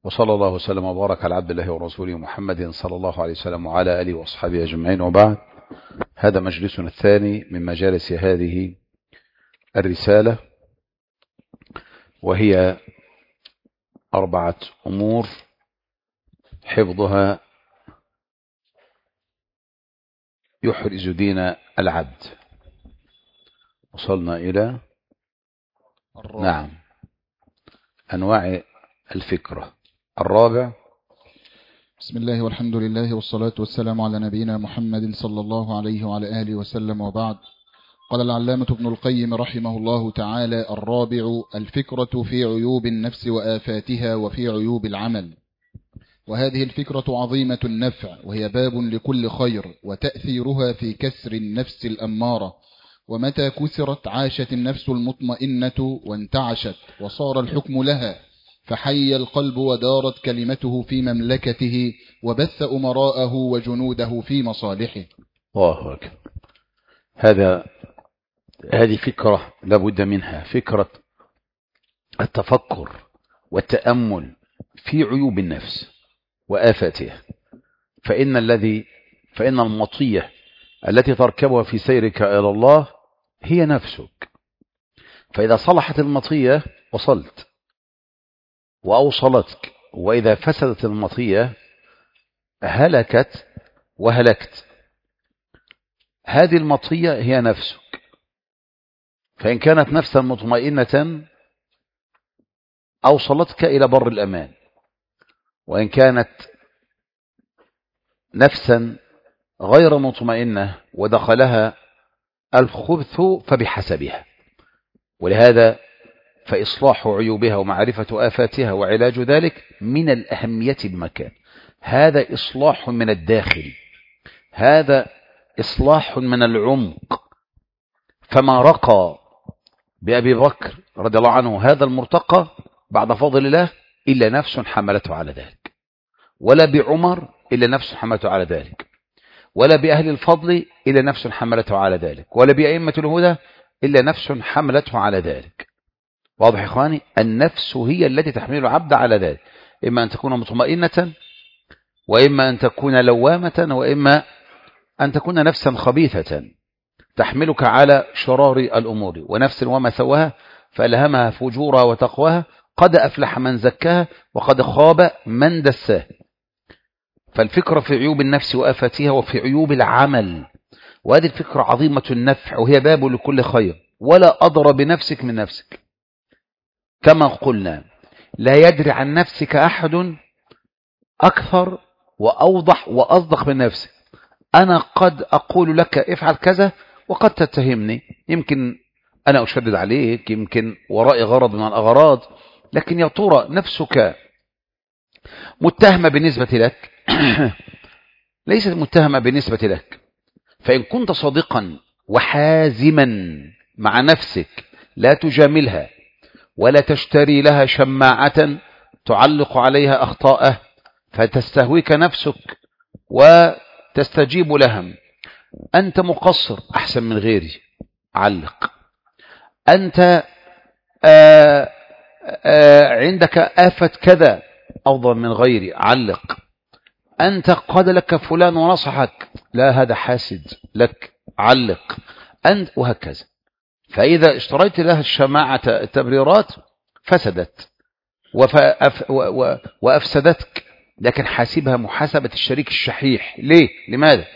وصلى الله وسلم وبارك على عبد الله ورسوله محمد صلى الله عليه وسلم وعلى آله وأصحابه أجمعين، وبعد. هذا مجلسنا الثاني من مجالس هذه الرسالة، وهي 4 أمور حفظها يحرز دين العبد. وصلنا إلى نعم أنواع الفكرة. الرابع: بسم الله والحمد لله والصلاة والسلام على نبينا محمد صلى الله عليه وعلى آله وسلم، وبعد. قال العلامة ابن القيم رحمه الله تعالى: الرابع: الفكرة في عيوب النفس وآفاتها وفي عيوب العمل. وهذه الفكرة عظيمة النفع، وهي باب لكل خير، وتأثيرها في كسر النفس الأمارة، ومتى كسرت عاشت النفس المطمئنة وانتعشت، وصار الحكم لها، فحي القلب ودارت كلمته في مملكته، وبث أمراءه وجنوده في مصالحه. الله أكبر. هذه فكرة لابد منها، فكرة التفكر والتأمل في عيوب النفس وآفاتها. فإن المطية التي تركبها في سيرك إلى الله هي نفسك، فإذا صلحت المطية وصلت وأوصلتك، وإذا فسدت المطية هلكت وهلكت. هذه المطية هي نفسك، فإن كانت نفسا مطمئنة أوصلتك إلى بر الأمان، وإن كانت نفسا غير مطمئنة ودخلها الخبث فبحسبها. ولهذا فإصلاح عيوبها ومعرفة آفاتها وعلاج ذلك من الأهمية بمكان. هذا إصلاح من الداخل، هذا إصلاح من العمق. فما رقى بأبي بكر رضي الله عنه هذا المرتقى بعد فضل الله إلا نفس حملته على ذلك، ولا بعمر إلا نفس حملته على ذلك، ولا بأهل الفضل إلا نفس حملته على ذلك، ولا بأئمة الهدى إلا نفس حملته على ذلك. واضح يا إخواني؟ النفس هي التي تحمل العبد على ذلك، إما أن تكون مطمئنة، وإما أن تكون لوامة، وإما أن تكون نفسا خبيثة تحملك على شرار الأمور. ونفس وما سواها فألهمها فجورها وتقواها، قد أفلح من زكاها وقد خاب من دساها. فالفكرة في عيوب النفس وآفاتها وفي عيوب العمل، وهذه الفكرة عظيمة النفع، وهي باب لكل خير، ولا أضر بنفسك من نفسك. كما قلنا لا يدري عن نفسك أحد أكثر وأوضح وأصدق من نفسك. أنا قد أقول لك افعل كذا وقد تتهمني، يمكن أنا أشدد عليك، يمكن ورائي غرض من الأغراض، لكن يا ترى نفسك متهمة بالنسبة لك؟ ليست متهمة بالنسبة لك. فإن كنت صادقا وحازما مع نفسك لا تجاملها ولا تشتري لها شماعة تعلق عليها أخطاءه فتستهويك نفسك وتستجيب لها. أنت مقصر أحسن من غيري، علق. أنت عندك آفة كذا أفضل من غيري، علق. أنت قاد لك فلان ونصحك، لا هذا حاسد لك، علق. أنت وهكذا. فإذا اشتريت لها الشماعة التبريرات فسدت وأفسدتك، لكن حاسبها محاسبة الشريك الشحيح. ليه؟ لماذا؟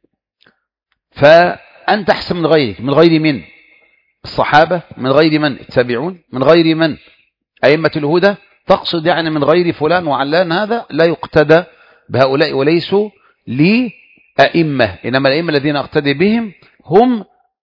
فأنت أحسن من غيرك. من غير من؟ الصحابة؟ من غير من؟ التابعون؟ من غير من؟ أئمة الهدى؟ تقصد يعني من غير فلان وعلان؟ هذا لا يقتدى بهؤلاء، وليسوا لي أئمة، إنما الأئمة الذين أقتدي بهم هم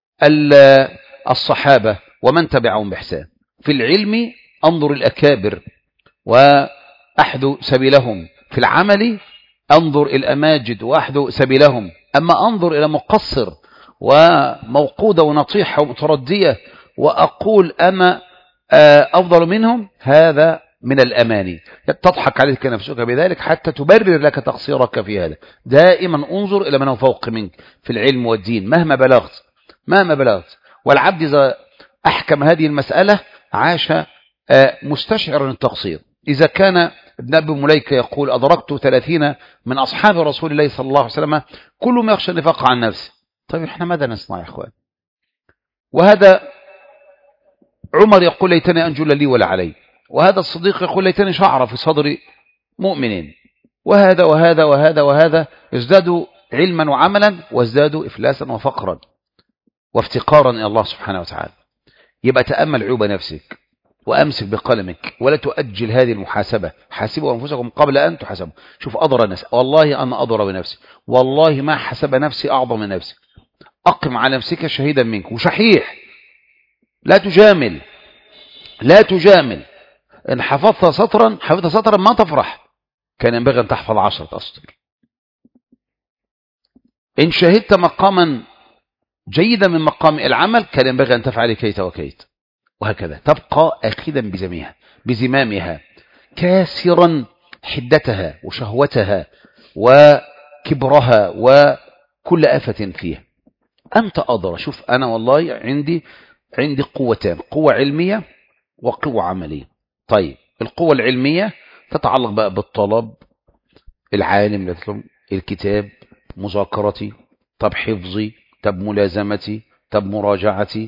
الصحابة ومن تبعهم بإحسان. في العلم أنظر الأكابر وأحذو سبيلهم، في العمل أنظر الأماجد وأحذو سبيلهم. أما أنظر إلى مقصر وموقودة ونطيحة ومتردية وأقول أنا أفضل منهم، هذا من الأماني. تضحك عليك نفسك بذلك حتى تبرر لك تقصيرك في هذا. دائما انظر إلى من هو فوق منك في العلم والدين مهما بلغت. والعبد إذا أحكم هذه المسألة عاش مستشعرا التقصير. إذا كان ابن أبي مليكة يقول أدركت 30 من أصحاب رسول الله صلى الله عليه وسلم كلهم يخشى النفاق عن نفسه. طيب احنا ماذا نصنع يا اخوان؟ وهذا عمر يقول ليتني أنجل لي ولا علي، وهذا الصديق يقول ليتني شعر في صدر مؤمنين، وهذا وهذا وهذا وهذا ازدادوا علما وعملا وازدادوا إفلاسا وفقرا وافتقارا إلى الله سبحانه وتعالى. يبقى تأمل عيوب نفسك وأمسك بقلمك ولا تؤجل هذه المحاسبة. حاسبوا أنفسكم قبل أن تحاسبوا. شوف أضر الناس، والله أنا أضر بنفسي، والله ما حسب نفسي أعظم من نفسي. أقم على نفسك شهيدا منك. وشحيح لا تجامل، لا تجامل. إن حفظت سطرا ما تفرح، كان ينبغي أن تحفظ 10 أسطر. إن شهدت مقاما جيدا من مقام العمل كان ينبغي أن تفعل كيت وكيت، وهكذا تبقى آخذا بزمامها كاسرا حدتها وشهوتها وكبرها وكل آفة فيها. أنت أضر. شوف أنا والله عندي قوتان، قوة علمية وقوة عملية. طيب القوة العلمية تتعلق بقى بالطلب، العالم يطلب الكتاب، مذاكرتي، طب حفظي، طب ملازمتي، طب مراجعتي،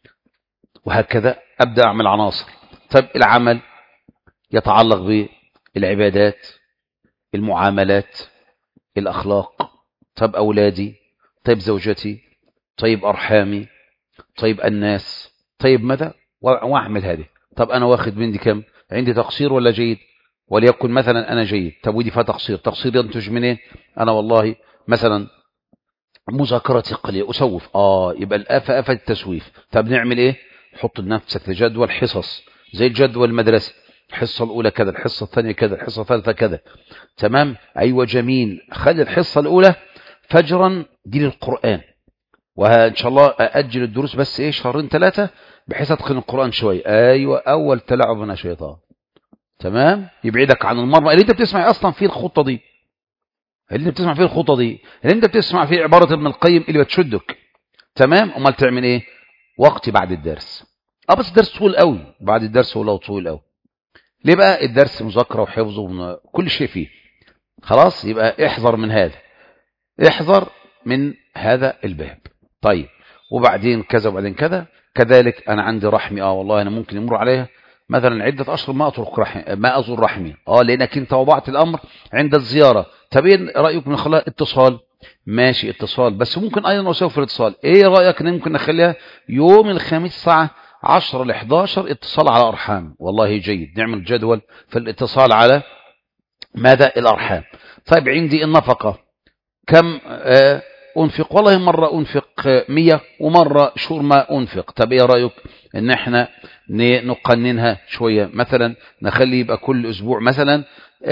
وهكذا أبدأ أعمل عناصر. طب العمل يتعلق بالعبادات، المعاملات، الأخلاق، طب أولادي، طيب زوجتي، طيب أرحامي، طيب الناس، طيب ماذا وأعمل هذه. طب أنا واخد مني كم؟ عندي تقصير ولا جيد؟ وليكن مثلا أنا جيد، طب ودي فيها تقصير ينتج منين؟ أنا والله مثلا مذاكرتي قليلة أسوف، يبقى الآفة التسويف. طب نعمل إيه؟ حط لنفسك جدول حصص زي الجدول المدرسي، الحصة الأولى كذا، الحصة الثانية كذا، الحصة الثالثة كذا. تمام؟ أيوة جميل. خلي الحصة الأولى فجرا دي للقرآن، وإن شاء الله أأجل الدروس بس 2 3 بحيث أتقن القرآن شوي. أيوة أول تلاعب من شيطان. تمام؟ يبعدك عن المرمى اللي أنت بتسمع أصلا فيه الخطة دي، اللي أنت بتسمع فيه عبارة ابن القيم اللي بتشدك. تمام؟ أمال تعمل إيه؟ وقتي بعد الدرس. بس الدرس طويل قوي، بعد الدرس هو طويل قوي. ليه بقى؟ الدرس مذاكرة وحفظ وكل شيء فيه. خلاص، يبقى احذر من هذا، احذر من هذا الباب. طيب وبعدين كذا وبعدين كذا. كذلك أنا عندي رحمي، والله أنا ممكن يمر عليها مثلا عدة أشهر ما أزور رحمي، لأنك أنت وضعت الأمر عند الزيارة. طب ايه رأيك من خلال اتصال؟ ماشي اتصال، بس ممكن أيضا وسوف الاتصال. ايه رأيك ان ممكن نخليها يوم الخميس الساعة 10 ل 11 اتصال على أرحام؟ والله جيد، نعمل جدول في الاتصال على ماذا؟ الأرحام. طيب عندي النفقة كم أنفق؟ والله مرة أنفق 100 ومرة شهور ما أنفق. طب ايه رأيك ان احنا نقننها شوية، مثلا نخلي يبقى كل أسبوع مثلا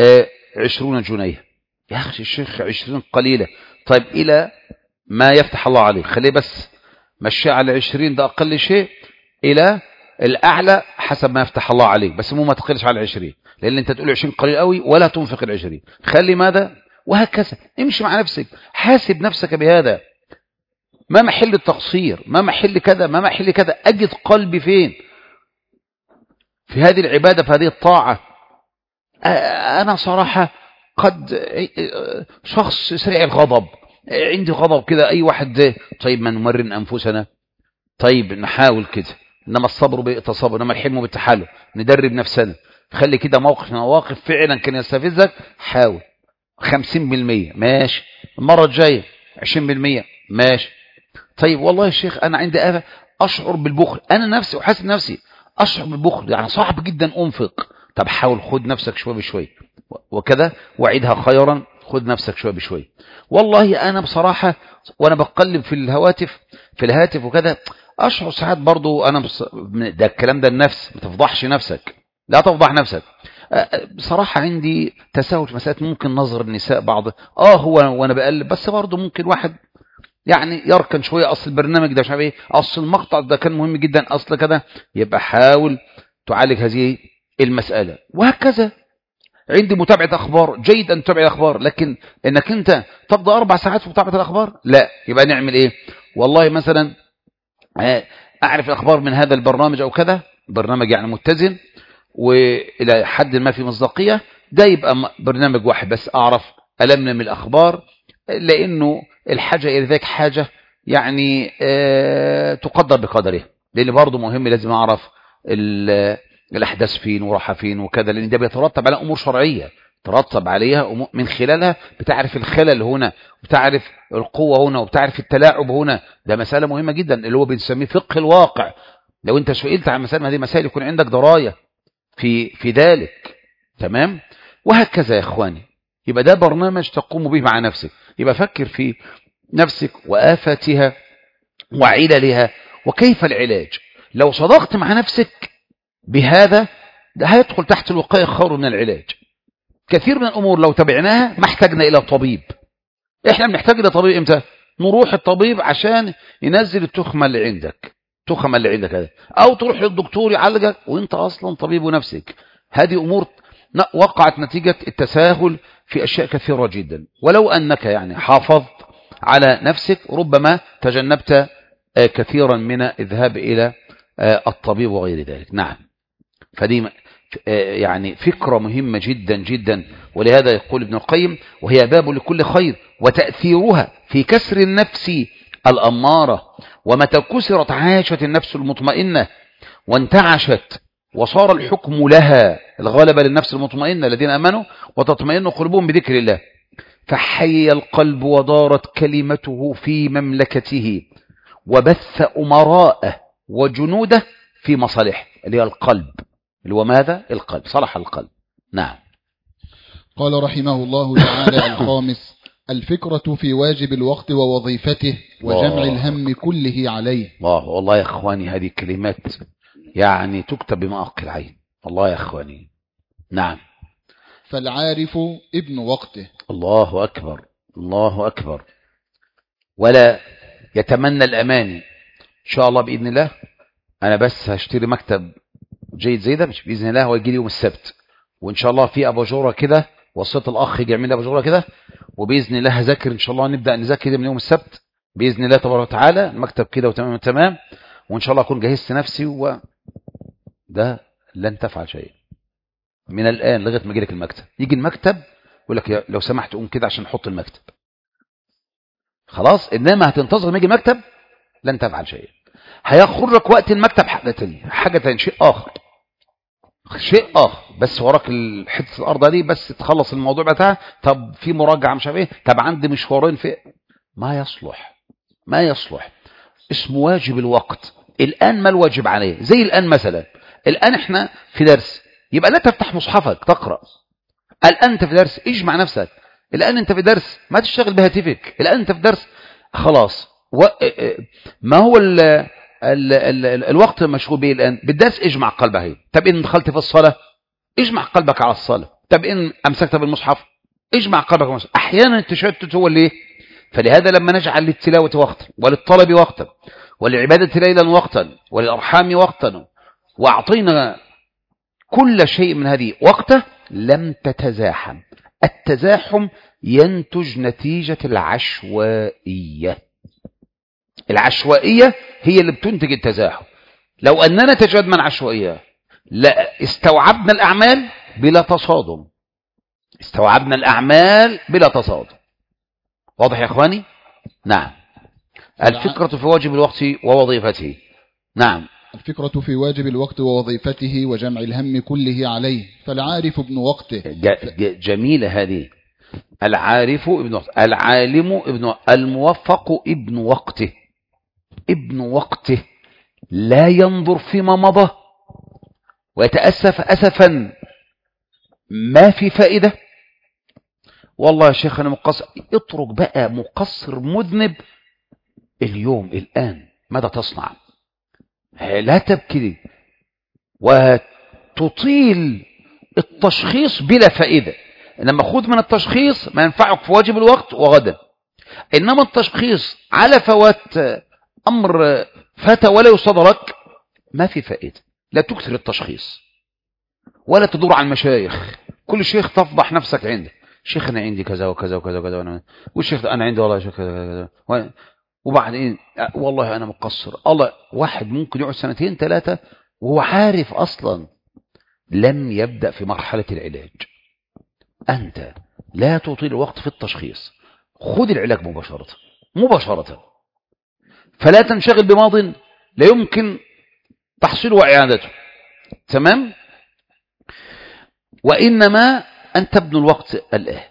20 جنيه. يا أخي الشيخ 20 قليلة. طيب إلى ما يفتح الله عليه خليه، بس مشي على 20 ده أقل شيء، إلى الأعلى حسب ما يفتح الله عليه، بس مو ما تقلش على 20، لأن أنت تقول 20 قليل قوي ولا تنفق 20. خلي ماذا؟ وهكذا امشي مع نفسك، حاسب نفسك بهذا. ما محل التقصير؟ ما محل كذا؟ ما محل كذا؟ أجد قلبي فين في هذه العبادة، في هذه الطاعة؟ أنا صراحة قد شخص سريع الغضب، عندي غضب كده أي واحد. طيب ما نمرن أنفسنا، طيب نحاول كده. إنما الصبر بالتصبر، إنما الحلم بالتحلم. ندرب نفسنا، خلي كده موقف من مواقف فعلا كان يستفزك، حاول 50% ماشي، المرة الجاية 20% ماشي. طيب والله يا شيخ أنا عندي آفة أشعر بالبخل، أنا نفسي وحاسب نفسي أشعر بالبخل، يعني صعب جدا أنفق. طب حاول خد نفسك شوي بشوي وكذا، وعيدها خيرا، خد نفسك شوي بشوي. والله أنا بصراحة وأنا بقلب في الهاتف وكذا أشعر ساعات برضو أنا ده الكلام ده النفس، ما تفضحش نفسك، لا تفضح نفسك. بصراحة عندي تساهل في مسألة ممكن نظر النساء بعض هو وأنا بقلب، بس برضو ممكن واحد يعني يركن شوية، أصل البرنامج ده مش عارف ايه، أصل المقطع ده كان مهم جدا، أصل كده. يبقى حاول تعالج هذه المسألة، وهكذا. عندي متابعة أخبار، جيد أن تتابع الأخبار، لكن إنك أنت تقضي 4 ساعات في متابعة الأخبار، لا. يبقى نعمل إيه؟ والله مثلا أعرف الأخبار من هذا البرنامج أو كذا، برنامج يعني متزن وإلى حد ما في مصداقية، ده يبقى برنامج واحد بس أعرف ألمنا من الأخبار، لأنه الحاجة إلى ذلك حاجة يعني تقدر بقدرها، لأن برضو مهم لازم أعرف الأحداث فين وراحة فين وكذا، لأن ده بيترتب على أمور شرعية ترتب عليها من خلالها بتعرف الخلل هنا، وبتعرف القوة هنا، وبتعرف التلاعب هنا. ده مسألة مهمة جدا اللي هو بنسميه فقه الواقع. لو انت سئلت عن مسائل، هذه مسائل يكون عندك دراية في ذلك. تمام. وهكذا يا اخواني، يبقى ده برنامج تقوم به مع نفسك. يبقى فكر في نفسك وآفاتها وعللها وكيف العلاج. لو صدقت مع نفسك بهذا، ده هيدخل تحت الوقاية خير من العلاج. كثير من الأمور لو تبعناها ما احتاجنا إلى طبيب. إحنا بنحتاج إلى طبيب إمتى؟ نروح الطبيب عشان ينزل التخمة اللي عندك، التخمة اللي عندك هذا، أو تروح للدكتور يعالجك وإنت أصلا طبيب نفسك. هذه أمور وقعت نتيجة التساهل في أشياء كثيرة جدا. ولو أنك يعني حافظت على نفسك ربما تجنبت كثيرا من الذهاب إلى الطبيب وغير ذلك. نعم، فدي يعني فكرة مهمة جدا جدا. ولهذا يقول ابن القيم: وهي باب لكل خير، وتأثيرها في كسر النفس الأمارة. ومتى كسرت عاشت النفس المطمئنة وانتعشت، وصار الحكم لها، الغلبة للنفس المطمئنة الذين أمنوا وتطمئن قلوبهم بذكر الله. فحي القلب ودارت كلمته في مملكته، وبث أمراءه وجنوده في مصالحه، اللي هي القلب، اللي هو ماذا؟ القلب، صلح القلب. نعم. قال رحمه الله تعالى: الخامس: الفكرة في واجب الوقت ووظيفته وجمع الهم كله عليه. والله يا اخواني هذه كلمات يعني تكتب بمعق العين. الله يا اخواني. نعم. فالعارف ابن وقته. الله أكبر، الله أكبر. ولا يتمنى الأماني إن شاء الله بإذن الله. أنا بس هشتري مكتب جيد زي ده، مش بإذن الله، هو يجي لي يوم السبت، وإن شاء الله في أباجورة كده، وصيت الأخ يجي يعمل لي أباجورة كده، وبإذن الله هذاكر إن شاء الله، نبدأ نذاكر من يوم السبت بإذن الله تبارك وتعالى، المكتب كده وتمام تمام، وإن شاء الله أكون جهزت نفسي. وده لن تفعل شيء من الآن لغاية ما يجي لك المكتب. يجي المكتب يقول لك لو سمحت قوم كده عشان نحط المكتب، خلاص. إنما هتنتظر ما يجي المكتب لن تفعل شيء. هيخرجك وقت المكتب حاجة تانية، شيء آخر، بس وراك حتة الأرض دي، بس تخلص الموضوع بتاعها. طب في مراجعة مش عارف ايه، طب عندي مشوارين في، ما يصلح. اسمه واجب الوقت. الآن ما الواجب عليه؟ زي الآن مثلا، الآن احنا في درس، يبقى لا تفتح مصحفك تقرأ. الآن انت في درس، اجمع نفسك. الآن انت في درس، ما تشتغل بهاتفك. الآن انت في درس، خلاص. ما هو الوقت مشغول به الآن بالدرس، اجمع قلبك. طب إن دخلت في الصلاة، اجمع قلبك على الصلاة. طب إن أمسكت بالمصحف، اجمع قلبك على المصحف. أحيانا التشتت هو اللي، فلهذا لما نجعل للتلاوة وقتا، وللطلب وقتا، وللعبادة ليلا وقتا، وللأرحام وقتا، وأعطينا كل شيء من هذه وقته، لم تتزاحم. التزاحم ينتج نتيجة العشوائية. العشوائية هي اللي بتنتج التزاحم. لو أننا تجدنا من عشوائية، لا استوعبنا الأعمال بلا تصادم. واضح يا أخواني؟ نعم. الفكرة في واجب الوقت ووظيفته. نعم. الفكرة في واجب الوقت ووظيفته وجمع الهم كله عليه. فالعارف ابن وقته. جميلة هذه. العارف ابن وقته، العالم ابن وقته، الموفق ابن وقته. ابن وقته لا ينظر فيما مضى ويتأسف أسفا ما في فائدة. والله يا شيخ أنا مقصر. اترك بقى مقصر مذنب اليوم الآن، ماذا تصنع؟ لا تبكي وتطيل التشخيص بلا فائدة. إنما خذ من التشخيص ما ينفعك في واجب الوقت وغدا. إنما التشخيص على فوات أمر فات ولا يصدرك، ما في فائدة. لا تكثر التشخيص ولا تدور على المشايخ. كل شيخ تفضح نفسك عنده. شيخ أنا عندي كذا وكذا وكذا وكذا، والشيخ أنا عندي والله شيخ كذا كذا، وبعدين والله أنا مقصر. الله، واحد ممكن يقعد 2 3 وهو عارف أصلا لم يبدأ في مرحلة العلاج. أنت لا تطيل الوقت في التشخيص، خذ العلاج مباشرة، فلا تنشغل بماض لا يمكن تحصيله وإعادته. تمام؟ وإنما أن تبني الوقت الآن،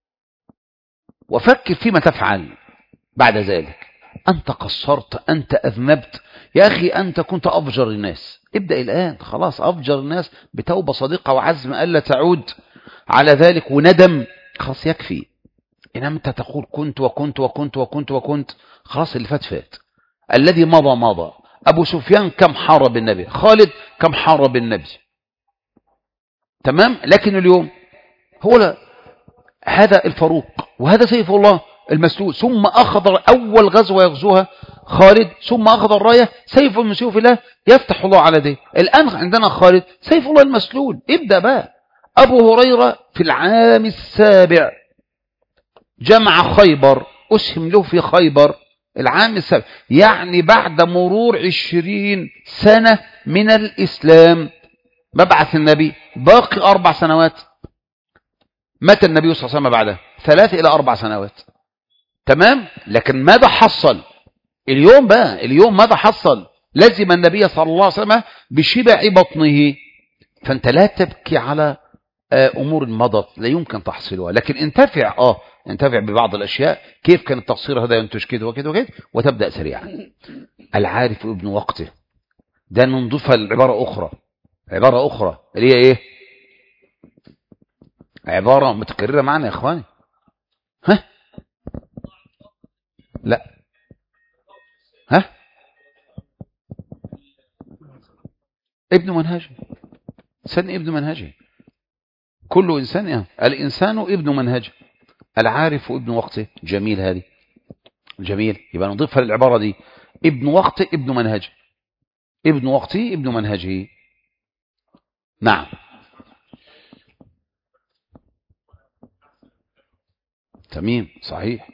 وفكر فيما تفعل بعد ذلك. أنت قصرت، أنت أذنبت، يا أخي أنت كنت أفجر الناس، ابدأ الآن. خلاص، أفجر الناس بتوبة صادقة وعزم ألا تعود على ذلك وندم، خلاص يكفي. إنما أنت تقول كنت وكنت وكنت وكنت وكنت، خلاص اللي فات فات، الذي مضى مضى. أبو سفيان كم حارب النبي، خالد كم حارب النبي، تمام؟ لكن اليوم هو هذا الفاروق وهذا سيف الله المسلول، ثم أخذ أول غزوة يغزوها خالد، ثم أخذ الراية سيف من سيوف الله يفتح الله على ده. الآن عندنا خالد سيف الله المسلول، ابدأ بقى. أبو هريرة في العام 7 جمع خيبر، أسهم له في خيبر العام 7، يعني بعد مرور 20 سنة من الإسلام، مبعث النبي باقي 4 سنوات. متى النبي صلى الله عليه وسلم بعدها 3 إلى 4 سنوات، تمام؟ لكن ماذا حصل اليوم بقى؟ اليوم ماذا حصل؟ لزم النبي صلى الله عليه وسلم بشبع بطنه. فأنت لا تبكي على أمور مضت لا يمكن تحصيلها، لكن انتفع ببعض الأشياء. كيف كان التقصير هذا ينتج كده وكده وكده، وتبدأ سريعا. العارف ابن وقته، ده نضيفها لعبارة أخرى، عبارة أخرى اللي هي إيه؟ عبارة متكررة معنا يا إخواني. ها؟ لا، ها؟ ابن منهجه، إنسان ابن منهجه، كل إنسان الإنسان ابن منهجه، العارف ابن وقته. جميل، هذه جميل، يبقى نضيفها للعبارة دي، ابن وقته ابن منهجه، ابن وقته ابن منهجه. نعم، تمام، صحيح.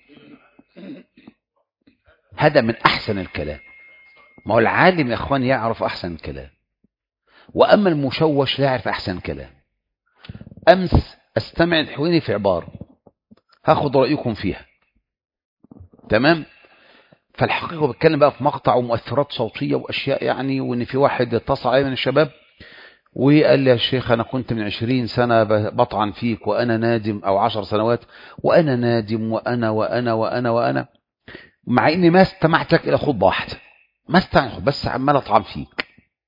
هذا من أحسن الكلام. ما هو العالم يا أخوان يعرف أحسن الكلام، وأما المشوش لا يعرف أحسن الكلام. أمس أستمع الحويني في عبارة، هاخد رأيكم فيها، تمام؟ فالحقيقة بتكلم بقى في مقطع ومؤثرات صوتية وأشياء يعني، وإن في واحد اتصل علي من الشباب وقال لي يا شيخ أنا كنت من 20 سنة بطعن فيك وأنا نادم، أو 10 سنوات وأنا نادم، وأنا وأنا وأنا وأنا، مع إني ما استمعت لك إلى خطبة واحدة، ما استمعت، بس عمال أطعن فيك،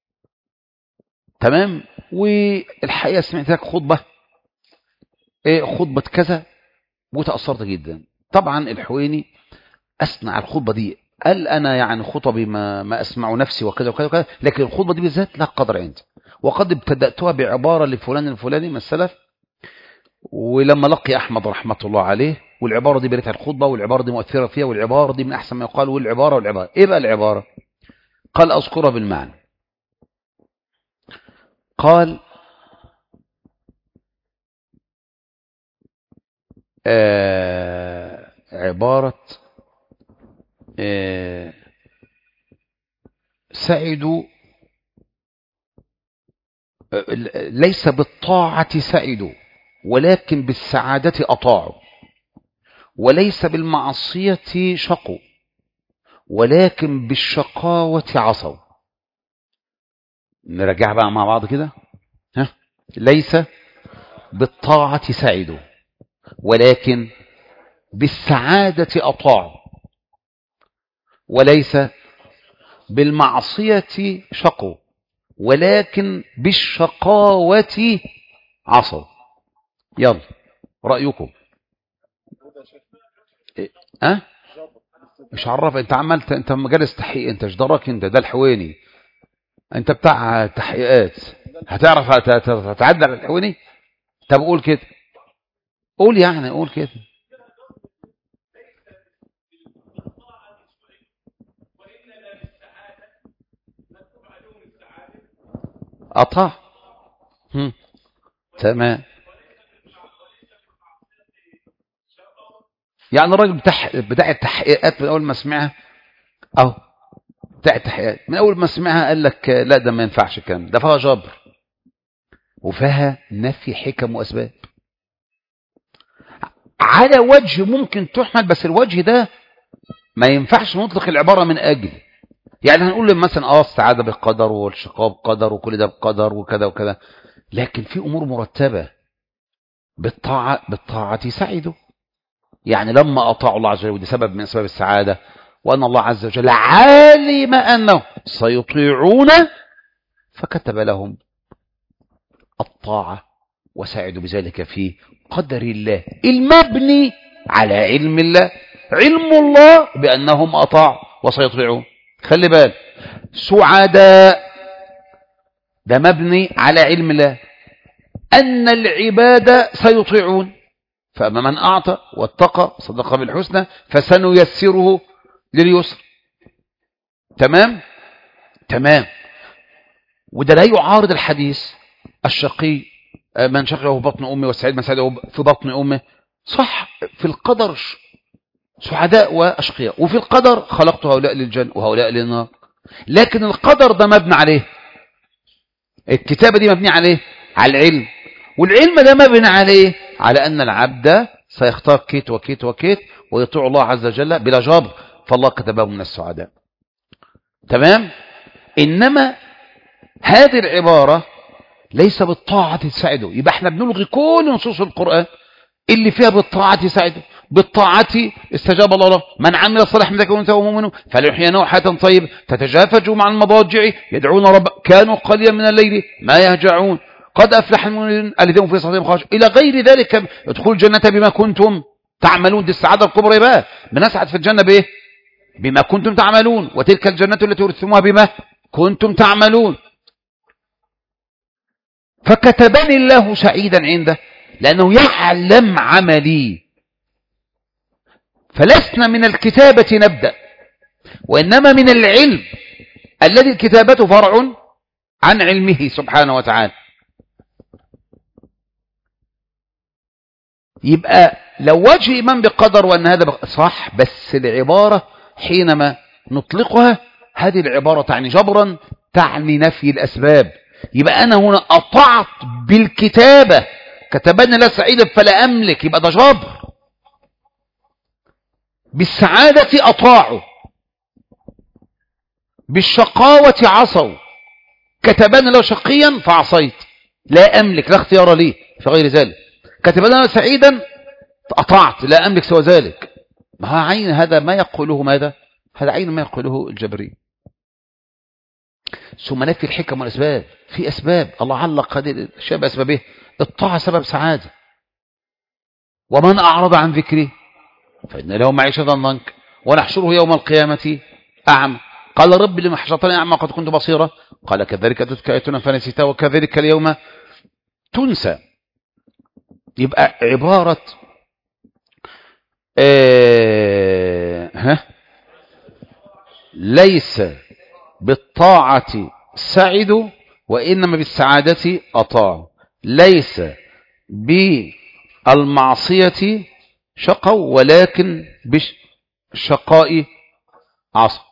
تمام؟ والحقيقة سمعت لك خطبة خطبة كذا وتأثرت جدا. طبعا الحويني أسمع الخطبة دي، قال أنا يعني خطبي ما أسمع نفسي وكذا وكذا وكذا، لكن الخطبة دي بالذات لا قدر عندي، وقد ابتدأتها بعبارة لفلان الفلاني من السلف، ولما لقي أحمد رحمة الله عليه، والعبارة دي بريتها الخطبة، والعبارة دي مؤثرة فيها، والعبارة دي من أحسن ما يقال، والعبارة إيه بقى العبارة؟ قال أذكرها بالمعنى. قال عبارة سعدوا، ليس بالطاعة سعدوا ولكن بالسعادة أطاعوا، وليس بالمعصية شقوا ولكن بالشقاوة عصوا. نرجع بقى مع بعض كده، ليس بالطاعة سعدوا ولكن بالسعادة أطاعوا، وليس بالمعصية شقوا ولكن بالشقاوة عصوا. يلا رأيكم. مش عرف انت عملت، انت مجالس تحقيق، انت جدارك، انت ده الحويني، انت بتاع تحقيقات، هتعرف هتعدل على الحويني؟ طب قول كده، قول يعني، قول كده. أطاع، تمام. يعني الراجل بتاع التحقيقات من أول ما سمعها، أهو بتاع التحقيقات من أول ما سمعها قال لك لا ده ما ينفعش الكلام ده، فيها جبر وفيها نفي حكم وأسباب. على وجه ممكن تحمل، بس الوجه ده ما ينفعش نطلق العبارة من أجل. يعني هنقول مثلا السعادة بالقدر والشقاء بقدر وكل ده بقدر وكذا وكذا، لكن في أمور مرتبة. بالطاعة سعدوا، يعني لما أطاعوا الله عز وجل، ودي سبب من أسباب السعادة، وأن الله عز وجل علم أنه سيطيعون فكتب لهم الطاعة وساعدوا بذلك في قدر الله المبني على علم الله، علم الله بأنهم أطاعوا وسيطيعون. خلي بال، سعداء ده مبني على علم الله أن العباد سيطيعون، فأما من أعطى واتقى صدق بالحسنى فسنيسره لليسر. تمام. وده لا يعارض الحديث الشقي من شقيه في بطن أمه والسعيد من سعده في بطن أمه. صح، في القدر سعداء وأشقياء، وفي القدر خلقت هؤلاء للجنة وهؤلاء للنار. لكن القدر ده مبني عليه، الكتابة دي مبني عليه على العلم، والعلم ده مبني عليه على أن العبد سيختار كيت وكيت وكيت ويطيع الله عز وجل بلا جبر، فالله كتبه من السعداء. تمام. إنما هذه العبارة ليس بالطاعة تساعده، يبقى احنا بنلغي كل نصوص القرآن اللي فيها بالطاعة تساعده. بالطاعة استجاب الله له، من عمل صالحا من ذكر وانثى وهو مؤمن فليحيينه حياة طيبة تتجافى جنوبهم عن المضاجع يدعون رب كانوا قليلا من الليل ما يهجعون قد أفلح المؤمنون الذين في صلاتهم خاشعون إلى غير ذلك. ادخلوا الجنة بما كنتم تعملون، دي السعادة الكبرى بقى، بنسعد في الجنة بإيه؟ بما كنتم تعملون، وتلك الجنة التي ورثتموها بما كنتم تعملون. فكتبني الله سعيدا عنده لأنه يعلم عملي، فلسنا من الكتابة نبدأ، وإنما من العلم الذي الكتابة فرع عن علمه سبحانه وتعالى. يبقى لو وجه إيمان بقدر وأن هذا صح، بس العبارة حينما نطلقها هذه العبارة تعني جبرا، تعني نفي الأسباب. يبقى أنا هنا أطعت بالكتابة، كتبني لا سعيدا فلا أملك، يبقى ده جبر. بالسعادة أطاعوا، بالشقاوة عصوا، كتبني له شقيا فعصيت لا أملك، لا اختيار لي في غير ذلك. كتبني له سعيدا فأطعت لا أملك سوى ذلك. ما عين هذا ما يقوله ماذا؟ هذا عين ما يقوله الجبري. ثم نفي الحكم والأسباب، في أسباب الله علق هذه الأشياء بأسبابه. الطاعة سبب سعادة، ومن أعرض عن ذكري فإن له معيشة ضنك ونحشره يوم القيامة أعمى. قال رب لما حشرتني أعمى قد كنت بصيرا، قال كذلك أتتك آياتنا فنسيتها وكذلك اليوم تنسى. يبقى عبارة ليس بالطاعة سعدوا وإنما بالسعادة أطاعوا، ليس بالمعصية شقوا ولكن بالشقاء عصوا.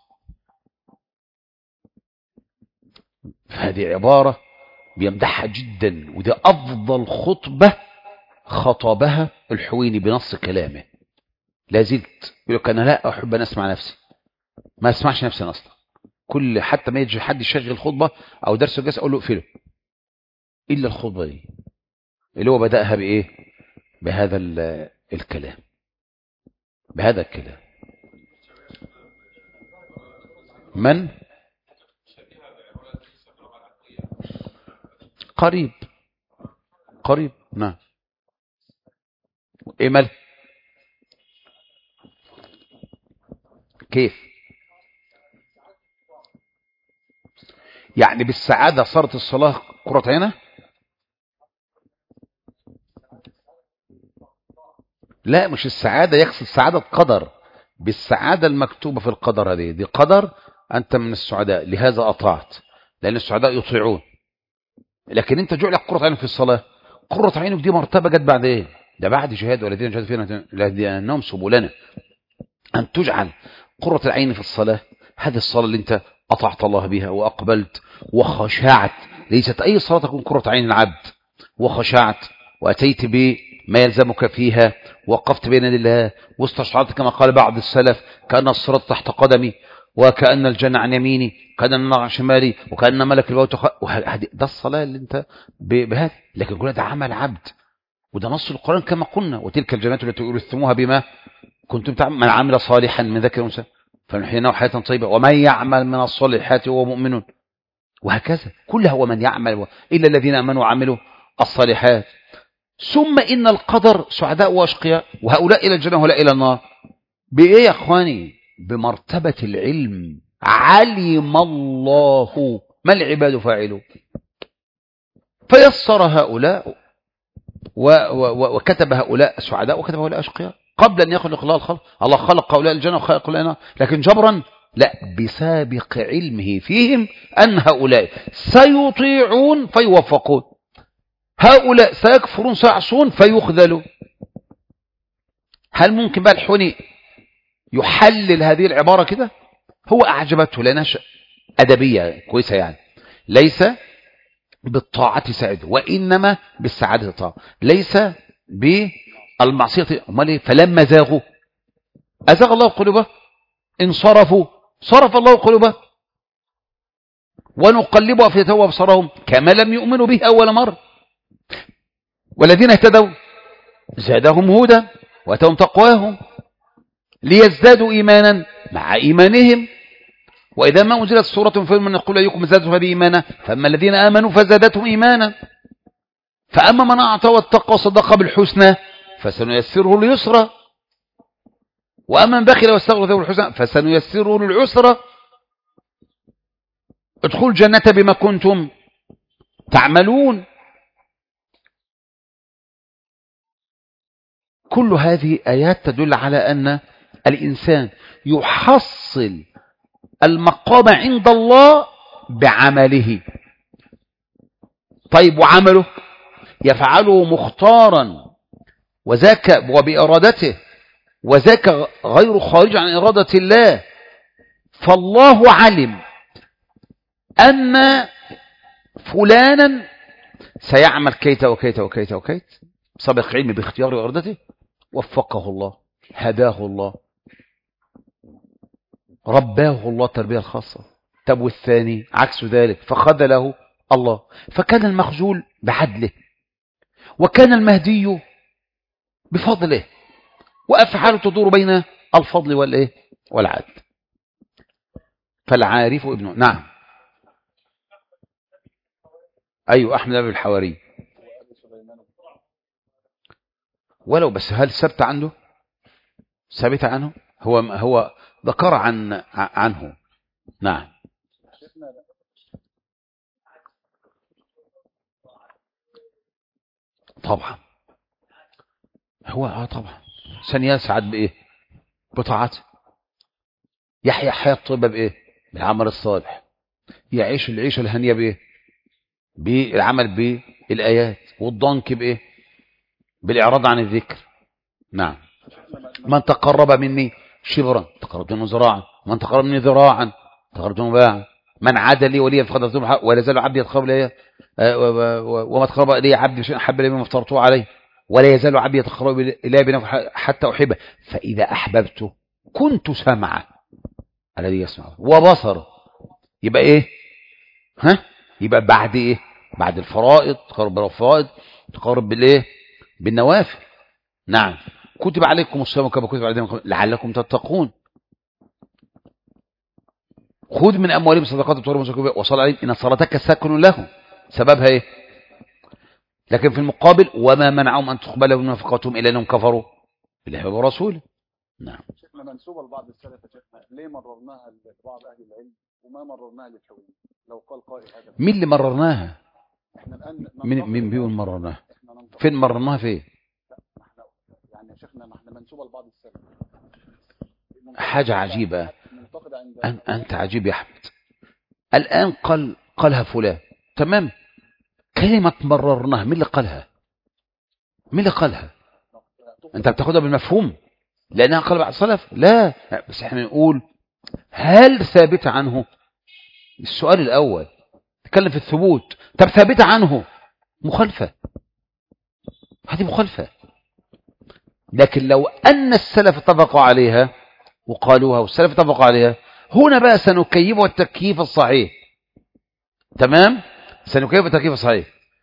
فهذه عبارة بيمدحها جدا، وده أفضل خطبة خطبها الحويني بنص كلامه. لا زلت يقول لك أنا لا أحب أن أسمع نفسي، ما أسمعش نفسي أصلا. كل حتى ما يجي حد يشغل خطبة أو درس الجلسة أقول له اقفله، إلا الخطبة دي اللي هو بدأها بإيه؟ بهذا الكلام، بهذا الكلام. من قريب نعم. إيه مال كيف يعني بالسعادة صارت الصلاة قرة عينه؟ لا، مش السعادة يقصد سعادة قدر، بالسعادة المكتوبة في القدر. هذه دي قدر، أنت من السعداء لهذا أطعت، لأن السعداء يطيعون. لكن أنت جعلك قرة عينك في الصلاة، قرة عينك دي مرتبة جت بعد إيه؟ ده بعد جهاد، والذين جاهدوا فينا لهديناهم سبلنا. أن تجعل قرة العين في الصلاة، هذه الصلاة اللي أنت أطعت الله بها وأقبلت وخشعت. ليست أي صلاة تكون قرة عين العبد، وخشعت وأتيت ما يلزمك فيها، وقفت بين يدي الله واستشعرت كما قال بعض السلف كأن الصراط تحت قدمي، وكأن الجنة عن يميني، كأن النار عن شمالي، وكأن ملك الموت ده الصلاة اللي انت بهذا. لكن كل ده عمل عبد، وده نص القرآن كما قلنا: وتلك الجنات التي أورثتموها بما كنتم تعملون، من عمل صالحا من ذكر أنثى فنحييناه حياة طيبة ومن يعمل من الصالحات وهو مؤمن، وهكذا كلها ومن يعمل إلا الذين آمنوا وعملوا الصالحات. ثم إن القدر سعداء وأشقياء، وهؤلاء إلى الجنة وهؤلاء إلى النار. بإيه يا أخواني؟ بمرتبة العلم. علم الله ما العباد فاعلوا، فيسر هؤلاء وكتب هؤلاء سعداء وكتب هؤلاء أشقياء قبل أن يخلق الله الخلق. الله خلق هؤلاء الجنة وخلق هؤلاء النار، لكن جبرا لا، بسابق علمه فيهم أن هؤلاء سيطيعون فيوفقون، هؤلاء سيكفرون سيعصون فيخذلوا. هل ممكن بقى الحوني يحلل هذه العبارة كده؟ هو أعجبته لأنها أدبية كويسة، يعني ليس بالطاعة سعد وإنما بالسعادة طاعة، ليس بالمعصية. أمال فلما زاغوا أزاغ الله قلوبه، انصرفوا صرف الله قلوبه، ونقلب أفئدتهم وأبصارهم كما لم يؤمنوا به أول مرة. والذين اهتدوا زادهم هدى وآتاهم تقواهم ليزدادوا إيمانا مع إيمانهم. وإذا ما أنزلت سورة فمن يقول أيكم زادته هذه إيمانا، فأما الذين آمنوا فزادتهم إيمانا، فأما من أعطى واتقى وصدق بالحسنى فسنيسره لليسرى، وأما من بخل واستغنى بالحسنى فسنيسره للعسرى. ادخلوا الجنة بما كنتم تعملون. كل هذه آيات تدل على أن الإنسان يحصل المقام عند الله بعمله. طيب وعمله يفعله مختارا وذاك وبإرادته، وذاك غير خارج عن إرادة الله. فالله علم أن فلانا سيعمل كيت وكيت وكيت وكيت، سبق علمي باختياره وإرادته، وفقه الله، هداه الله، رباه الله التربية الخاصة. طب والثاني عكس ذلك فخذله الله، فكان المخذول بعدله، وكان المهدي بفضله، وأفعاله تدور بين الفضل والإيه والعدل. فالعارف ابنه. نعم. أيوة، أحمد بن الحواري. ولو بس هل ثبت عنه؟ ثبت عنه؟ هو ذكر عنه. نعم. طبعا هو طبعا سنيسعد بإيه؟ بطاعته. يحيى حياة طيبة بإيه؟ بالعمل الصالح. يعيش العيشة الهنية بإيه؟ بالعمل بالآيات. والضنك بإيه؟ بالإعراض عن الذكر. نعم. من تقرب مني شبرا تقربت منه ذراعا، من تقرب مني ذراعا تقربت منه باعا، من عاد لي وليا فقد أذنبه، ولا زال عبدي يتقرب إلي وما تقرب إلي عبدي بشيء أحب إلي مما افترضته عليه، ولا يزال عبدي يتقرب إلي بنفسه حتى أحبه، فإذا أحببته كنت سمعه الذي يسمعه وبصره. يبقى إيه؟ يبقى بعد إيه؟ بعد الفرائض تقرب بالفرائض، تقرب بالإيه؟ بالنوافل. نعم. كتب عليكم الصيام كما كتب عليكم لعلكم تتقون. خذ من أموالهم صدقات تطهرهم وصل عليهم إن صلاتك سكن لهم. سببها إيه؟ لكن في المقابل وما منعهم أن تقبل من نفقاتهم إلا أنهم كفروا بالله ورسوله. نعم. شيخنا منسوبة لبعض السلف يا شيخنا، ليه مررناها لبعض أهل العلم وما مررناها للحوين؟ لو قال قائل هذا مين اللي مررناها؟ احنا الآن مين بيقول مررناها؟ فين مررناها فين؟ يعني يا شيخنا ما احنا منسوبة لبعض السلف. حاجة عجيبة. أنت عجيب يا أحمد. الآن قالها فلان، تمام. كلمة مررناها مين اللي قالها؟ مين اللي قالها؟ أنت بتاخدها بالمفهوم لأنها قال بعض السلف؟ لا، بس احنا نقول هل ثابت عنه؟ السؤال الأول تكلم في الثبوت. طب ثابت عنه؟ مخالفة، هذه مخالفة. لكن لو أن السلف اتفقوا عليها وقالوها والسلف اتفقوا عليها، هنا بقى سنكيف التكييف الصحيح. تمام، سنكيف التكييف الصحيح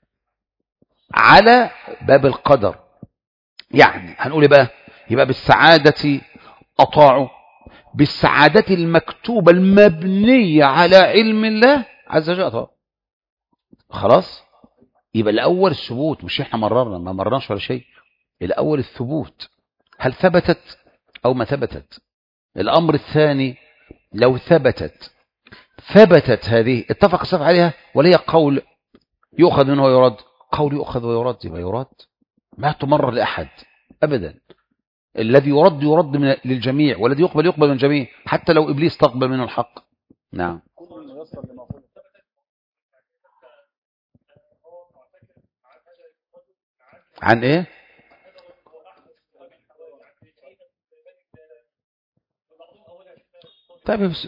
على باب القدر. يعني هنقول إيه بقى؟ يبقى بالسعادة أطاعوا، بالسعادة المكتوبة المبنية على علم الله عز وجل أطاعوا. خلاص، يبقى الأول الثبوت، مش إحنا ما مررناش ولا شيء. الأول الثبوت، هل ثبتت أو ما ثبتت. الأمر الثاني، لو ثبتت هذه اتفق السلف عليها، ولا هي قول يؤخذ منه ويرد؟ قول يؤخذ ويرد، يبقى يرد، ما تمرر لأحد أبدا. الذي يرد للجميع، والذي يقبل من الجميع، حتى لو إبليس تقبل منه الحق. نعم. عن إيه؟ طيب بس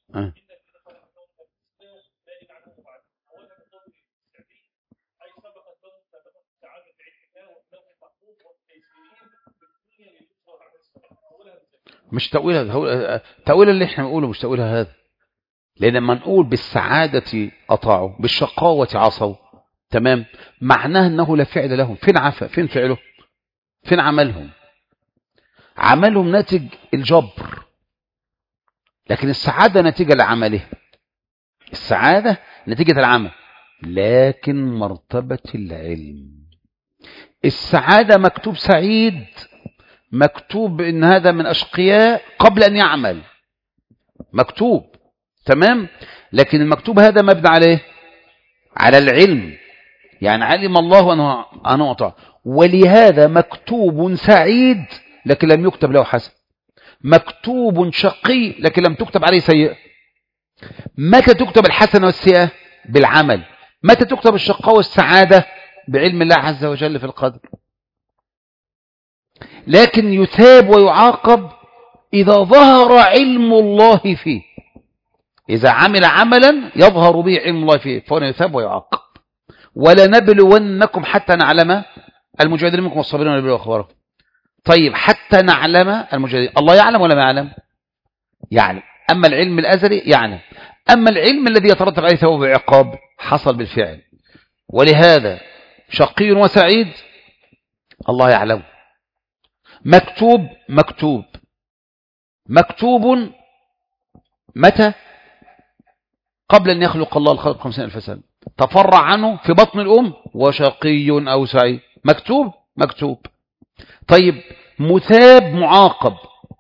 مش تأويلها، تأويل اللي احنا بنقوله مش تأويلها هذا. لأن لما نقول بالسعادة أطاعوا بالشقاوة عصوا، تمام، معناه أنه لا فعل لهم. فين عفا؟ فين فعله؟ فين عملهم؟ عملهم ناتج الجبر، لكن السعادة نتيجة لعمله. السعادة نتيجة العمل، لكن مرتبة العلم. السعادة مكتوب سعيد، مكتوب إن هذا من أشقياء قبل أن يعمل، مكتوب، تمام، لكن المكتوب هذا مبني عليه على العلم. يعني علم الله أنه أطاع، ولهذا مكتوب سعيد لكن لم يكتب له حسن، مكتوب شقي لكن لم تكتب عليه سيئة. متى تكتب الحسنة والسيئة؟ بالعمل. متى تكتب الشقاء والسعادة؟ بعلم الله عز وجل في القدر. لكن يثاب ويعاقب إذا ظهر علم الله فيه. إذا عمل عملا يظهر به علم الله فيه فهنا يثاب ويعاقب. ولنبلونكم حتى نعلم المجاهدين منكم والصابرين ونبلو أخباركم. طيب حتى نعلم المجاهدين، الله يعلم ولا ما يعلم؟ يعلم. أما العلم الأزلي يعلم، أما العلم الذي يترتب عليه ثواب وعقاب حصل بالفعل. ولهذا شقي وسعيد الله يعلم. مكتوب متى؟ قبل أن يخلق الله الخلق 50,000 سنة، تفرع عنه في بطن الأم وشقي أو سعيد، مكتوب. طيب مثاب معاقب،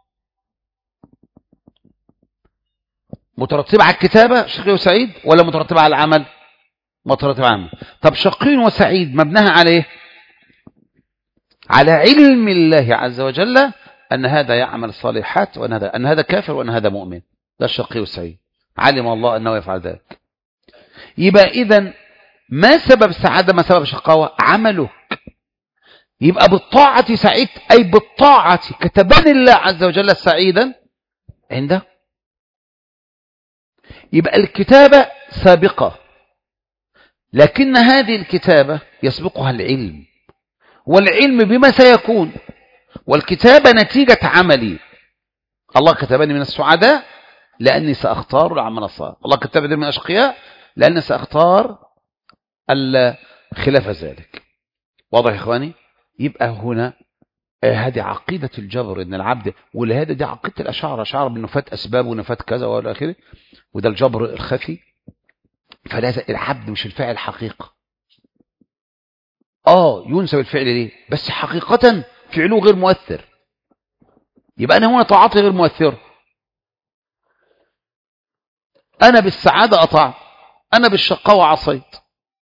مترتبة على الكتابة شقي وسعيد ولا مترتبة على العمل؟ مترتبة على العمل. طب شقي وسعيد مبناها على ايه؟ على علم الله عز وجل أن هذا يعمل الصالحات وأن هذا كافر وأن هذا مؤمن. ده الشقي والسعيد، علم الله أنه يفعل ذلك. يبقى إذن ما سبب السعادة ما سبب الشقاوة؟ عمله. يبقى بالطاعة سعيد، أي بالطاعة كتبني الله عز وجل سعيدا عنده. يبقى الكتابة سابقة، لكن هذه الكتابة يسبقها العلم، والعلم بما سيكون، والكتابة نتيجة عملي. الله كتبني من السعداء لأني سأختار العمل الصالح، الله كتبني من الأشقياء لأني سأختار خلاف ذلك. واضح يا إخواني؟ يبقى هنا هذه عقيدة الجبر، إن العبد، ولهذا دي عقيدة الأشاعرة بنفات أسباب ونفات كذا وإلى آخره، وده الجبر الخفي. فلا، العبد مش الفاعل حقيقة. ينسب الفعل ليه، بس حقيقة فعله غير مؤثر. يبقى أنا هنا طاعتي غير مؤثر. أنا بالسعادة أطاع، أنا بالشقاوة عصيت.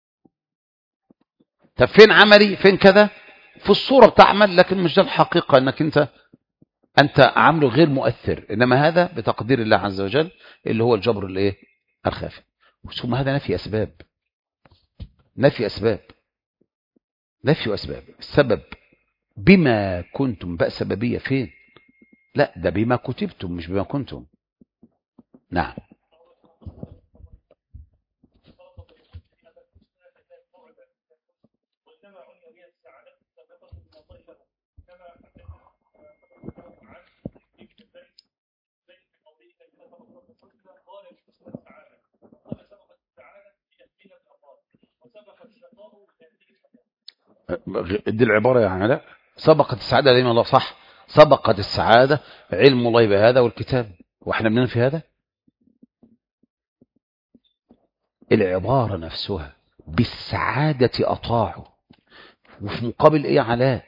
طب فين عملي؟ فين كذا؟ في الصورة بتعمل، لكن مش ده الحقيقة، أنك أنت عمله غير مؤثر. إنما هذا بتقدير الله عز وجل اللي هو الجبر الإيه؟ الخافي. ثم هذا نفي أسباب. السبب بما كنتم، بقى سببية فين؟ لا، ده بما كتبتم مش بما كنتم. نعم. دي العبارة يعني لا، سبقت السعادة علم الله، صح، سبقت السعادة علم الله بهذا والكتاب، واحنا بننفي هذا. العبارة نفسها بالسعادة أطاعوا، وفي مقابل إيه علاء؟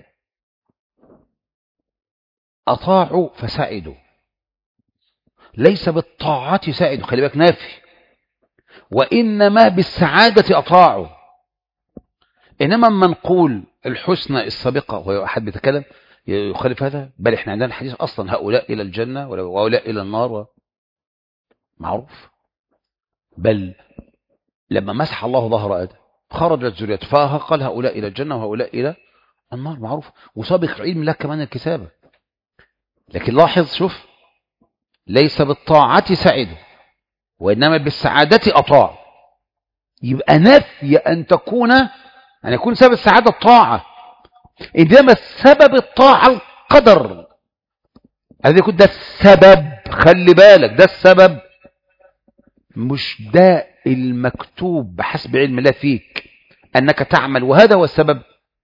أطاعوا فسعدوا، ليس بالطاعة سعدوا، خلي بالك نافي، وإنما بالسعادة أطاعوا. إنما من نقول الحسنى السابقة وهو أحد بيتكلم يخالف هذا، بل إحنا عندنا الحديث أصلا هؤلاء إلى الجنة وهؤلاء إلى النار، معروف. بل لما مسح الله ظهر آدم خرجت ذريته فقال هؤلاء إلى الجنة وهؤلاء إلى النار، معروف، وسابق علم لك كمان الكتابة. لكن لاحظ، شوف، ليس بالطاعة سعد وإنما بالسعادة أطاع. يبقى نفي أن يكون سبب السعادة الطاعة، إنما سبب الطاعة القدر، هذا يكون ده السبب. خلي بالك، ده السبب، مش ده المكتوب بحسب علم الله فيك أنك تعمل، وهذا هو السبب.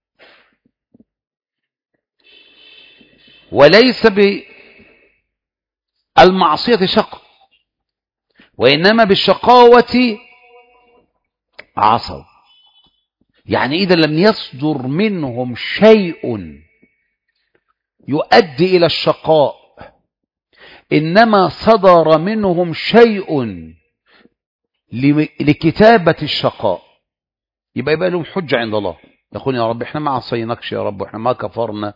وليس بالمعصية شق، وإنما بالشقاوة عصوا. يعني إذا لم يصدر منهم شيء يؤدي إلى الشقاء، إنما صدر منهم شيء لكتابة الشقاء، يبقى لهم حجة عند الله، يقول يا رب احنا ما عصيناكش يا رب، واحنا ما كفرنا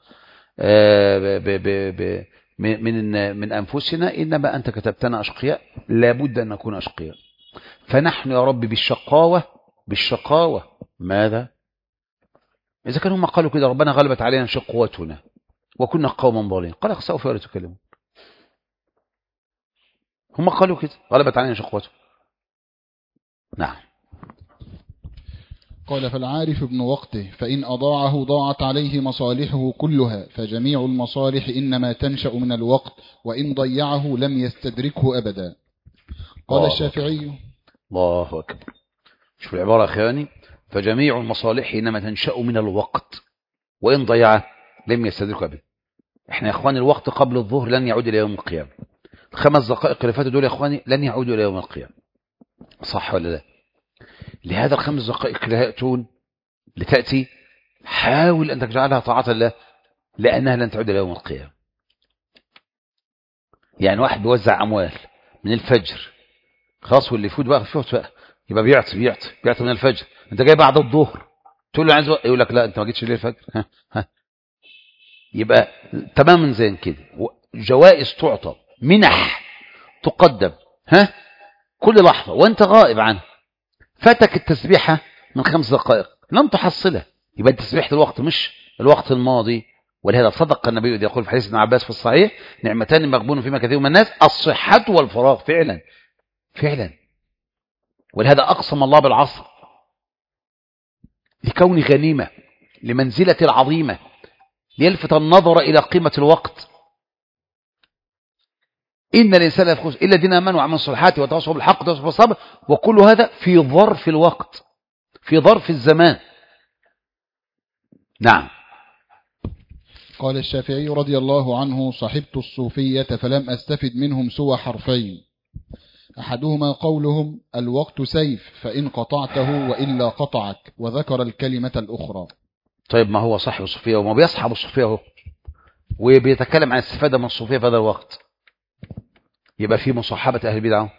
من أنفسنا، إنما أنت كتبتنا أشقياء، لابد أن نكون أشقياء. فنحن يا رب بالشقاوة ماذا؟ إذا كانوا هم قالوا كده ربنا غلبت علينا شقوتنا وكنا قوما ضالين، قال سوف يتكلمون. هم قالوا كده غلبت علينا شقوتنا. نعم. قال فالعارف ابن وقته، فإن أضاعه ضاعت عليه مصالحه كلها، فجميع المصالح إنما تنشأ من الوقت، وإن ضيعه لم يستدركه أبدا. قال الشافعي. الله أكبر. شوف العبارة أخواني، فجميع المصالح إنما تنشأ من الوقت، وإن ضيعه لم يستدركه أبدا. احنا يا اخواني الوقت قبل الظهر لن يعود إلى يوم القيامة، 5 دقائق اللي فاتوا دول يا اخواني لن يعودوا إلى يوم القيامة، صح ولا لا؟ لهذا 5 دقائق لا يأتون لتأتي، حاول أن تجعلها طاعة الله، لأنها لن تعود إلى يوم القيامة. يعني واحد بيوزع أموال من الفجر، خلاص، واللي يفوت بقى يبقى بيعطي من الفجر، أنت جاي بعد الظهر تقول له عايز يقول لك لا أنت ما جيتش ليه الفجر، يبقى تماما زي كده. جوائز تعطى، منح تقدم كل لحظة وأنت غائب عنه، فاتك التسبيحة من 5 دقائق لم تحصلها، يبقى تسبيحة الوقت مش الوقت الماضي. ولهذا صدق النبي إذ يقول في حديث ابن عباس في الصحيح: نعمتان مغبون فيما كثير من الناس، الصحة والفراغ. فعلا. ولهذا أقسم الله بالعصر لكون غنيمة، لمنزلة العظيمة، ليلفت النظر إلى قيمة الوقت. إن الإنسان لا يفوز إلا الذين آمنوا وعملوا الصالحات وتواصوا بالحق وتواصوا بالصبر، وكل هذا في ظرف الوقت، في ظرف الزمان. نعم. قال الشافعي رضي الله عنه: صحبت الصوفية فلم أستفد منهم سوى حرفين، أحدهما قولهم: الوقت سيف فإن قطعته وإلا قطعك، وذكر الكلمة الأخرى. طيب، ما هو صاحب الصوفية وما بيصحب الصوفية هو، وبيتكلم عن الاستفادة من الصوفية في هذا الوقت، يبقى في مصاحبة أهل البدع.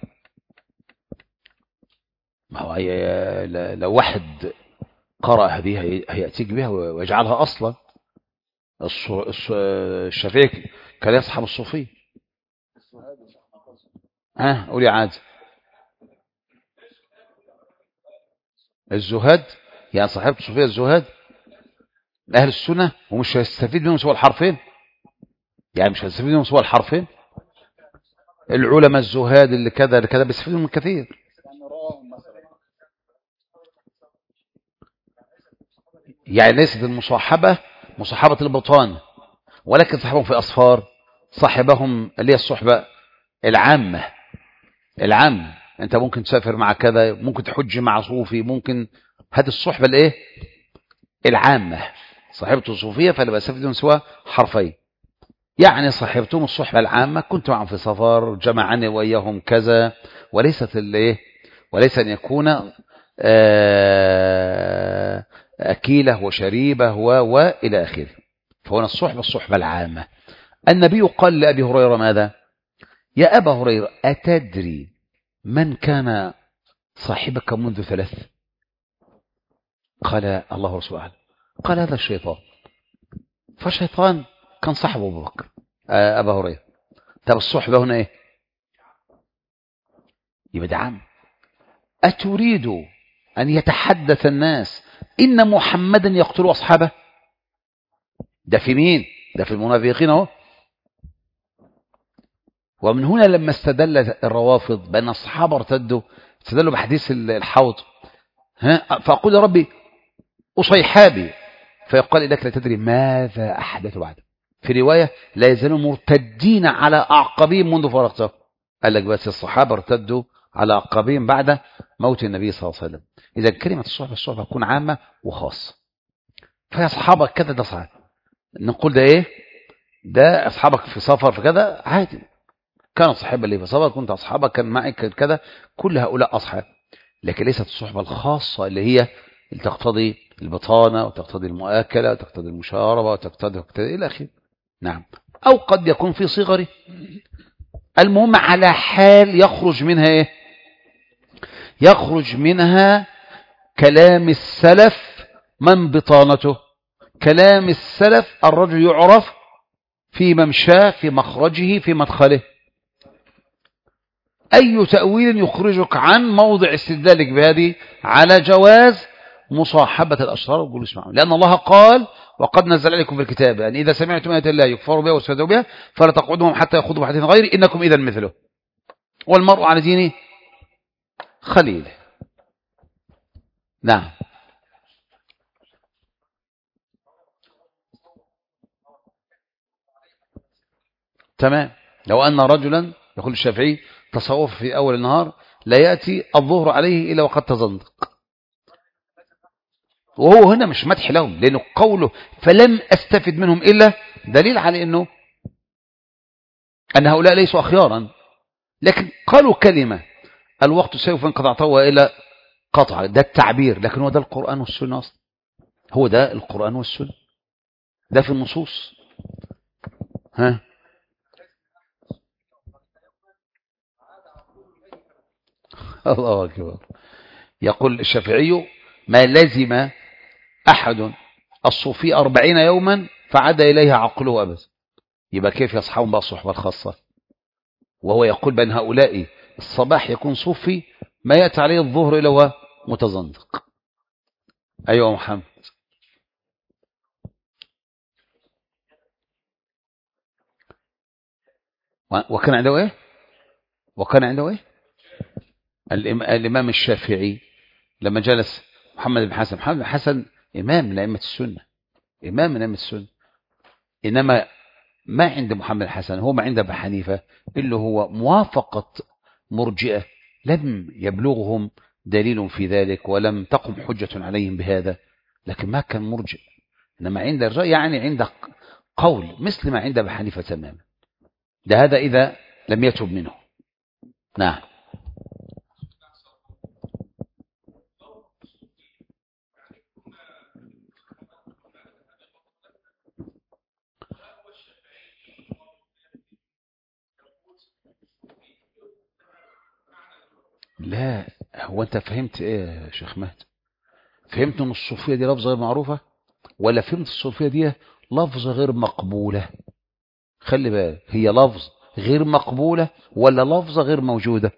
ما هو لو واحد قرأ هذه هيأتيك بها ويجعلها أصلا. الشافعي كان يصحب الصوفية. قولي عادي. الزهاد، يعني صاحبة الصوفية الزهاد أهل السنة، ومش هيستفيد منهم سوى الحرفين، العلماء الزهاد اللي كذا بيستفيدوا من كثير. يعني ليست المصاحبة مصاحبة البطان، ولكن صاحبهم في أصفار، صاحبهم اللي هي الصحبة العامة. أنت ممكن تسافر مع كذا، ممكن تحج مع صوفي، ممكن، هذه الصحبة الايه العامة، صاحبته صوفية فلا بأس بدون سوى حرفين، يعني صاحبتهم الصحبة العامة، كنت معهم في سفر جمعني وإياهم كذا، وليست الايه، وليس أن يكون أكيله وشريبه وإلى آخره. فهنا الصحبة العامة. النبي قال لأبي هريرة ماذا؟ يا أبا هريرة أتدري من كان صاحبك منذ 3؟ قال الله ورسوله أعلم. قال هذا الشيطان. فالشيطان كان صاحب أبو بكر أبا هريرة. طب الصحبة هنا إيه؟ يبقى ده عام. أتريد أن يتحدث الناس إن محمدا يقتل أصحابه؟ ده في مين؟ ده في المنافقين اهو. ومن هنا لما استدل الروافض بأن الصحابة ارتدوا، استدلوا بحديث الحوض، فأقول يا ربي أصيحابي، فيقال إنك لا تدري ماذا أحدث بعد. في رواية لا يزالوا مرتدين على أعقابهم منذ فرغته. قال لك بس الصحابة ارتدوا على أعقابهم بعد موت النبي صلى الله عليه وسلم. إذا كلمة الصحبة تكون عامة وخاصة. فيا أصحابك كذا ده صحيح، نقول ده إيه؟ ده أصحابك في سفر في كذا عادي، كان صحابة اللي في سفر، كنت أصحابك كان معك كذا، كل هؤلاء أصحاب. لكن ليست الصحبة الخاصة اللي هي اللي تقتضي البطانة وتقتضي المؤاكلة وتقتضي المشاربة وتقتضي إلى آخره. نعم. أو قد يكون في صغره، المهم على حال يخرج منها إيه؟ يخرج منها كلام السلف. من بطانته؟ كلام السلف الرجل يعرف في ممشاه، في مخرجه، في مدخله. أي تأويل يخرجك عن موضع استدلالك بهذه على جواز مصاحبة الأشرار والجلوس معهم، لأن الله قال وقد نزل عليكم في الكتاب أن إذا سمعتم آيات الله يكفر بها ويستهزأ بها فلا تقعدهم حتى يخوضوا بحديث غيره إنكم إذا مثله، والمرء على دين خليله. نعم. تمام. لو أن رجلا يقول الشافعي تصوف في أول النهار لا يأتي الظهر عليه إلا وقد تزندق، وهو هنا مش مدح لهم، لأنه قوله فلم أستفد منهم إلا دليل على أن هؤلاء ليسوا أخيارا، لكن قالوا كلمة الوقت سيف انقطعته إلى قطع، ده التعبير، لكن هو ده القرآن والسنة أصلا، هو ده القرآن والسنة، ده في النصوص. الله أكبر. يقول الشافعي ما لزم أحد الصوفي 40 يوما فعاد إليها عقله أبدا. يبقى كيف يصحون بقى الصحبة الخاصة؟ وهو يقول بأن هؤلاء الصباح يكون صوفي ما يأتي عليه الظهر إلا هو متزندق. أيوة محمد. وكان عنده إيه؟ وكان عنده إيه؟ الإمام الشافعي لما جلس محمد بن حسن، محمد بن حسن إمام من أئمة السنة، إمام من أئمة السنة، إنما ما عند محمد الحسن هو ما عند أبي حنيفة إلا هو موافقة مرجئة لم يبلغهم دليل في ذلك ولم تقم حجة عليهم بهذا، لكن ما كان مرجئ. إنما عند الرجاء يعني عند قول مثل ما عند أبي حنيفة تماما، ده هذا إذا لم يتب منه. نعم. لا، هو أنت فهمت إيه يا شيخ مهد؟ فهمت أن الصوفية دي لفظة غير معروفة، ولا فهمت الصوفية دي لفظة غير مقبولة؟ خلي بالك، هي لفظ غير مقبولة ولا لفظة غير موجودة؟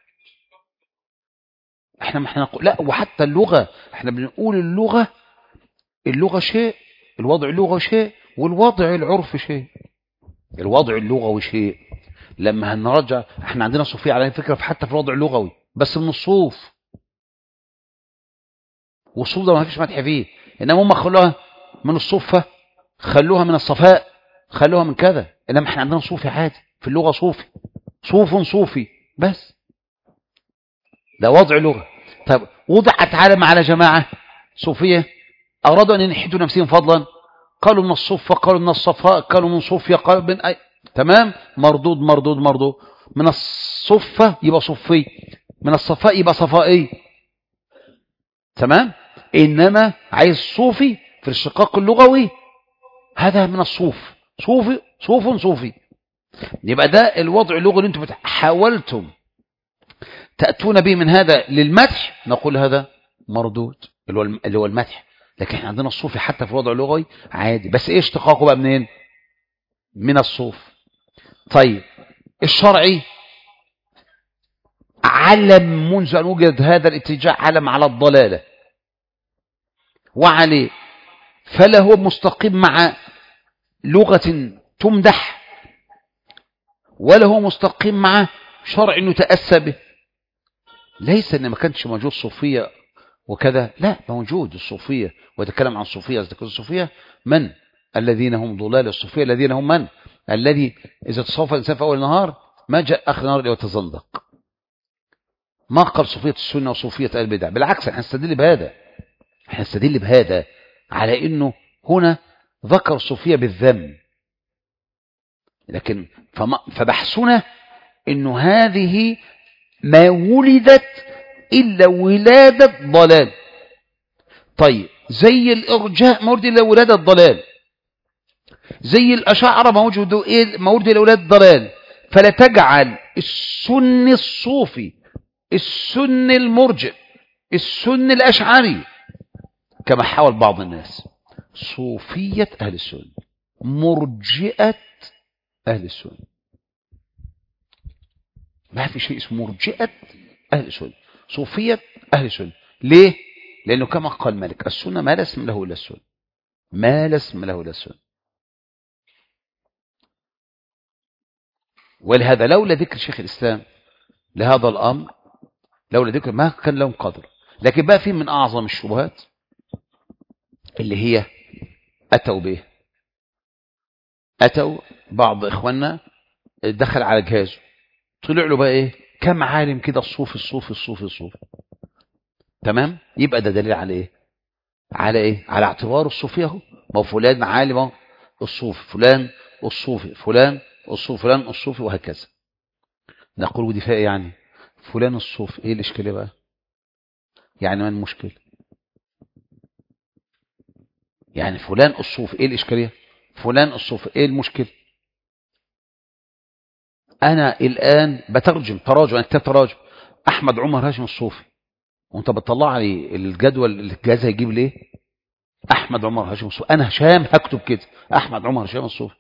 احنا ما احنا نقول لا، وحتى اللغة احنا بنقول اللغة شيء، الوضع اللغوي شيء، والوضع العرفي شيء. الوضع اللغوي شيء، لما هنرجع احنا عندنا صوفية على فكرة حتى في الوضع اللغوي بس من الصوف، والصوف ده ما فيش مدح فيه، انما هم خلوها من الصفة، خلوها من الصفاء، خلوها من كذا، انما احنا عندنا صوفي عادي في اللغة، صوفي صوفي بس، ده وضع لغة. طب وضعت علم على جماعة صوفية أرادوا أن ينحدوا نفسهم فضلا، قالوا من الصفة، قالوا من الصفاء، قالوا من صوفيا، قالوا من أي. تمام، مردود مردود مردود. من الصفة يبقى صفي، من الصفاء يبقى صفائي. تمام. إنما عايز صوفي في الشقاق اللغوي، هذا من الصوف، صوفي صوف صوفي. يبقى ده الوضع اللغوي اللي انتم حاولتم تأتون به من هذا للمدح، نقول هذا مردود اللي هو المدح. لكن احنا عندنا الصوفي حتى في الوضع اللغوي عادي، بس ايه اشتقاقه بقى منين؟ من الصوف. طيب الشرعي علم منذ أن وجد هذا الاتجاه، علم على الضلالة وعليه، فلا هو مستقيم مع لغة تمدح، ولا هو مستقيم مع شرع يتأسى به. ليس ان ما كانش موجود صوفية وكذا، لا، موجود الصوفية، ويتكلم عن الصوفية. ذكر الصوفية من؟ الذين هم ضلال. الصوفية الذين هم من؟ الذي إذا تصوف الإنسان في أول النهار ما جاء آخر النهار وتزندق. ما قال صوفية السنة وصوفية البدع، بالعكس احنا نستدل بهذا على انه هنا ذكر الصوفية بالذم. لكن فبحثنا انه هذه ما ولدت الا ولادة ضلال. طيب زي الارجاء مولد الا ولادة ضلال، زي الاشاعرة مولد الا ولادة ضلال. فلا تجعل السن الصوفي، السن المرجئ، السن الاشعري كما حاول بعض الناس، صوفية أهل السنة، مرجئة أهل السنة. ما في شيء اسمه مرجئة أهل السنة، صوفية أهل السنة. ليه؟ لأنه كما قال مالك السنة ما لا اسم له إلا السنة، ما لا اسم له إلا السنة. ولهذا لولا ذكر شيخ الإسلام لهذا الأمر، لولا ذكر ما كان لهم قدر. لكن بقى في من أعظم الشبهات اللي هي أتوا به، أتوا بعض إخواننا دخل على جهازه، طلع له بقى إيه؟ كم عالم كده الصوفي الصوفي الصوفي الصوفي. تمام. يبقى ده دليل على إيه؟ على إيه؟ على اعتبار الصوفي أهو. ما هو فلان عالم الصوفي، فلان الصوفي، فلان الصوفي، فلان الصوفي، وهكذا. نقول ودي فيها يعني فلان الصوفي، إيه الإشكالية بقى؟ يعني ما المشكلة؟ يعني فلان الصوفي إيه الإشكالية؟ فلان الصوفي إيه المشكلة؟ أنا الآن بترجم تراجم، أنت تراجم أحمد عمر هاشم الصوفي، وأنت بتطلع لي الجدول الجهاز هيجيب ليه؟ أحمد عمر هاشم الصوفي. أنا هشام هكتب كده أحمد عمر هاشم الصوفي،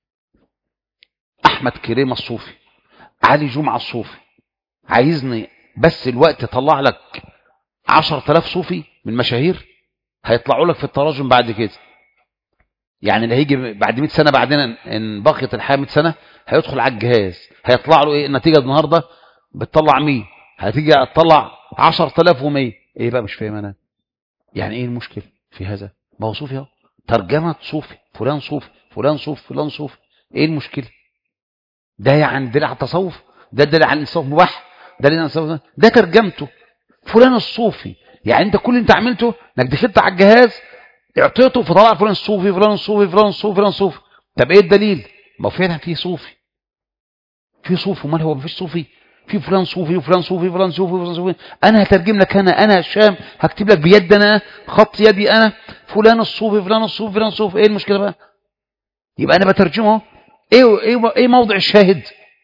أحمد كريم الصوفي، علي جمعة الصوفي. عايزني بس الوقت يطلع لك 10,000 صوفي من مشاهير هيطلعوا لك في التراجم بعد كده. يعني اللي هيجي بعد 100 سنة بعدين إن بقيت الحياة 100 سنة هيدخل على الجهاز هيطلع له إيه النتيجة؟ النهاردة بتطلع 100، هتيجي تطلع 10,100. إيه بقى؟ مش فاهم أنا. يعني إيه المشكلة في هذا؟ ما هو صوفي اهو، ترجمة صوفي، فلان صوفي، فلان صوفي، فلان صوفي. إيه المشكلة؟ ده يعني دليل على التصوف، ده دليل على الانصاف مباح، ده دليل على الانصاف، ده ترجمته فلان الصوفي. يعني أنت كل اللي أنت عملته إنك دخلت على الجهاز اعطيته فطلع فلان الصوفي، فلان الصوفي، فلان الصوفي، فلان الصوفي. طب ايه الدليل؟ ما فعلا في صوفي، في صوفي، ومال هو ما فيش صوفي؟ في فلان صوفي وفلان صوفي وفلان صوفي وفلان صوفي. انا هترجم لك، انا هشام هكتب لك بيد انا، خط يدي انا، فلان الصوفي، فلان الصوفي، فلان الصوفي. ايه المشكله بقى؟ يبقى انا بترجمه. ايه موضع الشاهد؟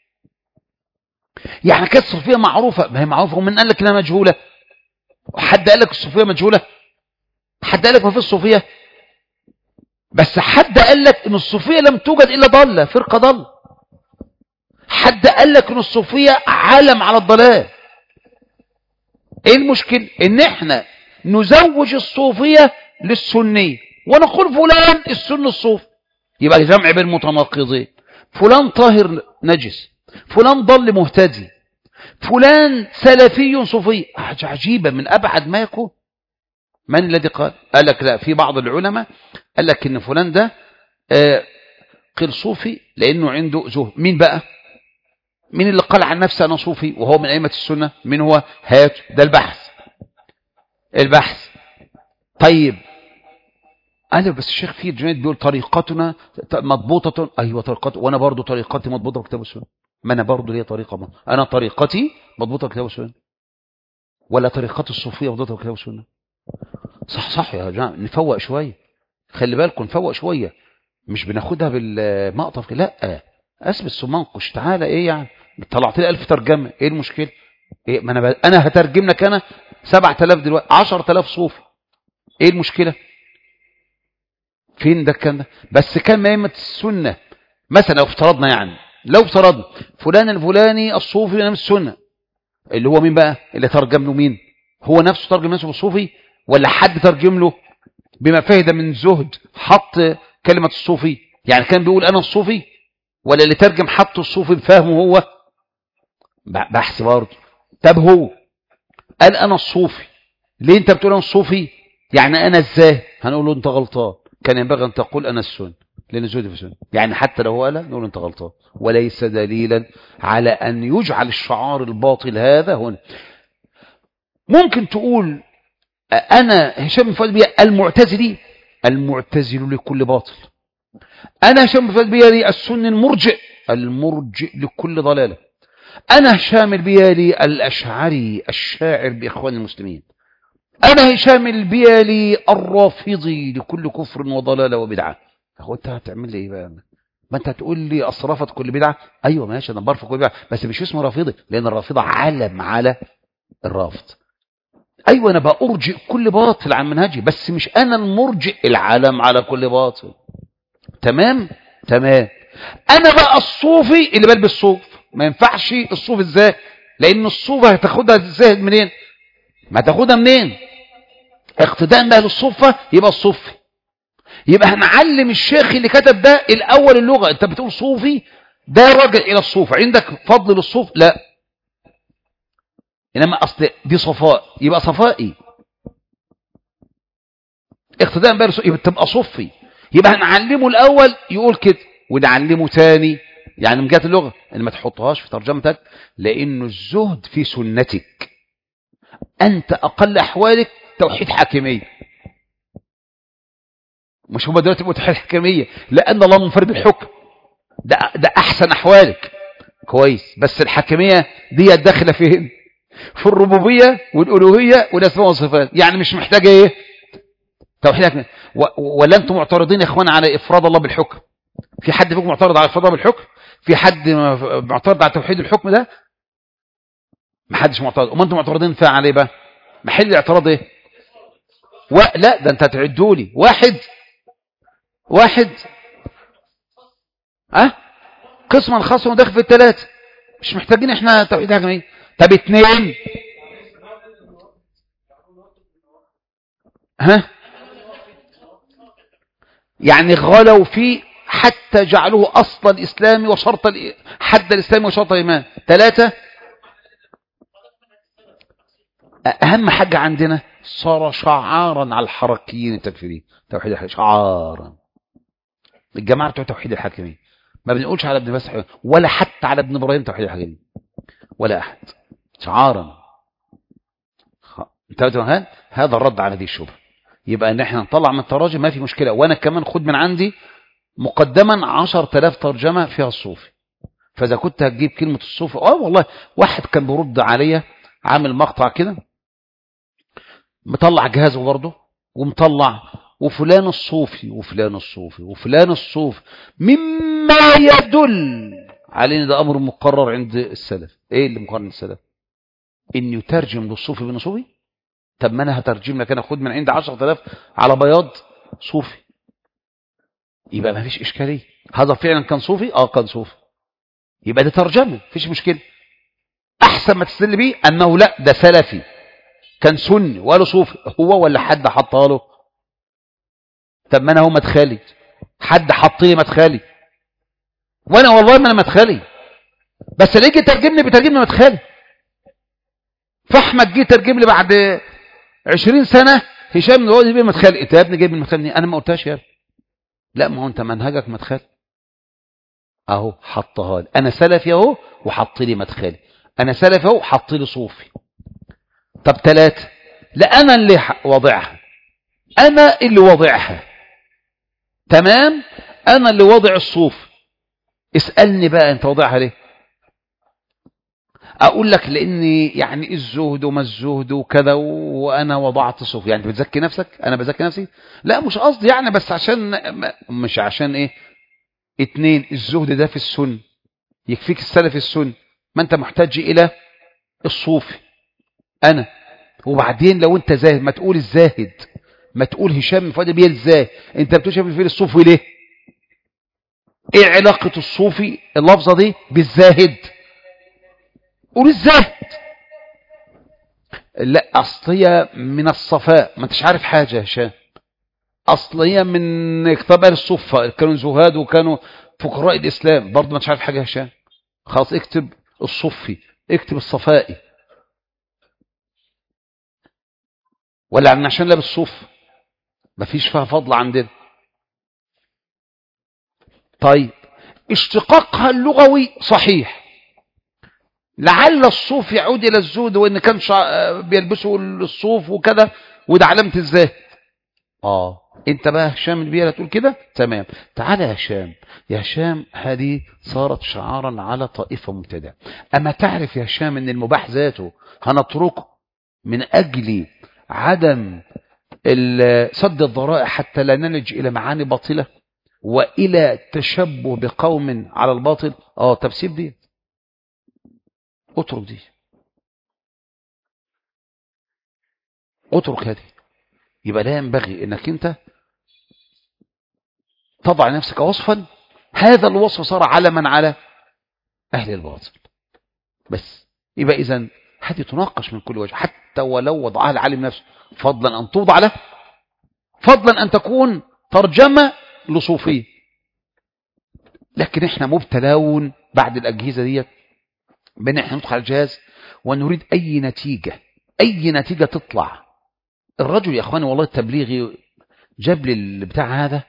يعني كانت الصوفيه معروفه، ما هي معروفه، ومن قال لك انها مجهوله؟ حد قال لك الصوفيه مجهوله؟ حد قال لك ما فيش صوفيه؟ بس حد قال لك ان الصوفيه لم توجد الا ضاله، فرقه ضاله. حد قال لك ان الصوفيه عالم على الضلال. ايه المشكله؟ ان احنا نزوج الصوفيه للسنيه ونقول فلان السن الصوفي، يبقى جمع بين متناقضين. فلان طاهر نجس، فلان ضل مهتدي، فلان سلفي صوفي. عجيبه من ابعد ما يكون. من الذي قال لك لا؟ في بعض العلماء قال لك ان فلان ده قيل صوفي لانه عنده زهد. مين بقى؟ مين اللي قال عن نفسه انا صوفي وهو من ائمه السنه؟ مين هو؟ هات ده البحث. طيب انا بس الشيخ في جنيد بيقول طريقتنا مضبوطه. ايوه طريقتي، وانا برضو طريقتي مضبوطه بكتاب السنه. ما انا برضو ليا طريقه انا طريقتي مضبوطه بكتاب السنه، ولا طريقتي الصوفيه مضبوطه بكتاب السنه؟ صح يا جماعه، نفوق شويه، خلي بالكم نفوق شويه، مش بناخدها بالمقطف كده، لا اثبت ثم انقش. تعالى ايه يعني طلعت لي 1000 ترجمه، ايه المشكله؟ ايه ما انا هترجم لك انا 7000 دلوقتي 10000 صوفي، ايه المشكله؟ فين ده الكلام ده؟ بس كان من ائمه السنه مثلا، لو افترضنا يعني لو افترضنا فلان الفلاني الصوفي من السنه، اللي هو مين بقى اللي ترجم له؟ مين هو نفسه ترجم نفسه بالصوفي، ولا حد ترجم له بما فهد من زهد حط كلمه الصوفي؟ يعني كان بيقول انا الصوفي، ولا اللي ترجم حط الصوفي بفهمه هو؟ بحث برضه. طب هو قال انا الصوفي، ليه انت بتقول انا الصوفي؟ يعني انا ازاي؟ هنقول له انت غلطان، كان ينبغي ان تقول انا السنه، لان زهد في السنه. يعني حتى لو هو قال نقول انت غلطان، وليس دليلا على ان يجعل الشعار الباطل هذا هنا. ممكن تقول انا هشام بن فؤاد بيه المعتزلي، المعتزل لكل باطل. انا هشام بن فؤاد بيه السني المرجئ لكل ضلاله. انا هشام البيالي الاشعري الشاعر باخوان المسلمين. انا هشام البيالي الرافضي لكل كفر وضلاله وبدعه. هو انت هتعمل لي ايه بقى؟ ما انت هتقول لي اصرفت كل بدعه، ايوه ماشي انا برفض كل بدعه، بس مش اسمه رافضي، لان الرافضه علم على الرافض. ايوه انا بأرجئ كل باطل عن منهجي، بس مش انا المرجئ العلم على كل باطل. تمام. انا بقى الصوفي اللي بلبس صوف. ما ينفعش الصوف ازاي؟ لان الصوفه هتاخدها ازاي منين؟ ما تاخدها منين؟ اقتداء باهل الصوفه يبقى الصوفي. يبقى هنعلم الشيخ اللي كتب ده الاول اللغه. انت بتقول صوفي، ده راجع الى الصوف، عندك فضل للصوف؟ لا، انما اصل دي صفاء، يبقى صفائي. اقتداء باهل الصوفه يبقى تبقى صوفي. يبقى هنعلمه الاول يقول كده، ونعلمه ثاني يعني من جهه اللغه ان ما تحطهاش في ترجمتك، لانه الزهد في سنتك. انت اقل احوالك توحيد حاكميه، مش هم دلوقتي توحيد حاكميه لان الله منفرد بالحكم، ده احسن احوالك كويس. بس الحاكميه دي داخله فين؟ في الربوبيه والالوهيه والاسماء والصفات، يعني مش محتاجه ايه؟ توحيد حاكميه. ولا انتم معترضين يا اخوان على افراد الله بالحكم؟ في حد فيكم معترض على افراد الله بالحكم؟ في حد معترض على توحيد الحكم ده؟ ما حدش معترض. امال انتم معترضين فيها عليه بقى؟ محل الاعتراض ايه؟ لا ده انت هتعدوا لي واحد قسما خاصا وداخل في الثلاثه، مش محتاجين احنا توحيد حاكميه. طب 2 يعني غلوا فيه حتى جعلوه اصل الاسلام وشرط حد الاسلام وشرط الايمان. 3 اهم حاجه عندنا صار شعارا على الحركيين التكفيريين، توحيد الحاكميه شعارا. الجماعه بتوع توحيد الحاكميه ما بنقولش على ابن مسح ولا حتى على ابن ابراهيم توحيد الحاكميه ولا احد، شعارا. انتبهتوا؟ هذا الرد على هذه الشبهه. يبقى ان احنا نطلع من التراجم ما في مشكله، وانا كمان خد من عندي مقدما 10000 ترجمه فيها الصوفي. فاذا كنت هتجيب كلمه الصوفي، والله واحد كان بيرد عليا عامل مقطع كده مطلع جهازه برضه ومطلع وفلان الصوفي وفلان الصوفي وفلان الصوفي، مما يدل على ان ده امر مقرر عند السلف. ايه اللي مقرر عند السلف؟ ان يترجم للصوفي بن صوفي. طب ما انا هترجم لك، انا خد من عند 10000 على بياض صوفي، يبقى ما فيش اشكاليه. هذا فعلا كان صوفي، كان صوفي، يبقى ده ترجمه مفيش مشكله. احسن ما تستدل بيه انه لا ده سلفي كان سني وقالوا صوفي، هو ولا حد حطها له؟ طب ما انا هو مدخلي، حد حط لي مدخلي، وانا والله ما انا مدخلي، بس اللي يجي يترجمني بيترجمني مدخلي. فاحمد جه ترجم لي بعد 20 سنه هشام هو اللي مدخلي. انت يا ابني جايب المدخل منين؟ انا ما قلتهاش يا ابني. لا ما هو انت منهجك مدخل اهو، حطها لي. انا سلفي اهو وحط لي مدخلي، انا سلفي اهو حط لي صوفي. طب 3 لا انا اللي واضعها، انا اللي واضعها، تمام، أنا اللي وضع الصوف. اسألني بقى أنت وضعها ليه؟ أقول لك لأني يعني الزهد وما الزهد وكذا وأنا وضعت صوف. يعني بتزكي نفسك؟ أنا بزكي نفسي؟ لا مش قصدي يعني، بس عشان مش عشان إيه. اتنين، الزهد ده في السن، يكفيك السلف السن، ما أنت محتاج إلى الصوفي أنا. وبعدين لو أنت زاهد ما تقول الزاهد، ما تقول هشام فؤاد بيه الزاهد. أنت بتقول هشام فؤاد الصوفي ليه؟ إيه علاقة الصوفي اللفظة دي بالزاهد؟ قول الزاهد. لا، أصلية من الصفاء، ما انتش عارف حاجة يا هشام. أصلية من كتاب آل الصفة، كانوا زهاد وكانوا فقراء الإسلام، برضه ما انتش عارف حاجة يا هشام. خلاص اكتب الصفي، اكتب الصفائي. ولا عشان لابس صوف مفيش فيها فضل عندنا. طيب اشتقاقها اللغوي صحيح، لعل الصوف يعود إلى الزهد، وإن كان بيلبسوا الصوف وكذا، وده علامة الزاهد. انت بقى هشام البيئة تقول كده، تمام. تعالى يا هشام، يا هشام هذه صارت شعارا على طائفة مبتدعة. اما تعرف يا هشام ان المباح ذاته هنتركه من اجل عدم سد الذرائع حتى لا نلج الى معاني باطلة والى تشبه بقوم على الباطل. تفسير دي، اترك دي، اترك هذه. يبقى لا ينبغي انك انت تضع نفسك وصفا، هذا الوصف صار علما على أهل الباطل بس. يبقى إذن هذه تناقش من كل وجه، حتى ولو وضعها العالم نفسه، فضلا أن توضع له، فضلا أن تكون ترجمة لصوفية. لكن احنا مبتلاون بعد الأجهزة دي بأن احنا ندخل الجهاز ونريد أي نتيجة، أي نتيجة تطلع. الرجل يا أخواني والله التبليغي جاب لي البتاع هذا،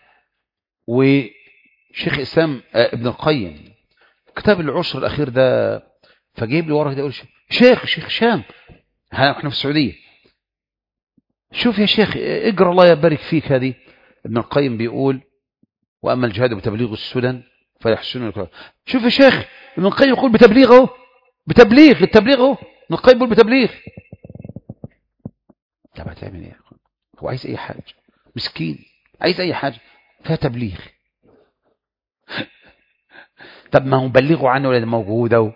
وشيخ إسلام ابن القيم كتاب العشر الأخير ده، فجيب لي ورقه ده يقول شيخ شام، احنا في السعودية، شوف يا شيخ اقرأ الله يبارك فيك هذه. ابن القيم بيقول وأما الجهاد بتبليغ السنن فيحسنون الكلام. شوف يا شيخ ابن القيم يقول بتبليغه، التبليغ اهو. ابن القيم بيقول بتبليغ. طب هتعمل ايه؟ هو عايز اي حاجة، مسكين عايز اي حاجة فيها تبليغ. طب ما هم بلغوا عنه ولا موجودة،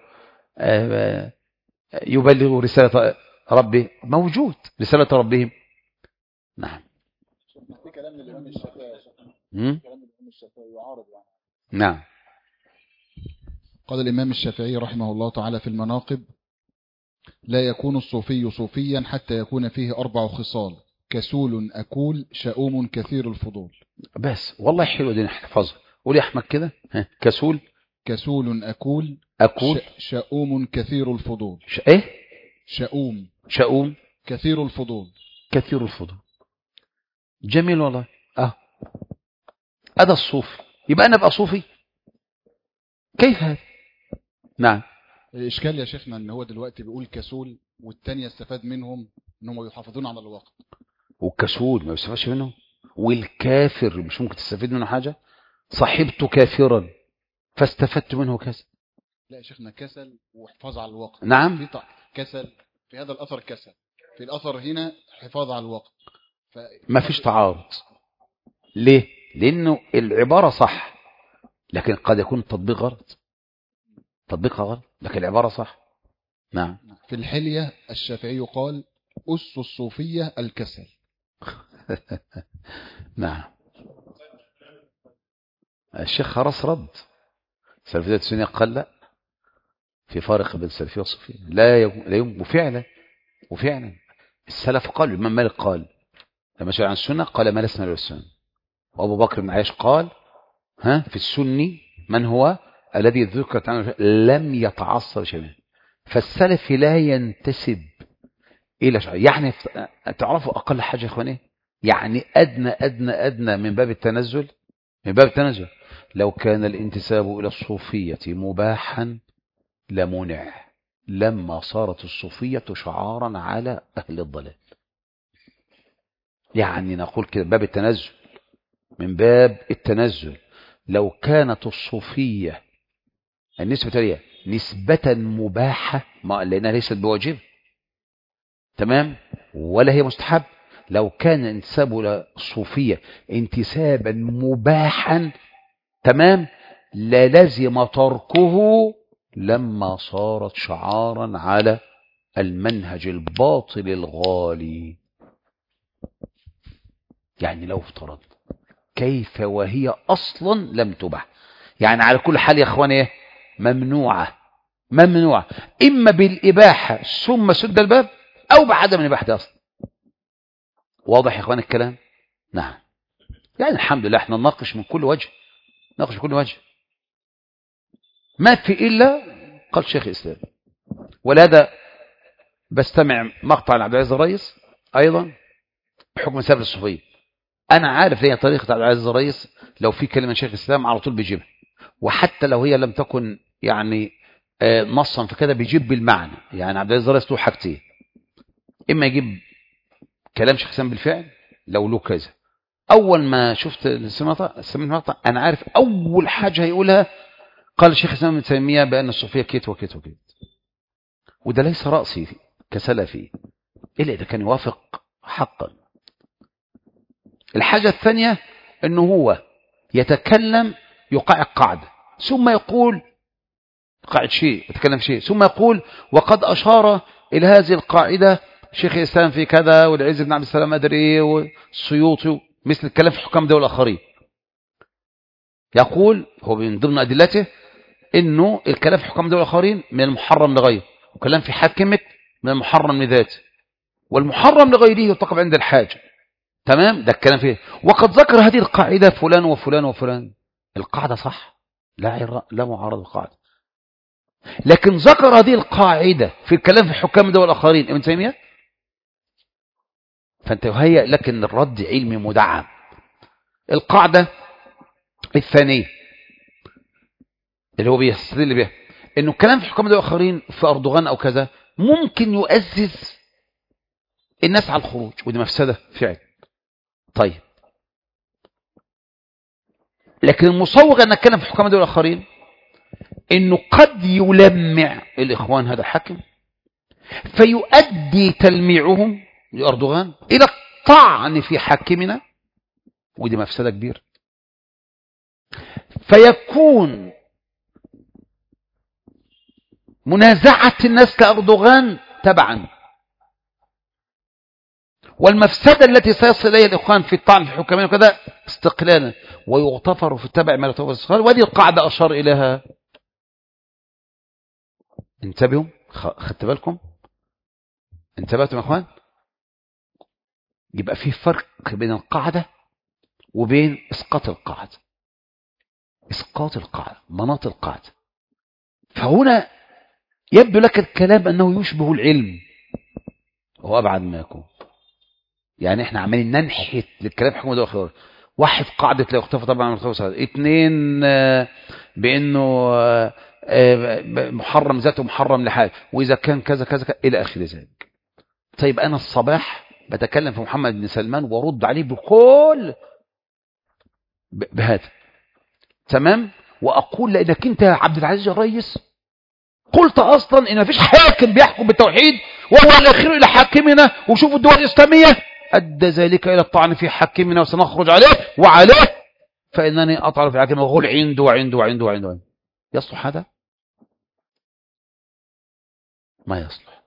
يبلغوا رسالة ربه، موجود رسالة ربهم. نعم. في كلام الإمام الشافعي، يعارض يعني. نعم. قال الإمام الشافعي رحمه الله تعالى في المناقب: لا يكون الصوفي صوفيا حتى يكون فيه 4 خصال: كسول أكول شؤوم كثير الفضول. بس والله حلو دي نحفظها. قول يا أحمد كده، كسول أكول شؤوم كثير الفضول. ايه؟ شؤوم كثير الفضول. جميل والله. هذا الصوفي، يبقى أنا أبقى صوفي كيف هذا؟ نعم. الإشكال يا شيخنا أن هو دلوقتي بيقول كسول، والتانية استفاد منهم أنهم يحافظون على الوقت، والكسول ما يستفادش منه، والكافر مش ممكن تستفيد منه حاجة. صاحبت كافرا فاستفدت منه كذا. لا يا شيخنا، كسل وحفاظ على الوقت. نعم. في كسل في هذا الأثر، كسل في الأثر هنا حفاظ على الوقت. ما فيش تعارض. ليه؟ لأنه العبارة صح، لكن قد يكون التطبيق غلط، تطبيقها غلط، لكن العبارة صح. نعم. في الحلية الشافعي قال: أس الصوفية الكسل. نعم. الشيخ خرس رد. سلفية السنية قال لا، في فارق بين السلفية والصوفية، لا يمكن. وفعلا السلف قالوا، الإمام مالك قال لما سئل عن السنة قال ما لسنا له السنة. وأبو بكر بن عياش قال في السني من هو الذي ذكرت عنه لم يتعصر شيئا. فالسلف لا ينتسب إلى شيء. يعني تعرفوا أقل حاجة يا إخواني، يعني أدنى من باب التنزل، لو كان الانتساب إلى الصوفية مباحا لمنع، لما صارت الصوفية شعارا على أهل الضلال. يعني نقول كده باب التنزل، من باب التنزل. لو كانت الصوفية النسبة ليها نسبة مباحة، ما لأنها ليست بواجب، تمام، ولا هي مستحب. لو كان انتساب للصوفية انتسابا مباحا، تمام، للزم تركه لما صارت شعارا على المنهج الباطل الغالي. يعني لو افترض كيف وهي أصلا لم تباح، يعني على كل حال يا اخواني ممنوعة، ممنوعة إما بالإباحة ثم سد الباب، أو بعدم الإباحة أصلا. واضح يا اخواني الكلام؟ نعم. يعني الحمد لله احنا نناقش من كل وجه، نناقش من كل وجه، ما في إلا قال شيخ الإسلام. ولهذا بستمع مقطع عبد العزيز الرئيس أيضا بحكم سبب الصوفية. أنا عارف هي طريقة عبد العزيز الرئيس، لو في كلمة شيخ الإسلام على طول بيجيبها، وحتى لو هي لم تكن يعني نصا فكده بيجيب بالمعنى. يعني عبد العزيز الرئيس له حاجتين، إما يجيب كلام شيخ الإسلام بالفعل لو له كذا. أول ما شفت سمعت مقطع أنا عارف أول حاجة هيقولها قال الشيخ الإسلام ابن تيمية بأن الصوفية كيت وكيت وكيت، وده ليس رأسي كسلفي إلا إذا كان يوافق حقا. الحاجة الثانية أنه هو يتكلم يقع قاعدة ثم يقول قاعد شيء، يتكلم شيء ثم يقول وقد أشار إلى هذه القاعدة شيخ الإسلام في كذا والعز بن عبد السلام أدري والسيوطي، مثل الكلام في حكام دول الآخرين. يقول هو من ضمن أدلته أنه الكلام في حكام دول الآخرين من المحرم لغيره، وكلام في حاكمة من المحرم لذاته، والمحرم لغيره يرتكب عند الحاجة، تمام، ده الكلام فيه. وقد ذكر هذه القاعدة فلان وفلان وفلان، القاعدة صح، لا معارض القاعدة، لكن ذكر هذه القاعدة في الكلام في حكام دول الآخرين ابن تيمية، فأنت يهيأ لك أن الرد علمي مدعم. القاعدة الثانية اللي هو بيستدل بها أنه الكلام في حكام دول الآخرين في أردوغان أو كذا ممكن يؤزز الناس على الخروج، ودي مفسدة فعلا. طيب، لكن المصوغ أن نتكلم في حكام دول الآخرين أنه قد يلمع الإخوان هذا الحاكم فيؤدي تلميعهم لأردوغان إلى الطعن في حاكمنا، ودي مفسدة كبيرة. فيكون منازعة الناس لأردوغان تبعا، والمفسدة التي سيصل إليها الإخوان في الطعن في حكامنا وكذا استقلالا، ويغتفر في التبع ما لا يغتفر في الاستقلال. وهذه القاعدة أشار إليها. انتبهوا، خدت بالكم؟ انتبهتم يا أخوان؟ يبقى في فرق بين القاعدة وبين إسقاط القاعدة. إسقاط القاعدة، مناط القاعدة. فهنا يبدو لك الكلام أنه يشبه العلم، وهو أبعد ما يكون. يعني احنا عمالين ننحت للكلام في حكم دول الآخرين. واحد، قاعدة لا يختفى طبعا من الخوف. اثنين، بأنه محرم ذاته محرم لحاجة، وإذا كان كذا كذا إلى آخر ذلك. طيب أنا الصباح بتكلم في محمد بن سلمان ورد عليه بكل بهذا، تمام، وأقول لأنك أنت يا عبد العزيز الرئيس قلت أصلا إن مفيش حاكم بيحكم بالتوحيد وهو الأخير إلى حاكمنا، وشوفوا الدول الإسلامية أدى ذلك إلى الطعن في حاكمنا وسنخرج عليه وعليه، فإنني أطعن في حاكمه وأقول عنده وعنده وعنده وعنده. يصلح هذا؟ ما يصلح.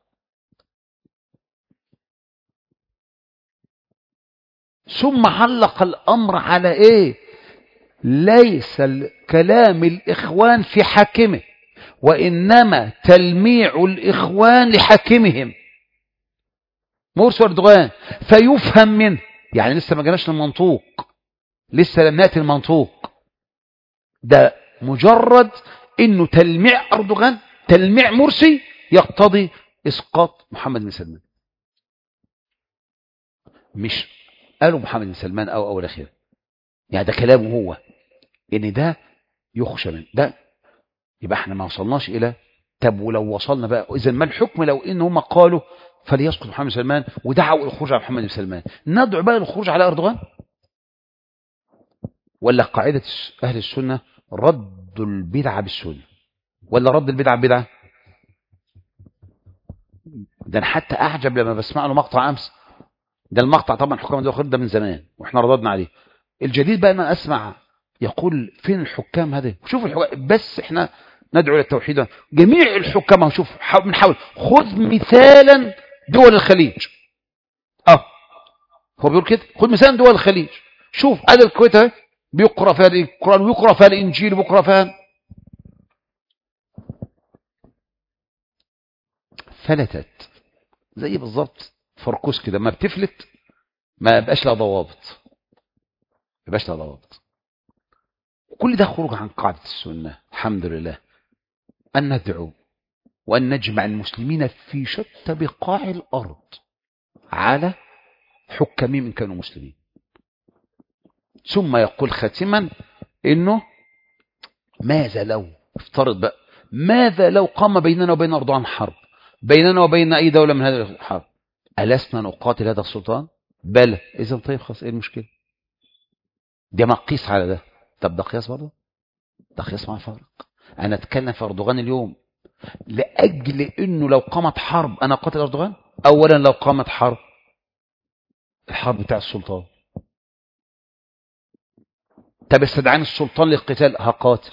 ثم علق الأمر على إيه؟ ليس كلام الإخوان في حاكمه، وإنما تلميع الإخوان لحاكمهم مرسي وأردوغان، فيفهم منه. يعني لسه ما جناش المنطوق، لسه لم نأتي المنطوق، ده مجرد إنه تلميع أردوغان، تلميع مرسي يقتضي إسقاط محمد بن سلمان. مش قالوا محمد بن سلمان أو الأخير، يعني ده كلامه هو، إن ده يخشى من ده. يبقى احنا ما وصلناش إلى طب ولو وصلنا بقى إذن ما الحكم لو إن هم قالوا فليسقط محمد بن سلمان ودعوا الخروج على محمد بن سلمان، ندعو بقى الخروج على أردوغان؟ ولا قاعدة أهل السنة رد البدعة بالسنة، ولا رد البدعة ببدعة؟ ده أنا حتى أعجب لما بسمع له مقطع أمس، ده المقطع طبعا حكام ده من زمان وإحنا رددنا عليه. الجديد بقى أنا أسمع يقول فين الحكام هذه؟ شوف الحكام، بس إحنا ندعو إلى التوحيد. جميع الحكام شوف بنحاول خذ مثالا دول الخليج. هو بيقول كده، خذ مثال دول الخليج، شوف ادي الكويت اهي بيقرا فيها القران ويقرا فيها الانجيل ويقرا فيها، فلتت زي بالظبط فركوس كده، ما بتفلت ما يبقاش لها ضوابط، ما يبقاش لها ضوابط. كل ده خروج عن قاعده السنه. الحمد لله ان ندعو وان نجمع المسلمين في شتى بقاع الارض على حكامهم ان كانوا مسلمين. ثم يقول خاتما انه ماذا لو افترض بقى، ماذا لو قام بيننا وبين أردوغان حرب، بيننا وبين أي دولة من هذه الحرب، ألسنا نقاتل هذا السلطان؟ بلى. إذا طيب خلاص، إيه المشكلة؟ ده ما قيس على ده. طب ده قياس برضه، ده قياس مع فرق. أنا أتكلم في أردوغان اليوم لأجل إنه لو قامت حرب أنا قاتل أردوغان. أولا لو قامت حرب، الحرب بتاع السلطان، طب استدعاني السلطان للقتال هقاتل.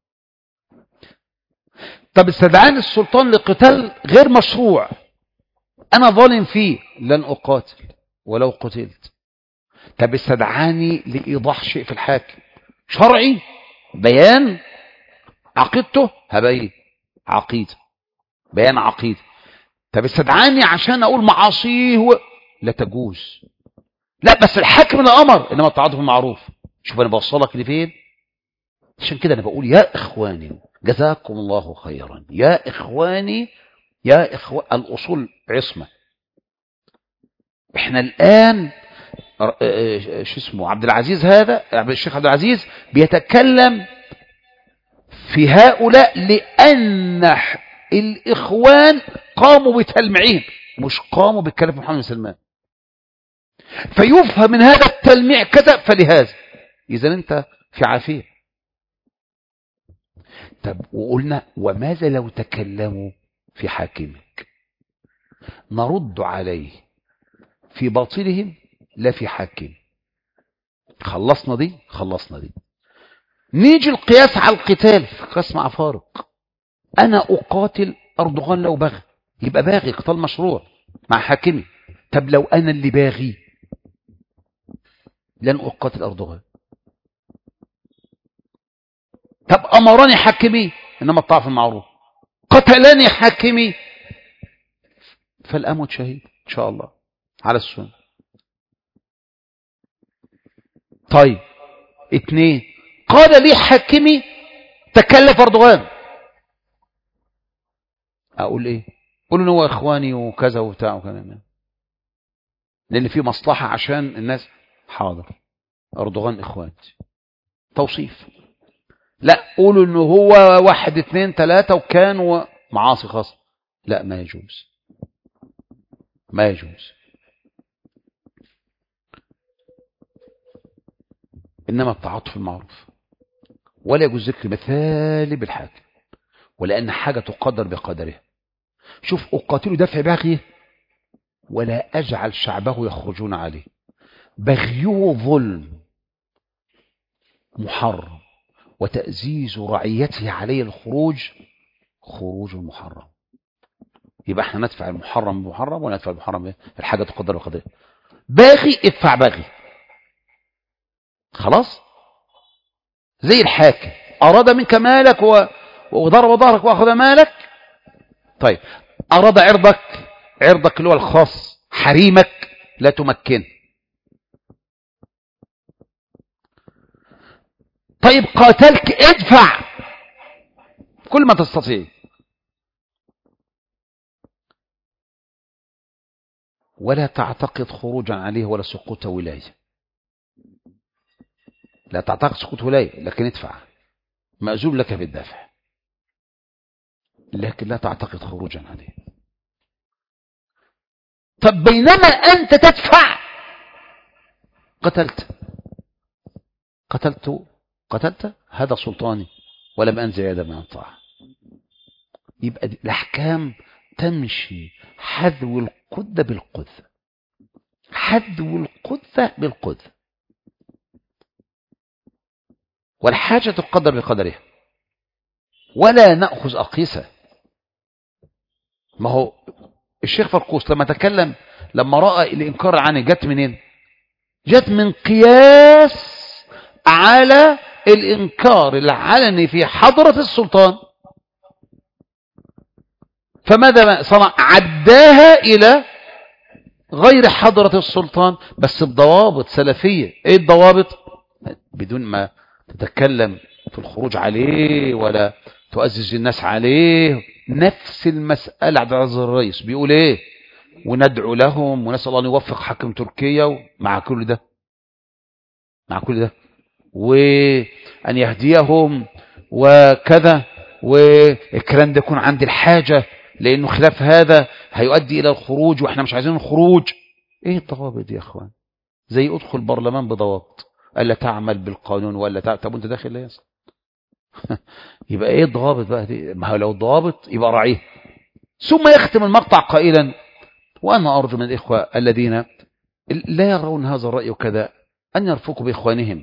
طب استدعاني السلطان لقتال غير مشروع أنا ظالم فيه، لن أقاتل ولو قتلت. طب استدعاني لإيضاح شيء في الحاكم شرعي، بيان عقيدته، هبين عقيدة، بيان عقيدة. طب استدعاني عشان أقول معاصيه لا تجوز. لا بس الحاكم اللي أمر، إنما التعاطف المعروف. شوف أنا بوصلك لفين. عشان كده أنا بقول يا إخواني جزاكم الله خيرا، يا إخواني يا إخوان، الأصول عصمة. إحنا الآن شو اسمه عبد العزيز، هذا الشيخ عبد العزيز بيتكلم في هؤلاء لأن الإخوان قاموا بتلميعهم، مش قاموا بالكلام محمد بن سلمان، فيفهم من هذا التلميع كذا، فلهذا إذا أنت في عافية. طب وقلنا وماذا لو تكلموا في حاكمك؟ نرد عليه في باطلهم لا في حاكم. خلصنا دي، خلصنا دي. نيجي القياس على القتال، قياس مع فارق. أنا أقاتل أردوغان لو بغى، يبقى باغي قتال مشروع مع حاكمي. طب لو أنا اللي باغي لن أقاتل أردوغان. طب أمرني حاكمي، إنما الطاعة في المعروف، قتلني حاكمي، فالأموت شهيد إن شاء الله على السنة. طيب 2، قال لي حاكمي تكلف أردوغان، أقول إيه؟ قولوا إنه هو إخواني وكذا وبتاع وكذا، لأن في مصلحة عشان الناس. حاضر، أردوغان إخواني، توصيف. لا قولوا إنه هو 1 2 3 وكان معاصي خاصة، لا ما يجوز، ما يجوز. إنما التعاطف المعروف، ولا يجوز ذكر مثال بالحاكم، ولأن حاجة تقدر بقدرها. شوف أقاتل دفع باغيه ولا أجعل شعبه يخرجون عليه. بغيه ظلم محرم، وتأزيز رعيته عليه الخروج خروج محرم. يبقى احنا ندفع المحرم بمحرم ولا ندفع المحرم الحاجة تقدر بقدرها. باغي ادفع باغي، خلاص. زي الحاكم أراد منك مالك وضرب ظهرك وأخذ مالك. طيب أراد عرضك، عرضك اللي هو الخاص، حريمك لا تمكن. طيب قاتلك ادفع كل ما تستطيع. ولا تعتقد خروجا عليه ولا سقوط ولاية، لا تعتقد سقوط ولاية، لكن ادفع، مأذون لك بالدفع، لكن لا تعتقد خروجا عليه. طب بينما أنت تدفع قتلت، قتلت هذا سلطاني ولم أنزل يدا من الطاعة. يبقى الأحكام تمشي حذو القذة بالقذة، حذو القذة بالقذة، والحاجة تقدر بقدرها ولا نأخذ أقيسة. ما هو الشيخ فرقوس لما تكلم، لما رأى الإنكار عنه، جت منين؟ جت من قياس على الإنكار العلني في حضرة السلطان. فماذا صنع؟ عداها إلى غير حضرة السلطان، بس بضوابط سلفية. ايه الضوابط؟ بدون ما تتكلم في الخروج عليه ولا تؤزز الناس عليه. نفس المسألة عبد العزيز الرئيس بيقول ايه؟ وندعو لهم ونسأل الله أن يوفق حاكم تركيا مع كل ده، مع كل ده، وأن يهديهم وكذا، والكلام ده يكون عند الحاجة، لأنه خلاف هذا هيؤدي إلى الخروج وإحنا مش عايزين الخروج. إيه الضوابط دي يا أخوان؟ زي أدخل برلمان بضوابط، ألا تعمل بالقانون ولا طب أنت داخل ليه؟ يبقى إيه الضوابط بقى دي؟ ما هو لو الضوابط يبقى راعيه. ثم يختم المقطع قائلا: وأنا أرجو من الإخوة الذين لا يرون هذا الرأي كذا أن يرفقوا بإخوانهم،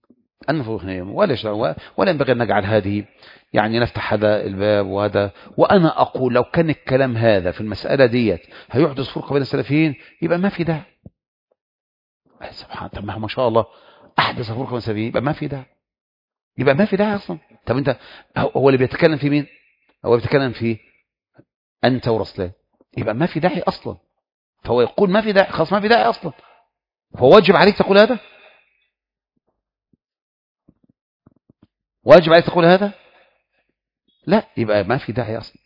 ولا ينبغي أن نجعل هذه يعني نفتح هذا الباب وهذا. وأنا أقول لو كان الكلام هذا في المسألة ديت هيحدث فرقة بين السلفيين يبقى ما في داعي. سبحان الله، ما شاء الله أحدث فرقة بين السلفيين، يبقى ما في داعي، يبقى ما في داعي أصلا. طب أنت هو اللي بيتكلم في مين؟ هو بيتكلم في أنت ورسلان، يبقى ما في داعي أصلا. فهو يقول ما في داعي، خلاص ما في داعي أصلا. فهو واجب عليك تقول هذا؟ واجب عليك تقول هذا؟ لا، يبقى ما في داعي أصلا.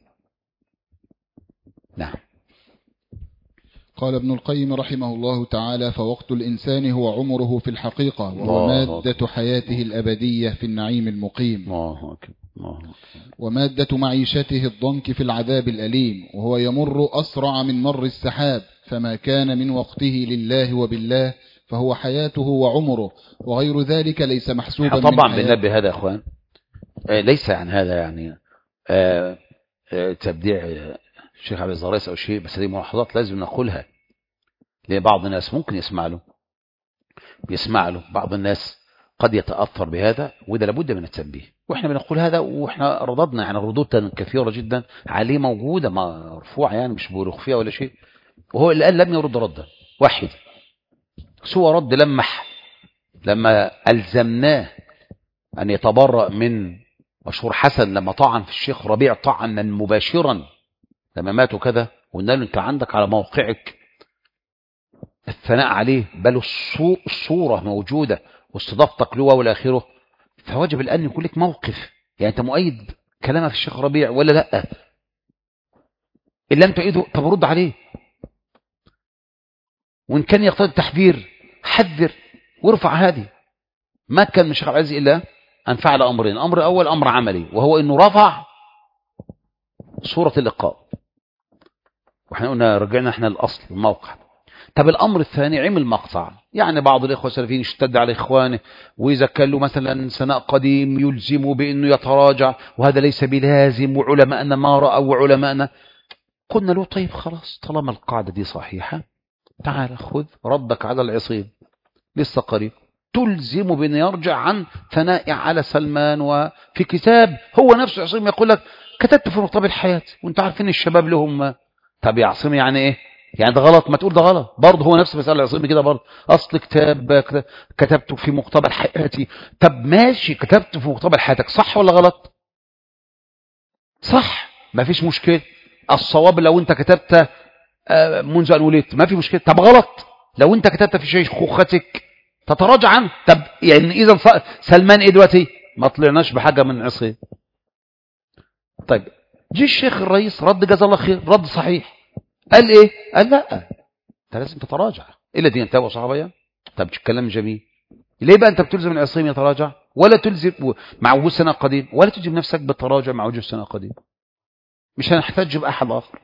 نعم. قال ابن القيم رحمه الله تعالى: فوقت الإنسان هو عمره في الحقيقة، وهو مادة حياته الأبدية في النعيم المقيم، ومادة معيشته الضنك في العذاب الأليم، وهو يمر أسرع من مر السحاب، فما كان من وقته لله وبالله فهو حياته وعمره، وغير ذلك ليس محسوبا. طبعا بننبه هذا يا أخوان، ليس عن هذا يعني تبديع الشيخ عبد الزريس أو شيء، بس هذه ملاحظات لازم نقولها، لأن بعض الناس ممكن بيسمع له بعض الناس قد يتأثر بهذا، وده لابد من التنبيه. وإحنا بنقول هذا، وإحنا رددنا يعني ردود كثيرة جدا عليه موجودة مرفوعة، يعني مش بيرخ فيها ولا شيء. وهو اللي قال لم يرد ردا واحد، سوى رد لما ألزمناه أن يتبرأ من مشهور حسن لما طعن في الشيخ ربيع طعنا مباشرا لما ماتوا كذا، وقلنا له أنت عندك على موقعك الثناء عليه، بل الصورة موجودة واستضافتك له والى اخره. فواجب الآن يكون لك موقف، يعني أنت مؤيد كلامه في الشيخ ربيع ولا لا؟ إن لم تؤيده طب رد عليه، وإن كان يقتضي التحذير حذر وارفع هذه. ما كان من الشيخ عبد العزيز إلا أن فعل أمرين: أمر أول أمر عملي، وهو أنه رفع صورة اللقاء، وإحنا قلنا رجعنا إحنا الأصل الموقع. طب الأمر الثاني عمل مقطع، يعني بعض الإخوة السلفيين اشتد على إخوانه، وإذا كان له مثلا سناء قديم يلزمه بأنه يتراجع، وهذا ليس بلازم، وعلماءنا ما رأوا وعلماءنا. قلنا له طيب خلاص، طالما القاعدة دي صحيحة تعال خذ ردك على العصيم لسه قريب، تلزم بأن يرجع عن ثناء على سلمان. وفي كتاب هو نفسه عصيم يقول لك كتبت في مقتبل الحياة، وانت عارفين الشباب لهم. طب يا عصيم يعني ايه؟ يعني ده غلط؟ ما تقول ده غلط برضه. هو نفس مسألة عصيم كده برضه، أصل كتاب كتبته في مقتبل حياتي. طب ماشي، كتبته في مقتبل حياتك، صح ولا غلط؟ صح، ما فيش مشكلة. الصواب لو انت كتبت منذ أن ولدت ما في مشكلة. طب غلط لو انت كتبت في شيخوختك تتراجع عنه. طب يعني إذا سلمان إيه دلوقتي؟ ما طلعناش بحاجة من عصيم. طيب جي الشيخ الرئيس رد جزا الله خير، رد صحيح، قال ايه؟ قال لا انت لازم تتراجع الا دي انتبه صحابيه. طب كلام جميل، ليه بقى انت بتلزم العصيم يتراجع ولا تلزم مع وجود سنه قديم، ولا تلزم نفسك بالتراجع مع وجود سنه قديم؟ مش هنحتاج باحد اخر.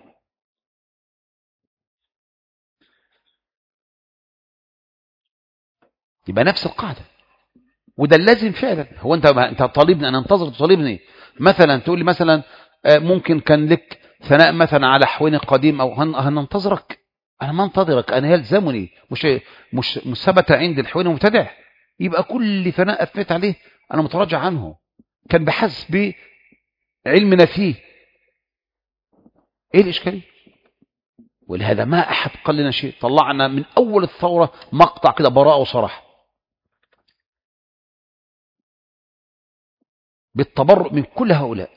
يبقى نفس القاعده، وده اللازم فعلا. هو انت طالبني، انا انتظر تطالبني مثلا تقول لي مثلا ممكن كان لك ثناء مثلا على حوين قديم، او هننتظرك؟ انا ما انتظرك، انا يلزمني، مش ثبت عند الحوين مبتدع، يبقى كل ثناء اثنيت عليه انا متراجع عنه، كان بحسب علمنا فيه. ايه الاشكاليه؟ ولهذا ما احد قال لنا شيء، طلعنا من اول الثوره مقطع كده براءه وصراحه بالتبرؤ من كل هؤلاء.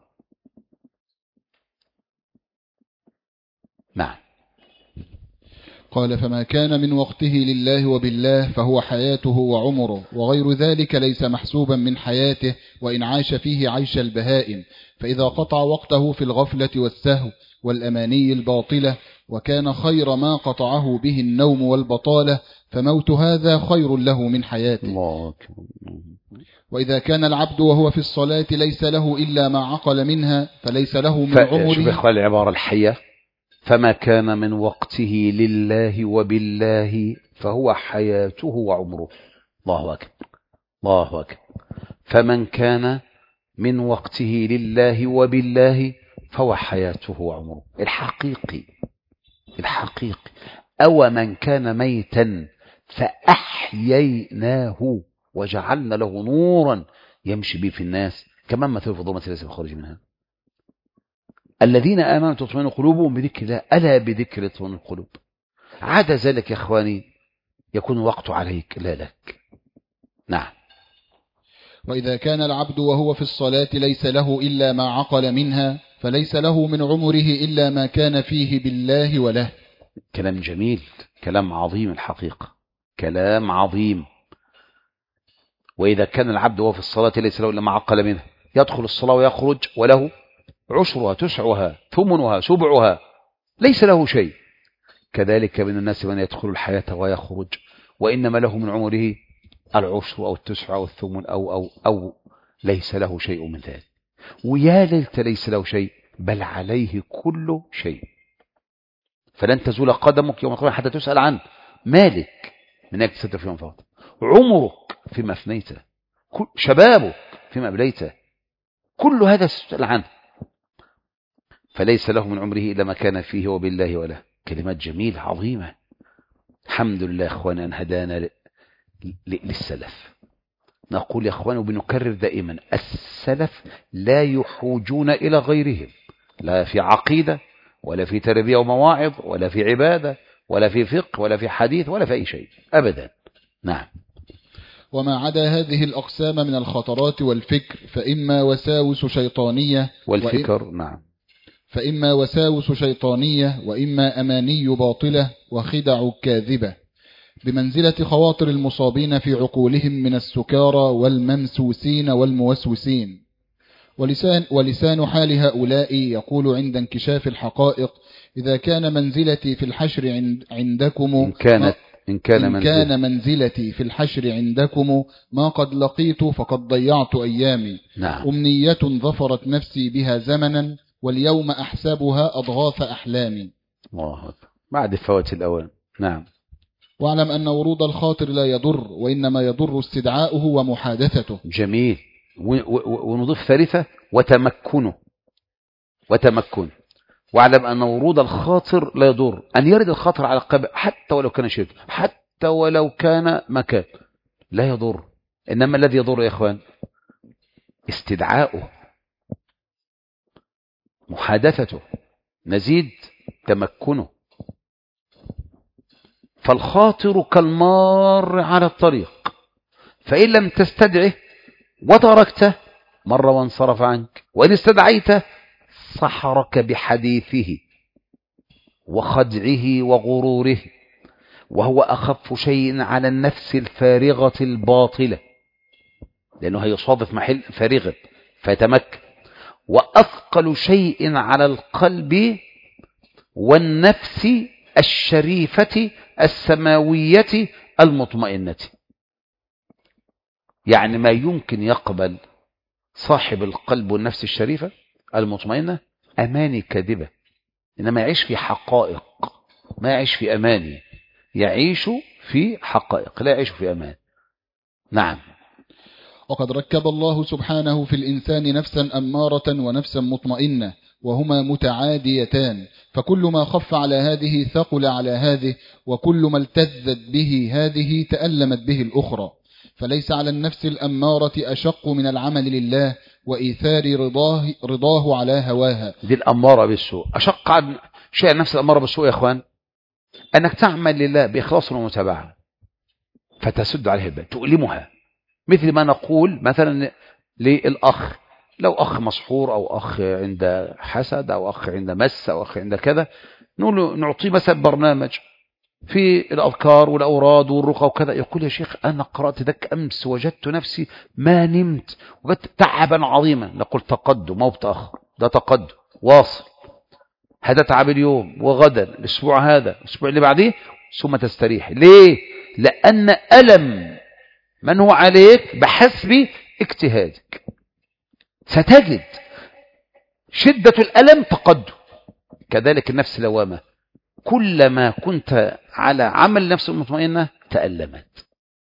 نعم. قال فما كان من وقته لله وبالله فهو حياته وعمره، وغير ذلك ليس محسوبا من حياته وإن عاش فيه عيش البهائم، فإذا قطع وقته في الغفلة والسهو والأماني الباطلة وكان خير ما قطعه به النوم والبطالة فموت هذا خير له من حياته. الله. وإذا كان العبد وهو في الصلاة ليس له إلا ما عقل منها فليس له من عمره. شوف يا إخوان العبارة الحية، فما كان من وقته لله وبالله فهو حياته وعمره. الله أكبر، الله أكبر. فمن كان من وقته لله وبالله فهو حياته وعمره الحقيقي، الحقيقي. أو من كان ميتا فأحييناه وجعلنا له نورا يمشي به في الناس كمان مثل في ظلمة ليس بخارج منها. الذين آمنوا تطمئن قلوبهم بذكر الله، ألا بذكر تطمئن القلوب. عاد ذلك يا إخواني يكون وقت عليك لا لك. نعم. وإذا كان العبد وهو في الصلاة ليس له إلا ما عقل منها فليس له من عمره إلا ما كان فيه بالله وله. كلام جميل، كلام عظيم الحقيقة، كلام عظيم. وإذا كان العبد وهو في الصلاة ليس له إلا ما عقل منها، يدخل الصلاة ويخرج وله عشرها تسعها ثمنها سبعها، ليس له شيء. كذلك من الناس من يدخل الحياة ويخرج وإنما له من عمره العشر أو التسع أو الثمن أو ليس له شيء من ذلك. ويا ليت ليس له شيء، بل عليه كل شيء. فلن تزول قدمك يوم القيامة حتى تسأل عن مالك من أين اكتسبت فيما أنفقت، عمرك فيما أفنيته، شبابك فيما أبليته، كل هذا تسأل عنه. فليس له من عمره إلا ما كان فيه وبالله وله. كلمات جميلة عظيمة. الحمد لله يا أخوانا أن هدانا للسلف. نقول يا أخوانا وبنكرر دائما، السلف لا يحوجون إلى غيرهم، لا في عقيدة ولا في تربية ومواعظ ولا في عبادة ولا في فقه ولا في حديث ولا في أي شيء أبدا. نعم. وما عدا هذه الأقسام من الخطرات والفكر فإما وساوس شيطانية والفكر نعم، فإما وساوس شيطانية وإما أماني باطلة وخدع كاذبة، بمنزلة خواطر المصابين في عقولهم من السكارى والممسوسين والموسوسين. ولسان حال هؤلاء يقول عند انكشاف الحقائق: إذا كان منزلتي في الحشر عندكم إن كان منزلتي في الحشر عندكم ما قد لقيت فقد ضيعت أيامي. نعم. أمنية ظفرت نفسي بها زمنا واليوم أحسبها أضغاث أحلامي. الله بعد فوات الأوان. نعم. واعلم أن ورود الخاطر لا يضر، وإنما يضر استدعاؤه ومحادثته. جميل. ونضيف ثالثة: وتمكنه. واعلم أن ورود الخاطر لا يضر، أن يرد الخاطر على القلب حتى ولو كان شرك، حتى ولو كان مكان، لا يضر. إنما الذي يضر يا إخوان استدعاؤه، محادثته، نزيد تمكنه. فالخاطر كالمار على الطريق، فإن لم تستدعه وتركته مر وانصرف عنك، وإن استدعيته سحرك بحديثه وخدعه وغروره، وهو أخف شيء على النفس الفارغة الباطلة، لأنه هيصادف محل فارغة فيتمكن، وأثقل شيء على القلب والنفس الشريفة السماوية المطمئنة. يعني ما يمكن يقبل صاحب القلب والنفس الشريفة المطمئنة أماني كاذبة، إنما يعيش في حقائق، ما يعيش في أماني، يعيش في حقائق لا يعيش في أمان. نعم. وقد ركب الله سبحانه في الإنسان نفسا أمارة ونفسا مطمئنة، وهما متعاديتان، فكل ما خف على هذه ثقل على هذه، وكل ما التذت به هذه تألمت به الأخرى. فليس على النفس الأمارة أشق من العمل لله وإيثار رضاه على هواها. دي الأمارة بالسوء. أشق عن شيء النفس الأمارة بالسوء يا أخوان أنك تعمل لله بإخلاص ومتابعة فتسد عليها البال تؤلمها، مثل ما نقول مثلا للأخ، لو أخ مسحور أو أخ عند حسد أو أخ عند مس أو أخ عند كذا، نعطيه مثلا برنامج في الأذكار والأوراد والرقى وكذا، يقول يا شيخ أنا قرأت ذاك أمس وجدت نفسي ما نمت وجدت تعبا عظيما. نقول تقدم موت آخر، ده تقدم واصل، هذا تعب اليوم وغدا الأسبوع هذا الأسبوع اللي بعديه، ثم تستريح. ليه؟ لأن ألم من هو عليك بحسب اجتهادك، ستجد شدة الألم تقدم. كذلك النفس لوامة، كلما كنت على عمل النفس المطمئنة تألمت.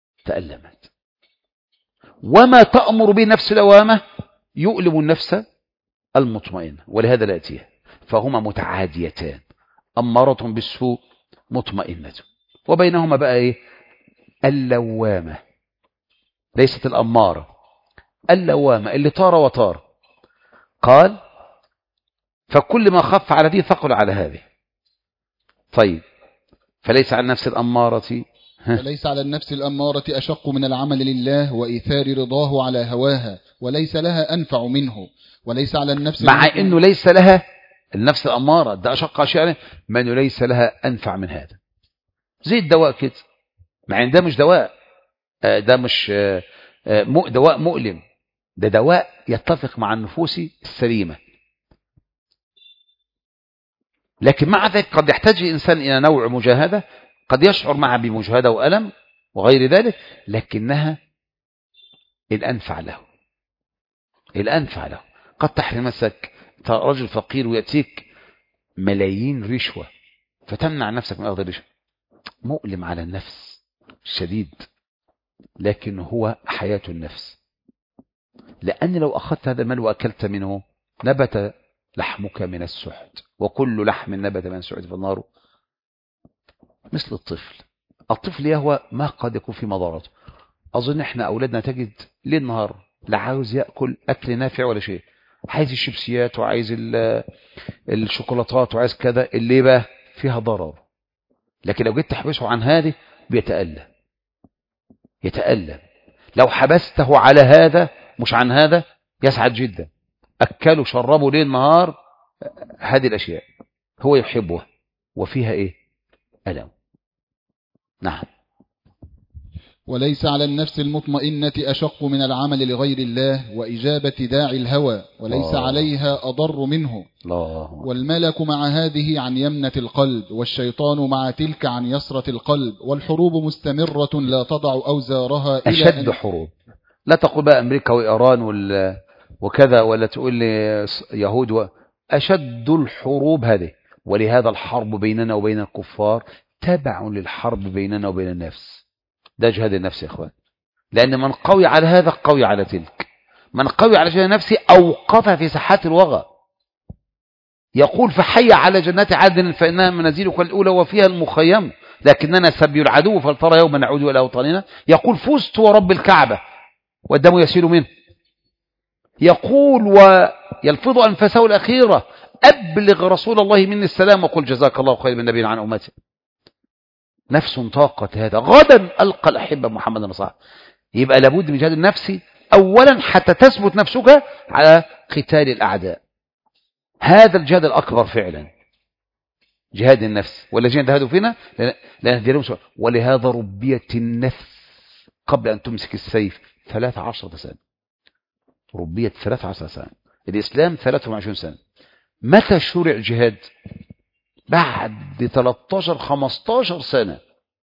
وما تأمر به نفس لوامة يؤلم النفس المطمئنة، ولهذا لا يأتيها. فهما متعاديتان، أمارة بالسوء مطمئنة. وبينهما بقى إيه؟ اللوامة، ليست الأمارة، اللوامة اللي طار وطار. قال فكل ما خف على دي ثقل على هذه. طيب فليس على النفس الأمارة فليس على النفس الأمارة أشق من العمل لله وإيثار رضاه على هواها، وليس لها أنفع منه. وليس على النفس مع أنه ليس لها النفس الأمارة ده أشق أشياء، ما أنه ليس لها أنفع من هذا. زي الدواء كده، مع أن ده مش دواء، ده مش دواء مؤلم، ده دواء يتفق مع النفوس السليمة، لكن مع ذلك قد يحتاج الإنسان إلى نوع مجاهدة، قد يشعر معها بمجاهدة وألم وغير ذلك، لكنها الأنفع له. قد تحرمك رجل فقير ويأتيك ملايين رشوة فتمنع نفسك من أخذ الرشوة، مؤلم على النفس شديد، لكن هو حياة النفس. لأن لو أخذت هذا المال وأكلت منه نبت لحمك من السحت، وكل لحم نبت من السحت في النار. مثل الطفل يهوى ما قد يكون في مضارته. أظن إحنا أولادنا تجد ليل نهار لا عاوز يأكل أكل نافع ولا شيء، عايز الشيبسيات وعايز الشوكولاتات وعايز كذا اللي بقى فيها ضرر. لكن لو جيت تحبسه عن هذه يتألم. لو حبسته على هذا مش عن هذا يسعد جدا. أكله شربه ليل نهار هذه الأشياء هو يحبها وفيها إيه؟ ألم. نعم. وليس على النفس المطمئنة أشق من العمل لغير الله وإجابة داعي الهوى، وليس عليها أضر منه. والملك مع هذه عن يمنة القلب، والشيطان مع تلك عن يسرة القلب، والحروب مستمرة لا تضع أوزارها إلى أشد حروب. لا تقول بقى أمريكا وإيران وكذا، ولا تقول لي يهود أشد الحروب هذه. ولهذا الحرب بيننا وبين الكفار تبع للحرب بيننا وبين النفس. ده جهاد النفس يا اخوان، لأن من قوي على هذا قوي على تلك. من قوي على جهاد نفسه أوقف في ساحات الوغى، يقول فحي على جنات عدن فإنها منازلك الأولى وفيها المخيم، لكننا سبي العدو فلترى يوم نعود إلى أوطاننا. يقول فزت ورب الكعبة والدم يسيل منه. يقول ويلفظ أنفاسه الأخيرة أبلغ رسول الله مني السلام وقل جزاك الله خير من نبي عن أمتي. نفس طاقة هذا، غدا ألقى الأحبة محمد وصحبه. يبقى لابد من جهاد النفس أولا حتى تثبت نفسك على قتال الأعداء. هذا الجهاد الأكبر فعلا، جهاد النفس. والذين جاهدوا فينا لنهديهم سبلا. ولهذا ربيت النفس قبل أن تمسك السيف 13 سنة. ربيت 13 سنة. الإسلام 23 سنة. متى شرع الجهاد؟ بعد 13-15 سنة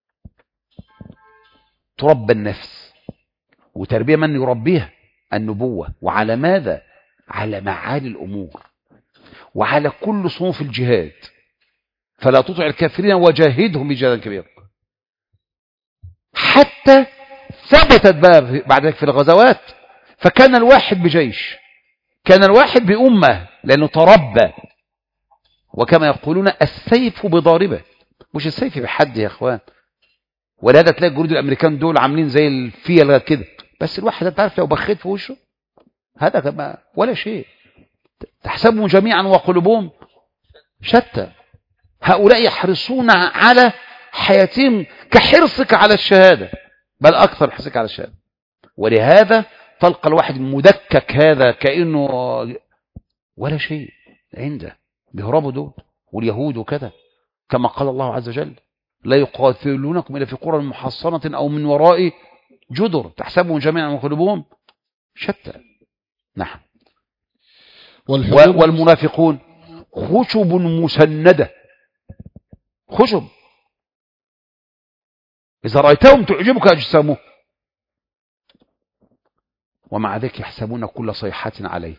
تربى النفس. وتربية من يربيها؟ النبوة. وعلى ماذا؟ على معالي الأمور وعلى كل صنوف الجهاد. فلا تطع الكافرين وجاهدهم بجهاد كبير. حتى ثبتت بقى بعد ذلك في الغزوات فكان الواحد بجيش، كان الواحد بأمة، لأنه تربى. وكما يقولون السيف بضاربه، مش السيف بحد يا اخوان. ولهذا تلاقي الجنود الامريكان دول عاملين زي الفيل كده، بس الواحد انت عارف لو بخيت في وشه هذا كما ولا شيء. تحسبهم جميعا وقلوبهم شتى. هؤلاء يحرصون على حياتهم كحرصك على الشهادة، بل أكثر حرصك على الشهادة. ولهذا تلقى الواحد المدكك هذا كأنه ولا شيء عنده، بيهربوا دول واليهود وكذا، كما قال الله عز وجل: لا يقاتلونكم إلا في قرى محصنة أو من وراء جدر تحسبهم جميعا وقلوبهم شتى. نعم. والمنافقون خشب مسندة، خشب إذا رأيتهم تعجبك أجسامهم، ومع ذلك يحسبون كل صيحة عليه،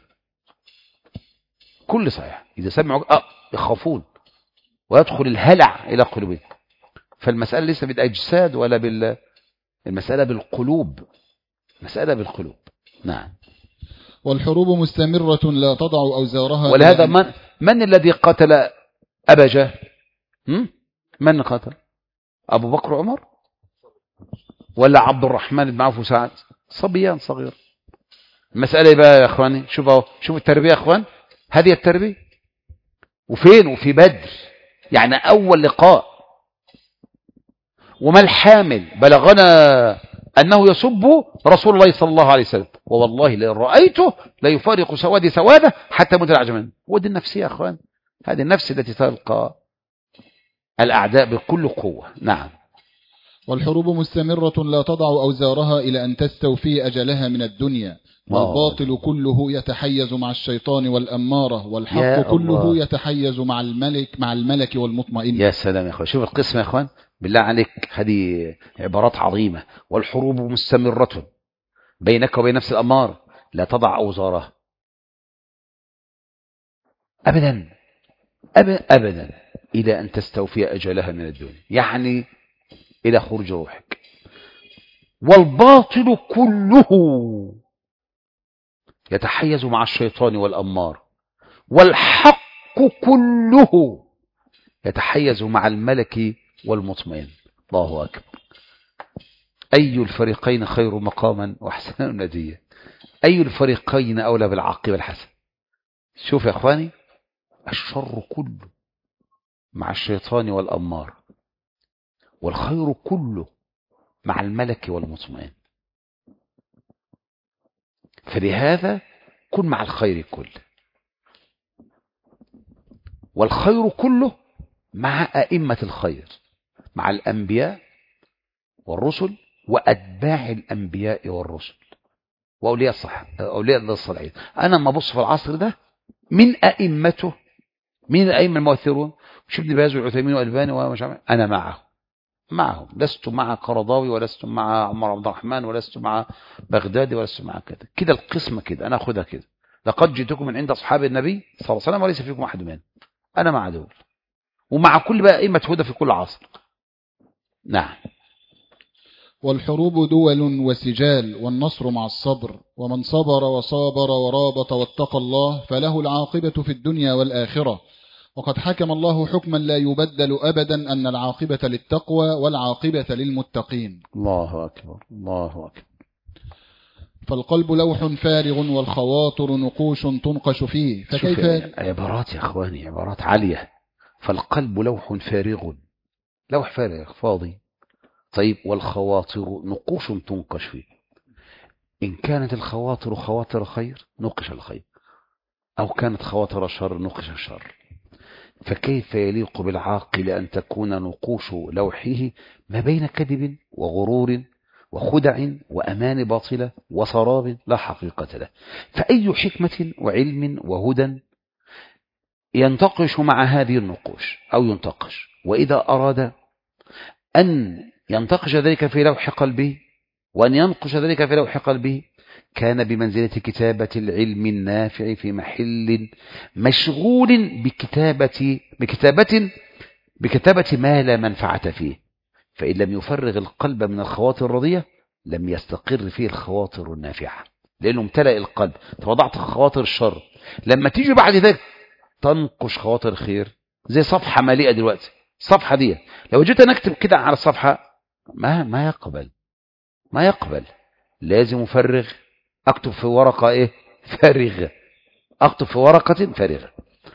كل صيحة إذا سمعوا يخافون ويدخل الهلع إلى قلوبهم. فالمسألة ليس بالأجساد ولا المسألة بالقلوب، مسألة بالقلوب. نعم. والحروب مستمرة لا تضع أوزارها. ولهذا من الذي قتل أبا جهل؟ من قتل؟ أبو بكر وعمر ولا عبد الرحمن بن عوف وسعد؟ صبيان صغير. المسألة بقى يا أخواني، شوفوا التربية يا أخوان، هذه التربية. وفين؟ وفي بدر، يعني أول لقاء. وما الحامل بلغنا أنه يسب رسول الله صلى الله عليه وسلم، ووالله لئن رأيته لا يفارق سوادي سواده حتى مدر عجمان. ودي النفسية يا أخوان، هذه النفس التي تلقى الأعداء بكل قوة. نعم. والحروب مستمرة لا تضع أوزارها إلى أن تستوفي أجلها من الدنيا، والباطل كله يتحيز مع الشيطان والأمارة، والحق كله يتحيز مع الملك والمطمئن. يا سلام يا أخوان، شوف القسم يا أخوان بالله عليك، هذه عبارات عظيمة. والحروب مستمرة بينك وبين نفس الأمارة لا تضع أوزارها أبدا أبدا إلى أن تستوفي أجلها من الدنيا، يعني إلى خروج روحك. والباطل كله يتحيز مع الشيطان والأمار، والحق كله يتحيز مع الملك والمطمئن. الله أكبر. أي الفريقين خير مقاما وأحسن نديا؟ أي الفريقين أولى بالعاقبة الحسن؟ شوف يا أخواني، الشر كله مع الشيطان والأمار، والخير كله مع الملك والمطمئن. فلهذا كن مع الخير كله، والخير كله مع أئمة الخير، مع الأنبياء والرسل وأتباع الأنبياء والرسل وأولياء الصالحين. أنا ما بص في العصر ده من أئمته، من الأئمة المؤثرون، مش ابن باز والعثيمين والألباني ومش عارف، أنا معهم، لست مع قرضاوي، ولست مع عمر عبد الرحمن، ولست مع بغدادي، ولست مع كده القسمة كده، أنا أخذها كده. لقد جئتكم من عند أصحاب النبي صلى الله عليه وسلم وليس فيكم أحد منهم. أنا مع دول ومع كل بقى أئمة هدى في كل عصر. نعم. والحروب دول وسجال، والنصر مع الصبر، ومن صبر وصابر ورابط واتقى الله فله العاقبة في الدنيا والآخرة. وقد حكم الله حكما لا يبدل أبدا أن العاقبة للتقوى والعاقبة للمتقين. الله أكبر، الله أكبر. فالقلب لوح فارغ والخواطر نقوش تنقش فيه. فكيف عبارات يا أخواني، عبارات عالية. فالقلب لوح فارغ، لوح فارغ فاضي. طيب، والخواطر نقوش تنقش فيه. إن كانت الخواطر خواطر خير نقش الخير، أو كانت خواطر شر نقش الشر. فكيف يليق بالعاقل أن تكون نقوش لوحه ما بين كذب وغرور وخدع وأمان باطلة وسراب لا حقيقة له؟ فأي حكمة وعلم وهدى ينتقش مع هذه النقوش أو ينتقش؟ وإذا أراد أن ينتقش ذلك في لوح قلبه وأن ينقش ذلك في لوح قلبه كان بمنزلة كتابة العلم النافع في محل مشغول بكتابة ما لا منفعة فيه. فإن لم يفرغ القلب من الخواطر الرضية لم يستقر فيه الخواطر النافعة. لأنه امتلأ القلب، فوضعت خواطر الشر. لما تيجي بعد ذلك تنقش خواطر الخير، زي صفحة مليئة دلوقتي، الصفحة دي لو جيت أنا أكتب كده على الصفحة ما يقبل، لازم أفرغ، أكتب في ورقة إيه؟ فارغة، أكتب في ورقة فارغة،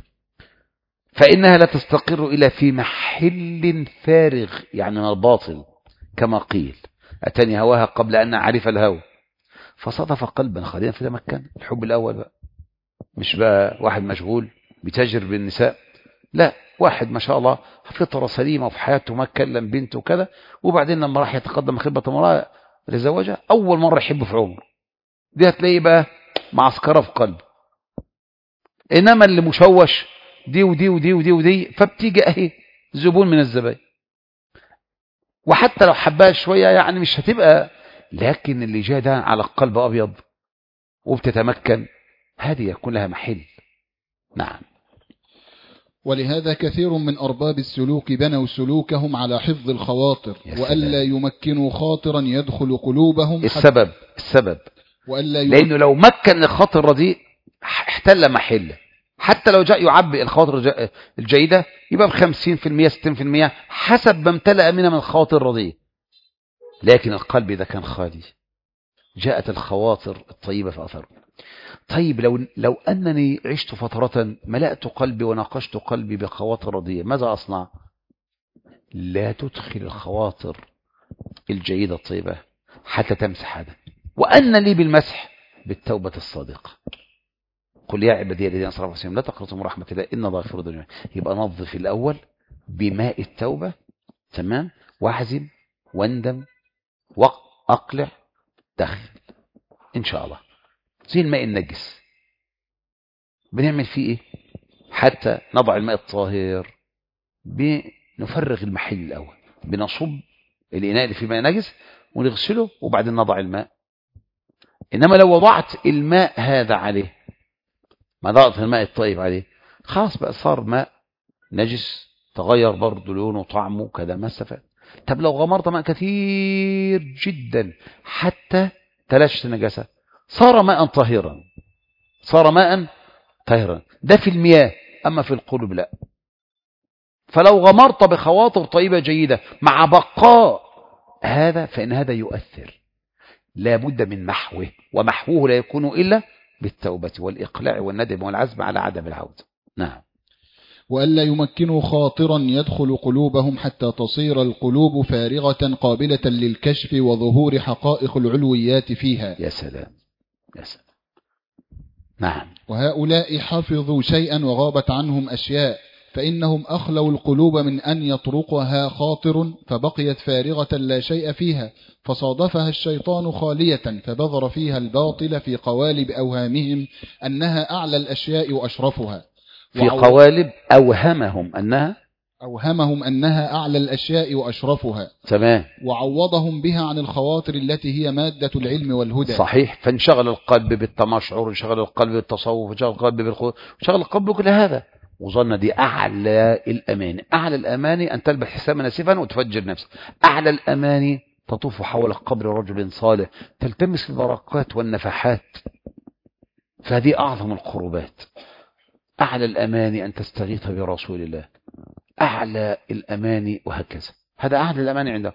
فإنها لا تستقر إلا في محل فارغ، يعني من الباطل، كما قيل أتاني هواها قبل أن أعرف الهوى فصدف قلبا خاليا فتمكن. الحب الأول بقى مش بقى واحد مشغول بتاجر بالنساء، لا، واحد ما شاء الله فطرة سليمة وفي حياته ما كلم بنته وكذا، وبعدين لما راح يتقدم خطبة امرأة لزواجها أول مرة يحب في عمره، دي هتلاقيه بقى معسكرة في قلبه. إنما اللي مشوش دي ودي ودي ودي ودي، فبتيجي أهي زبون من الزبائن، وحتى لو حبها شوية يعني مش هتبقى، لكن اللي جاء ده على القلب أبيض وبتتمكن، هذه يكون لها محل. نعم. ولهذا كثير من أرباب السلوك بنوا سلوكهم على حفظ الخواطر، وألا يمكنوا خاطرا يدخل قلوبهم. السبب لأنه لو مكن الخاطر دي احتل محله، حتى لو جاء يعبئ الخواطر الجيدة يبقى ب50% 60% حسب ما امتلأ منها من الخواطر الرديئة. لكن القلب إذا كان خالي جاءت الخواطر الطيبة في أثره. طيب لو أنني عشت فترة ملأت قلبي وناقشت قلبي بخواطر رديئة، ماذا أصنع؟ لا تدخل الخواطر الجيدة الطيبة حتى تمسح هذا. وأن لي بالمسح بالتوبة الصادقة. قل يا عبادي الذين اسرفوا على انفسهم لا تقنطوا من رحمة الله إن الله يغفر الذنوب. يبقى نظف الأول بماء التوبة، تمام، واحزم واندم واقلع دخل إن شاء الله. زي الماء النجس بنعمل فيه إيه؟ حتى نضع الماء الطاهر بنفرغ المحل الأول، بنصب الإناء اللي فيه ماء نجس ونغسله وبعدين نضع الماء. إنما لو وضعت الماء هذا عليه، ما ضغط الماء الطيب عليه، خلاص بقى صار ماء نجس، تغير برضه لونه وطعمه كذا، ما استفاد. طب لو غمرت ماء كثير جدا حتى تلاشت النجاسة صار ماء طاهرا، ده في المياه. أما في القلوب لا. فلو غمرت بخواطر طيبة جيدة مع بقاء هذا فإن هذا يؤثر، لا بد من محوه، ومحوه لا يكون إلا بالتوبة والإقلاع والندم والعزم على عدم العودة. نعم. وألا يمكنوا خاطرا يدخل قلوبهم حتى تصير القلوب فارغة قابلة للكشف وظهور حقائق العلويات فيها. يا سلام. نعم. وهؤلاء حفظوا شيئا وغابت عنهم أشياء، فإنهم أخلوا القلوب من أن يطرقها خاطر فبقيت فارغة لا شيء فيها، فصادفها الشيطان خالية فبذر فيها الباطل في قوالب أوهامهم أنها أعلى الأشياء وأشرفها. في قوالب أوهمهم أنها أعلى الأشياء وأشرفها. تمام. وعوضهم بها عن الخواطر التي هي مادة العلم والهدى. صحيح. فانشغل القلب بالتمشعر، انشغل القلب بالتصوف، انشغل القلب بالخوف، انشغل القلب بكل هذا، وظن دي أعلى الأماني. أعلى الأماني أن تلبس حساما ناسفا وتفجر نفسك. أعلى الأماني تطوف حول قبر رجل صالح تلتمس البركات والنفحات، فهذه أعظم القربات. أعلى الأماني أن تستغيث برسول الله، أعلى الأماني، وهكذا. هذا أعلى الأماني عنده،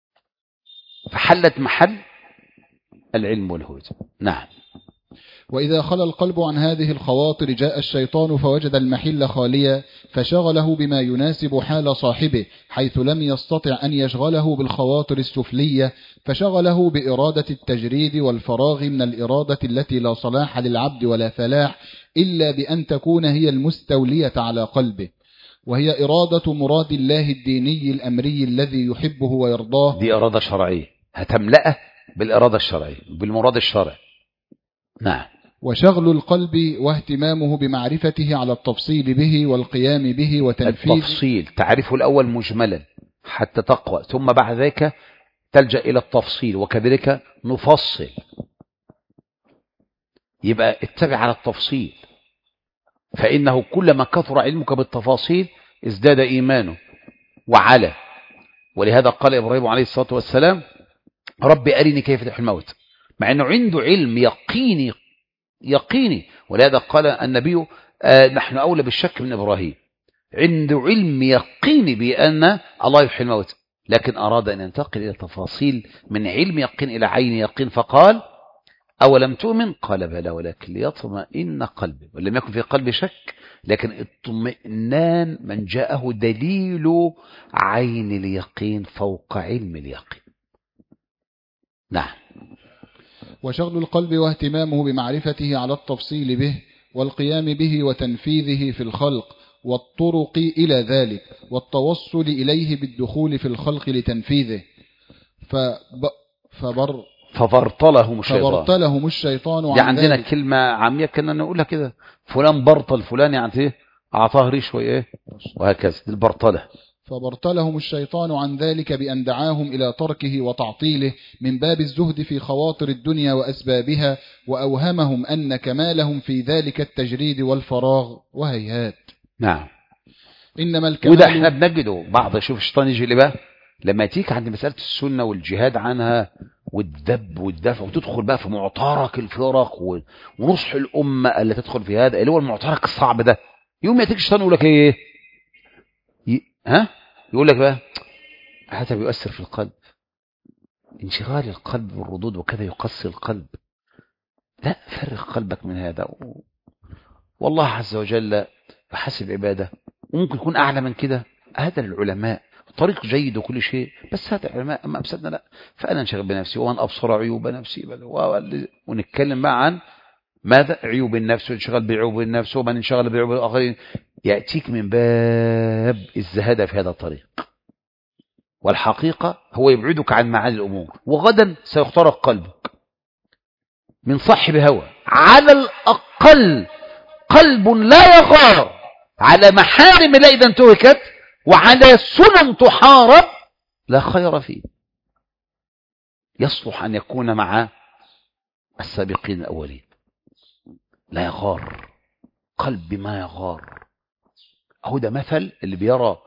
فحلت محل العلم والهدى. نعم. وإذا خلى القلب عن هذه الخواطر جاء الشيطان فوجد المحل خاليا فشغله بما يناسب حال صاحبه، حيث لم يستطع أن يشغله بالخواطر السفلية، فشغله بإرادة التجريد والفراغ من الإرادة التي لا صلاح للعبد ولا فلاح إلا بأن تكون هي المستولية على قلبه، وهي إرادة مراد الله الديني الأمري الذي يحبه ويرضاه. دي إرادة شرعية هتملأه بالإرادة الشرعية بالمراد الشرعي. نعم. وشغل القلب واهتمامه بمعرفته على التفصيل به والقيام به وتنفيذه. التفصيل تعرفه الأول مجملا حتى تقوى، ثم بعد ذلك تلجأ إلى التفصيل، وكذلك نفصل. يبقى اتبع على التفصيل، فإنه كلما كثر علمك بالتفاصيل ازداد إيمانه وعلى. ولهذا قال إبراهيم عليه الصلاة والسلام: رب أرني كيف تحيي الموت. مع أنه عنده علم يقيني. ولهذا قال النبي نحن أولى بالشك من إبراهيم. عنده علم يقيني بأن الله يحيي الموت، لكن أراد أن ينتقل إلى تفاصيل من علم يقين إلى عين يقين، فقال أولم تؤمن؟ قال بلى ولكن ليطمئن قلبي. ولم يكن في قلبي شك، لكن اطمئنان من جاءه دليل عين اليقين فوق علم اليقين. نعم. وشغل القلب واهتمامه بمعرفته على التفصيل به والقيام به وتنفيذه في الخلق والطرق إلى ذلك والتوصل إليه بالدخول في الخلق لتنفيذه فبرطلهم الشيطان دي عندنا ذلك. كلمة عامية كنا نقولها كده، فلان برطل فلان، يعني ايه؟ أعطاه ريش وإيه وهكذا، البرطلة. فبرطلهم الشيطان عن ذلك بأن دعاهم إلى تركه وتعطيله من باب الزهد في خواطر الدنيا وأسبابها، وأوهمهم أن كمالهم في ذلك التجريد والفراغ وهيهات. نعم. إنما الكمال، وده احنا بنجده بعض. شوف الشيطان يجي بقى لما تيجي عند مسألة السنة والجهاد عنها والذب والدفع، وتدخل بقى في معترك الفرق ونصح الأمة اللي تدخل في هذا اللي هو المعترك الصعب ده، يوم يأتيك الشيطان يقول لك ايه؟ يقول لك بقى هذا بيؤثر في القلب، انشغال القلب والردود وكذا يقسي القلب. لا، فرغ قلبك من هذا، والله عز وجل بحسب عباده، وممكن يكون أعلى من كده. هذا للعلماء طريق جيد وكل شيء، بس هذا العلماء. أما أبسدنا لا، فأنا انشغل بنفسي وأن أبصر عيوب نفسي، ونتكلم بقى عن ماذا؟ عيوب النفس، وانشغل بعيوب النفس، ومن انشغل بعيوب الآخرين. يأتيك من باب الزهادة في هذا الطريق، والحقيقة هو يبعدك عن معاني الأمور، وغدا سيخترق قلبك من صاحب هوى. على الأقل قلب لا يغار على محارم الله إذا انتهكت، وعلى سنن تحارب لا خير فيه. يصلح أن يكون مع السابقين الأولين. لا يغار، قلب ما يغار. هو ده مثل اللي بيرى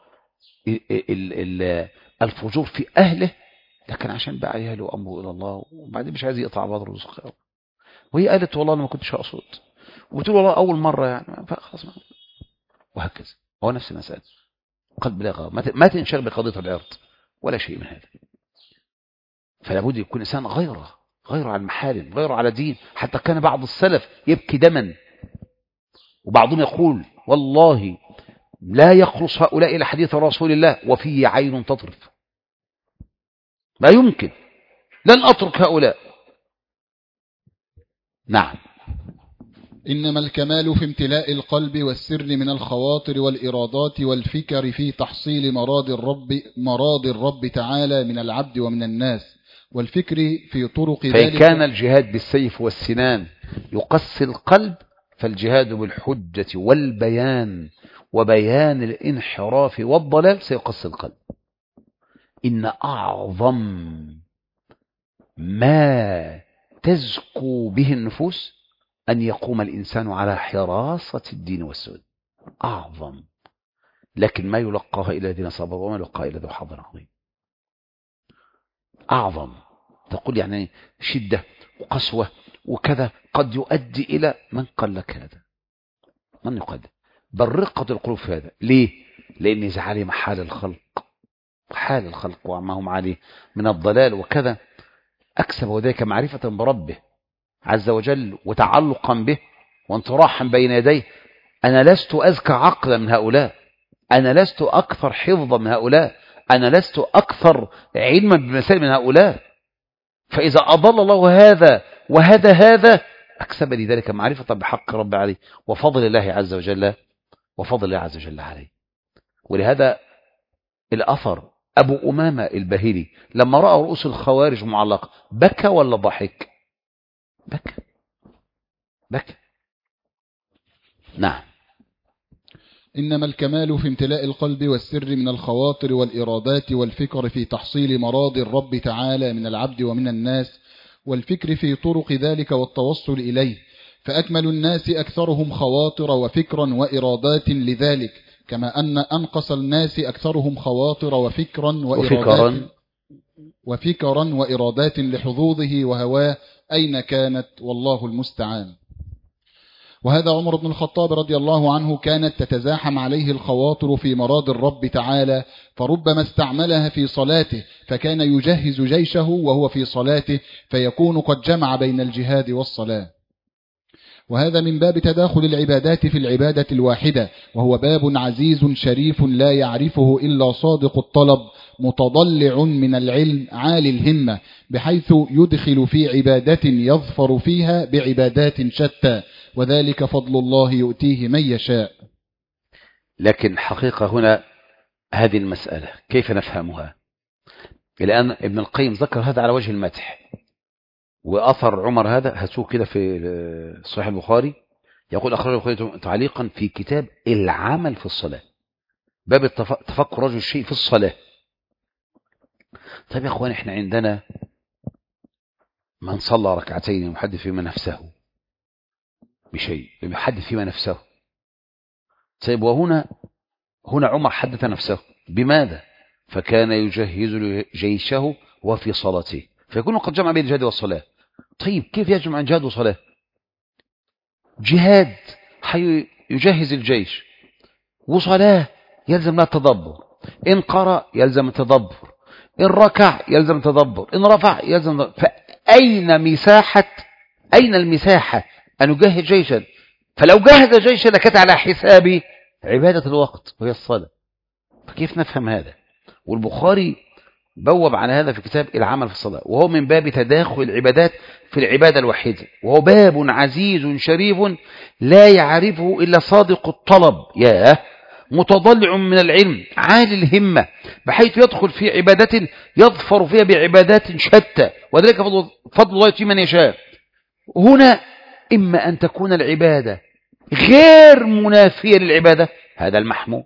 الفجور في أهله، لكن عشان بقى يهله أمره إلى الله، وبعدين مش عايز يقطع بعض رزقه. وهي قالت والله أنا ما كنتش أقصد، وقلت له والله أول مرة يعني، فخلاص. وهكذا هو نفس المسألة. قلب لا يغار، ما تنشغل بقضية العرض ولا شيء من هذا. فلا بد يكون إنسان غيره على المحارم، غيره على دين. حتى كان بعض السلف يبكي دما، وبعضهم يقول والله لا يخلص هؤلاء إلى حديث رسول الله وفيه عين تطرف، ما يمكن، لن أترك هؤلاء. نعم. إنما الكمال في امتلاء القلب والسر من الخواطر والإرادات والفكر في تحصيل مراد الرب تعالى من العبد ومن الناس، والفكر في طرق ذلك. فإن كان الجهاد بالسيف والسنان يقسي القلب، فالجهاد بالحجة والبيان وبيان الانحراف والضلال سيقسي القلب. إن أعظم ما تزكو به النفوس أن يقوم الإنسان على حراسة الدين والسنة، أعظم. لكن ما يلقاها إلى الذين صبروا وما يلقاها إلى ذو حظ عظيم. أعظم تقول يعني شدة وقسوة وكذا قد يؤدي إلى من قال لك هذا، من يقدم بل رقة القلوب في هذا. ليه؟ لأن زعلي محال الخلق، حال الخلق وما هم عليه من الضلال وكذا، أكسب وذلك معرفة بربه عز وجل وتعلقا به وانطراحا بين يديه. أنا لست أزكى عقلا من هؤلاء، أنا لست أكثر حفظا من هؤلاء، أنا لست أكثر علما بمسائل من هؤلاء. فإذا أضل الله هذا وهذا هذا أكسب لي ذلك معرفة بحق رب عليه وفضل الله عز وجل عليه. ولهذا الأثر أبو أمامة الباهلي لما رأى رؤوس الخوارج معلقة بكى ولا ضحك؟ بكى. نعم. إنما الكمال في امتلاء القلب والسر من الخواطر والإرادات والفكر في تحصيل مراد الرب تعالى من العبد ومن الناس، والفكر في طرق ذلك والتوصل إليه. فأكمل الناس أكثرهم خواطر وفكرا وإرادات لذلك، كما أن أنقص الناس أكثرهم خواطر وفكرا وفكرا وإرادات لحظوظه وهواه أين كانت، والله المستعان. وهذا عمر بن الخطاب رضي الله عنه كانت تتزاحم عليه الخواطر في مراد الرب تعالى، فربما استعملها في صلاته، فكان يجهز جيشه وهو في صلاته، فيكون قد جمع بين الجهاد والصلاة. وهذا من باب تداخل العبادات في العبادة الواحدة، وهو باب عزيز شريف لا يعرفه إلا صادق الطلب متضلع من العلم عالي الهمة، بحيث يدخل في عبادة يظفر فيها بعبادات شتى، وذلك فضل الله يؤتيه من يشاء. لكن حقيقة هنا هذه المسألة كيف نفهمها؟ الآن ابن القيم ذكر هذا على وجه المدح، وأثر عمر هذا هاتوه كده في صحيح البخاري، يقول أخرجه البخاري تعليقا في كتاب العمل في الصلاة، باب تفكر رجل الشيء في الصلاة. طيب يا أخوان، إحنا عندنا من صلى ركعتين يحدث فيما نفسه بشيء، يحدث فيما نفسه. طيب وهنا عمر حدث نفسه بماذا؟ فكان يجهز جيشه وفي صلاته، فيكون قد جمع بين الجهاد والصلاة. طيب كيف يجمع جهاد وصلاة؟ جهاد يجهز الجيش، وصلاة يلزم لها التدبر، إن قرأ يلزم التدبر، إن ركع يلزم التدبر، إن رفع يلزم التدبر. فأين المساحة أن يجهز جيشا؟ فلو جهز جيشا لكانت على حساب عبادة الوقت وهي الصلاة. فكيف نفهم هذا؟ والبخاري بوب عن هذا في كتاب العمل في الصلاة، وهو من باب تداخل العبادات في العبادة الوحيدة، وهو باب عزيز شريف لا يعرفه إلا صادق الطلب، متضلع من العلم عالي الهمة، بحيث يدخل في عبادة يظفر فيها بعبادات شتى، وذلك فضل الله يؤتيه من يشاء. هنا إما أن تكون العبادة غير منافية للعبادة، هذا المحمود.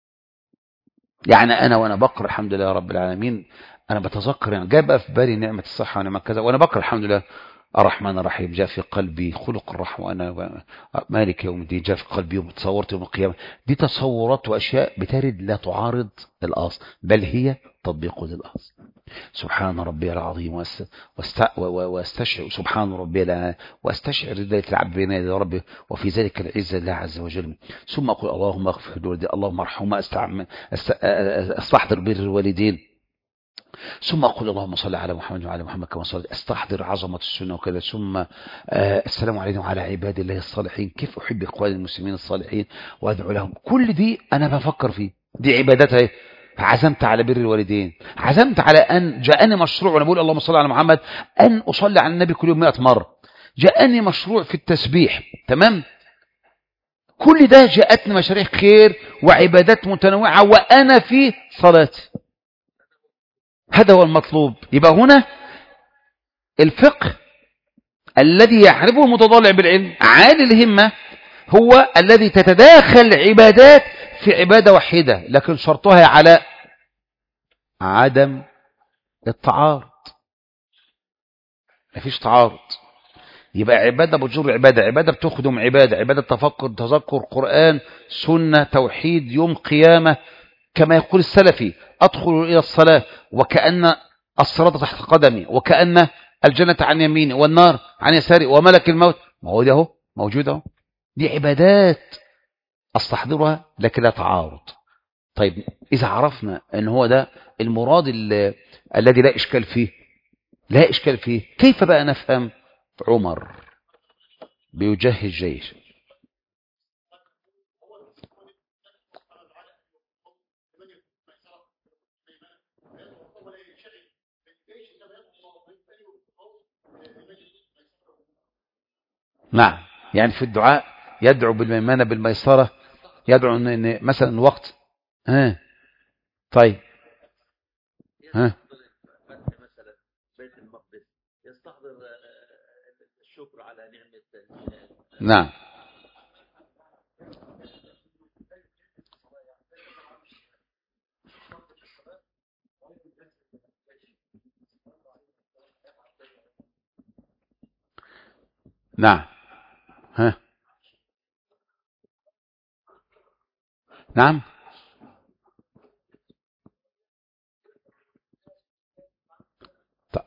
يعني أنا وأنا بقرأ الحمد لله رب العالمين، أنا بتذكر يعني جاء في بالي نعمة الصحة ونعمة كذا، وأنا بقرأ الحمد لله الرحمن الرحيم، جاء في قلبي خلق الرحمة، وأنا مالك يوم الدين جاء في قلبي، وتصورت يوم القيامة. دي تصورات وأشياء بترد لا تعارض الأصل، بل هي تطبيق للأصل. سبحان ربي العظيم واستشعر سبحان ربي الأعلى، واستشعر ذلك العبد بين يدي ربي، وفي ذلك العزة لله عز وجل. ثم أقول اللهم اغفر لوالدي، اللهم ارحمهما، استحضر بر الوالدين. ثم أقول اللهم صل على محمد وعلى محمد كما صليت، استحضر عظمة السنة وكذا. ثم السلام عليكم على عباد الله الصالحين، كيف أحب إخواني المسلمين الصالحين وأدعو لهم. كل دي أنا بفكر فيه، دي عبادتها. عزمت على بر الوالدين، عزمت على أن جاءني مشروع وأنا بقول اللهم صل على محمد أن أصلي على النبي كل يوم 100 مرة، جاءني مشروع في التسبيح، تمام. كل ده جاءتني مشاريع خير وعبادات متنوعة وأنا في صلاتي. هذا هو المطلوب. يبقى هنا الفقه الذي يعرفه المتضلع بالعلم عالي الهمة هو الذي تتداخل عبادات في عبادة واحدة، لكن شرطها على عدم التعارض، مفيش تعارض. يبقى عبادة بتجر عبادة، عبادة بتخدم عبادة، عبادة تفكر تذكر قرآن سنة توحيد يوم قيامة، كما يقول السلفي أدخل إلى الصلاة وكأن الصراط تحت قدمي، وكأن الجنة عن يميني والنار عن يساري وملك الموت. ما هو ده هو موجود اهو. دي عبادات أستحضرها لكن لا تعارض. طيب إذا عرفنا أن هو ده المراد الذي لا إشكال فيه، لا إشكال فيه، كيف بقى نفهم عمر بيجهز جيش؟ نعم، يعني في الدعاء يدعو بالميمنة بالميسرة، يدعو ان مثلا الوقت طيب مثلا بيت المقدس يستحضر الشكر على نعمة. نعم نعم نعم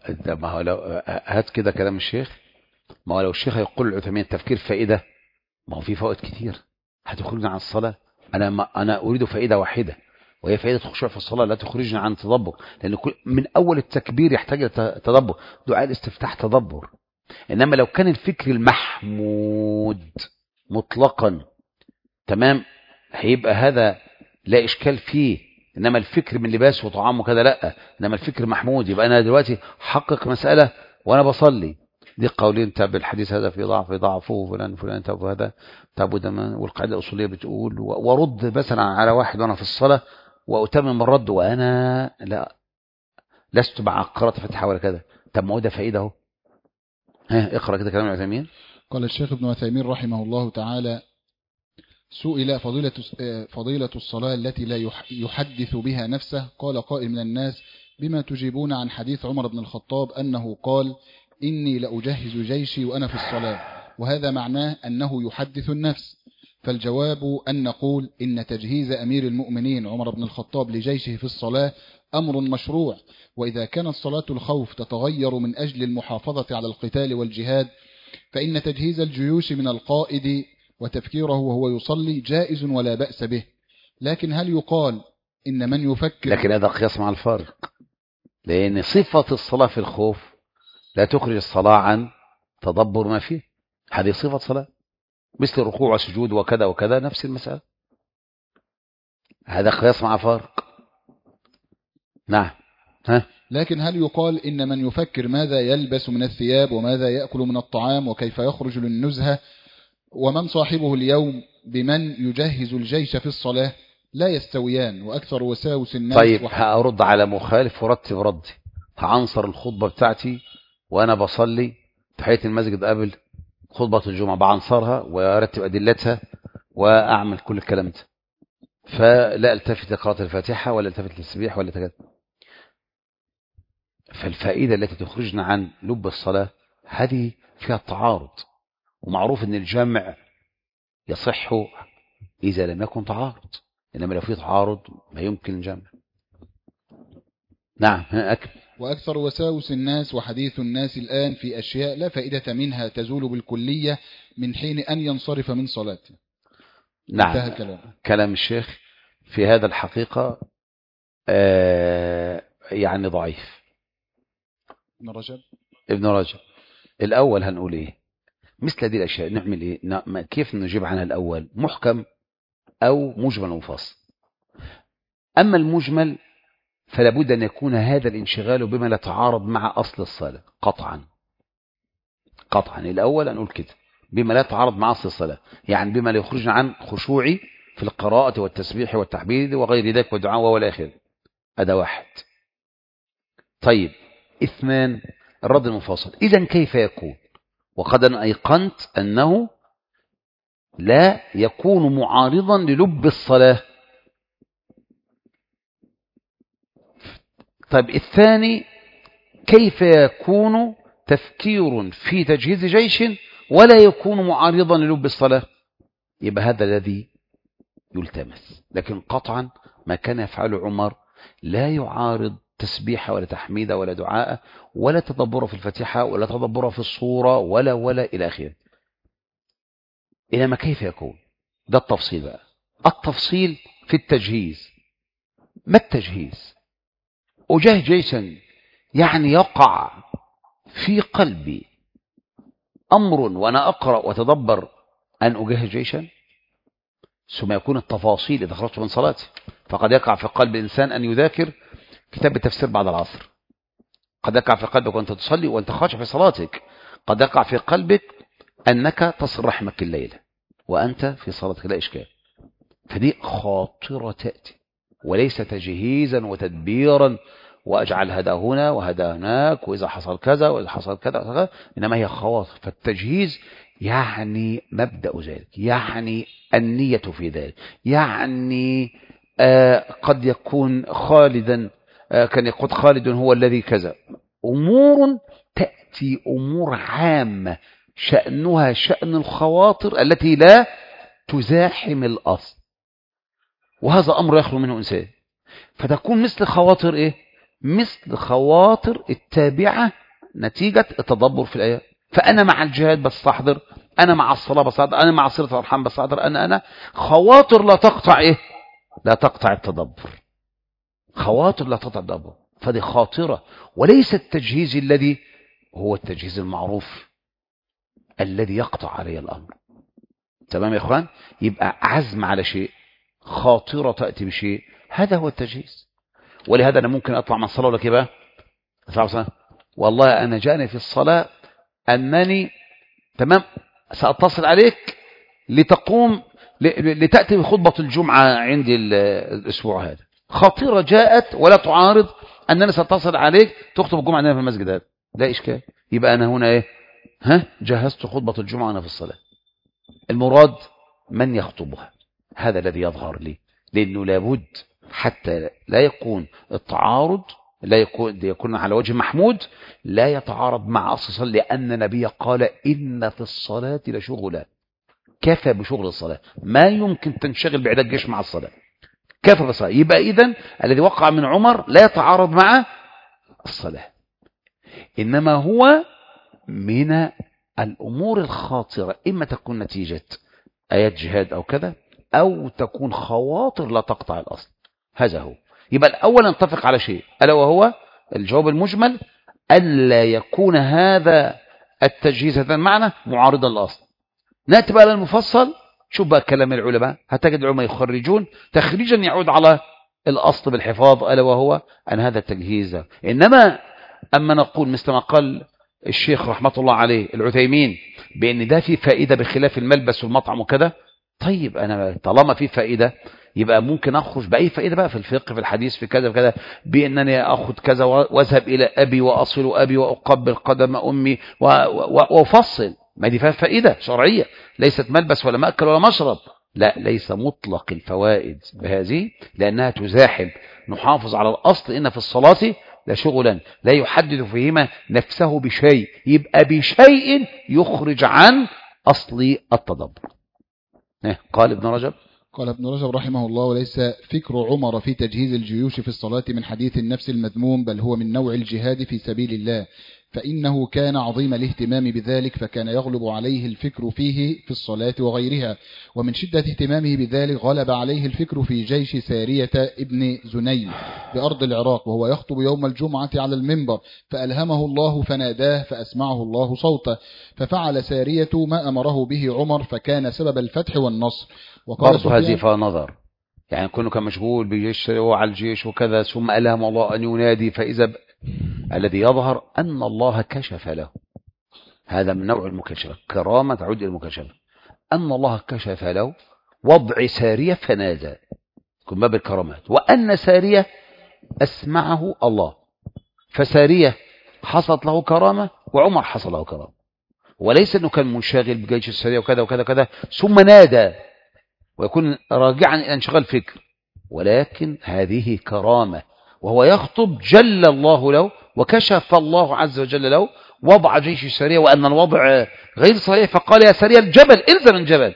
ما هو لو هات كده كلام الشيخ، ما هو لو الشيخ هيقول العثيمين التفكير فائدة، ما هو في فوائد كتير هتخرجنا عن الصلاة. أنا أريد فائدة واحدة، وهي فائدة خشوع في الصلاة لا تخرجنا عن تدبر، لأن من أول التكبير يحتاج تدبر. دعاء الاستفتاح تدبر. إنما لو كان الفكر المحمود مطلقا تمام هيبقى هذا لا إشكال فيه. إنما الفكر من لباس وطعام وكذا لا، إنما الفكر محمود. يبقى أنا دلوقتي حقق مسألة وأنا بصلي، دي قولين تاب الحديث هذا في ضعفه فلان تاب هذا تاب دم، والقاعدة الأصولية بتقول ورد مثلا على واحد وأنا في الصلاة وأتمم الرد وأنا لست مع قراءة فتحة ولا كذا. طب ما هو ده فائدة اهو. اقرأ كده كلام العثيمين. قال الشيخ ابن عثيمين رحمه الله تعالى: سئل فضيلة الصلاة التي لا يحدث بها نفسه. قال قائل من الناس: بما تجيبون عن حديث عمر بن الخطاب أنه قال: إني لأجهز جيشي وأنا في الصلاة، وهذا معناه أنه يحدث النفس. فالجواب أن نقول إن تجهيز أمير المؤمنين عمر بن الخطاب لجيشه في الصلاة أمر مشروع، وإذا كانت صلاة الخوف تتغير من أجل المحافظة على القتال والجهاد، فإن تجهيز الجيوش من القائد وتفكيره وهو يصلي جائز ولا بأس به. لكن هل يقال إن من يفكر؟ لكن هذا قياس مع الفارق، لأن صفة الصلاة في الخوف لا تخرج الصلاة عن تدبر ما فيه. هذه صفة صلاة مثل الركوع والسجود وكذا وكذا، نفس المسألة. هذا قياس مع فارق. نعم. لكن هل يقال إن من يفكر ماذا يلبس من الثياب وماذا يأكل من الطعام وكيف يخرج للنزهة ومن صاحبه اليوم بمن يجهز الجيش في الصلاة لا يستويان، وأكثر وساوس الناس. طيب هأرد على مخالف ورتب ردي. هعنصر الخطبة بتاعتي وأنا بصلي تحية المسجد قبل خطبة الجمعة، بعنصرها وأرتب أدلتها وأعمل كل الكلام ده، فلا التفت لقراءة الفاتحة ولا التفت للتسبيح ولا تكذب. فالفائدة التي تخرجنا عن لب الصلاة هذه فيها التعارض، ومعروف أن الجمع يصح إذا لم يكن تعارض، إنما لو في تعارض ما يمكن الجمع. نعم. وأكثر وساوس الناس وحديث الناس الآن في أشياء لا فائدة منها تزول بالكلية من حين أن ينصرف من صلاته. نعم. كلام الشيخ في هذا الحقيقة يعني ضعيف. ابن رجب الأول هنقول إيه؟ مثل هذه الأشياء نعمل إيه؟ كيف نجيب عنها الأول؟ محكم أو مجمل وفصل. أما المجمل فلا بد أن يكون هذا الانشغال بما لا تعارض مع أصل الصلاة قطعا. الأول هنقول كده بما لا تعارض مع أصل الصلاة، يعني بما لا يخرجنا عن خشوعي في القراءة والتسبيح والتحميد وغير ذلك والدعاء والآخر. هذا واحد. طيب اثنان الرد المفاصل. إذن كيف يكون؟ وقد أيقنت أنه لا يكون معارضا للب الصلاة. طيب الثاني كيف يكون تفكير في تجهيز جيش ولا يكون معارضا للب الصلاة؟ يبقى هذا الذي يلتمس. لكن قطعا ما كان يفعله عمر لا يعارض تسبيح ولا تحميد ولا دعاء ولا تدبر في الفاتحة ولا تدبر في الصورة ولا إلى آخره. إنما كيف يكون؟ ده التفصيل بقى. التفصيل في التجهيز. ما التجهيز؟ أجهز جيشا يعني يقع في قلبي أمر وأنا أقرأ وتدبر أن أجهز جيشا، ثم يكون التفاصيل إذا خرجت من صلاتي. فقد يقع في قلب الإنسان أن يذاكر كتاب التفسير بعد العصر، قد يقع في قلبك وأنت تصلي وأنت خاشع في صلاتك، قد يقع في قلبك أنك تصل رحمك الليلة وأنت في صلاتك، لا إشكال. فدي خاطرة تأتي وليس تجهيزا وتدبيرا وأجعل هذا هنا وهذا هناك وإذا حصل كذا وإذا حصل كذا، إنما هي خواطر. فالتجهيز يعني مبدأ ذلك، يعني النية في ذلك، يعني قد يكون خالدا كان يقول خالد هو الذي كذا. أمور تأتي أمور عامة شأنها شأن الخواطر التي لا تزاحم الأصل، وهذا أمر يخلو منه إنسان. فتكون مثل خواطر إيه؟ مثل خواطر التابعة نتيجة التدبر في الآيات. فأنا مع الجهاد بستحضر، أنا مع الصلاة بستحضر، أنا مع صلة الأرحام بستحضر، أنا خواطر لا تقطع إيه؟ لا تقطع التدبر. خواطر لا تقطع التدبر، فدي خاطرة، وليس التجهيز الذي هو التجهيز المعروف الذي يقطع عليه الأمر. تمام يا إخوان؟ يبقى عزم على شيء، خاطرة تأتي بشيء، هذا هو التجهيز. ولهذا أنا ممكن أطلع من الصلاة ولا كده والله أنا جاني في الصلاة أنني تمام سأتصل عليك لتقوم لتأتي بخطبة الجمعة عندي الأسبوع هذا. خاطرة جاءت ولا تعارض أنني سأتصل عليك تخطب الجمعة عندنا في المسجد هذا، لا إشكال. يبقى أنا هنا إيه؟ جهزت خطبة الجمعة وأنا في الصلاة. المراد من يخطبها، هذا الذي يظهر لي، لأنه لابد حتى لا يكون التعارض، لا يكون على وجه محمود، لا يتعارض مع أصل الصلاة، لأن النبي قال إن في الصلاة لشغلا. كفى بشغل الصلاة، ما يمكن تنشغل بعدد جيش مع الصلاة، كفى بالصلاة. يبقى إذن الذي وقع من عمر لا يتعارض مع الصلاة، إنما هو من الأمور الخاطرة، إما تكون نتيجة آيات جهاد أو كذا، أو تكون خواطر لا تقطع الأصل. هذا هو. يبقى الأول نتفق على شيء، ألا وهو الجواب المجمل، ألا يكون هذا التجهيز هذا المعنى معارضا للأصل. نأتي بقى للمفصل، شوف بقى كلام العلماء، هتجد العلماء يخرجون تخريجا يعود على الأصل بالحفاظ، ألا وهو أن هذا التجهيز. إنما أما نقول مثل ما قال الشيخ رحمة الله عليه العثيمين بأن ده في فائدة بخلاف الملبس والمطعم وكذا، طيب أنا طالما في فائدة يبقى ممكن أخرج بأي فائدة بقى في الفقه في الحديث في كذا وكذا، بأنني أخذ كذا وأذهب إلى أبي وأصل أبي وأقبل قدم أمي وأفصل، ما دي فيها فائدة شرعية، ليست ملبس ولا مأكل ولا مشرب، لا، ليس مطلق الفوائد بهذه لأنها تزاحم. نحافظ على الأصل، إن في الصلاة لشغلا لا يحدد فيهما نفسه بشيء، يبقى بشيء يخرج عن أصل التدبر. قال ابن رجب رحمه الله: وليس فكر عمر في تجهيز الجيوش في الصلاة من حديث النفس المذموم، بل هو من نوع الجهاد في سبيل الله، فإنه كان عظيم الاهتمام بذلك، فكان يغلب عليه الفكر فيه في الصلاة وغيرها. ومن شدة اهتمامه بذلك غلب عليه الفكر في جيش سارية ابن زنيل بأرض العراق، وهو يخطب يوم الجمعة على المنبر، فألهمه الله فناداه فأسمعه الله صوته، ففعل سارية ما أمره به عمر، فكان سبب الفتح والنصر. برضو هذه فيها نظر، يعني كونه كان مشغول بجيش وعلى الجيش وكذا، ثم ألهم الله أن ينادي، فإذا الذي يظهر أن الله كشف له. هذا من نوع المكاشفة، كرامة تعود إلى المكاشفة، أن الله كشف له وضع سارية فنادى، كن باب الكرامات، وأن سارية أسمعه الله، فسارية حصلت له كرامة وعمر حصل له كرامة، وليس أنه كان منشغل بجيش السارية وكذا وكذا وكذا ثم نادى ويكون راجعا إلى انشغال فكر، ولكن هذه كرامة، وهو يخطب جل الله له وكشف الله عز وجل له وضع جيش السارية وأن الوضع غير صحيح، فقال يا سارية الجبل، إلزم الجبل،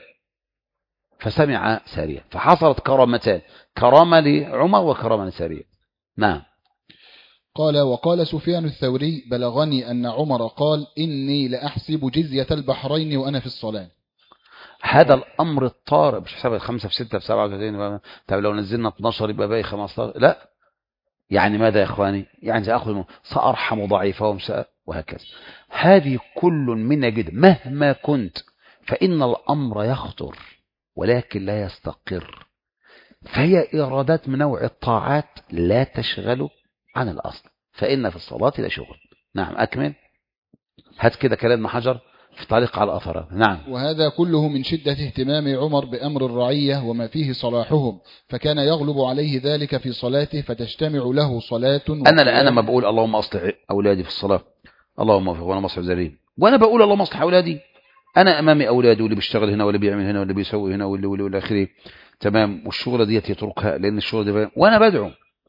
فسمع سارية، فحصلت كرامتان، كرامة لعمر وكرامة لسارية. نعم. قال: وقال سفيان الثوري: بلغني أن عمر قال: إني لأحسب جزية البحرين وأنا في الصلاة. هذا الأمر الطارئ، مش حساب 5 في 6 في 37، طب لو نزلنا 12 يبقى باقي 15، لا، يعني ماذا يا إخواني؟ يعني سأخذ سأرحم ضعيفهم وهكذا. هذه كل منا جدا مهما كنت، فإن الأمر يخطر ولكن لا يستقر، فهي إرادات من نوع الطاعات لا تشغل عن الأصل، فإن في الصلاة لا شغل. نعم أكمل. هات كده كلام ابن حجر في تعليق على الأثر. نعم. وهذا كله من شدة اهتمام عمر بأمر الرعية وما فيه صلاحهم، فكان يغلب عليه ذلك في صلاته، فتجتمع له صلاة. أنا ما بقول اللهم أصلح أولادي في الصلاة، اللهم أصلح وأنا مصلح ذريهم، وأنا بقول اللهم أصلح أولادي، أنا أمامي أولادي واللي بيشتغل هنا واللي بيعمل هنا واللي بيسوي هنا واللي آخره، تمام، والشغلة ديت يتركها لأن الشغل ده وأنا بدعو،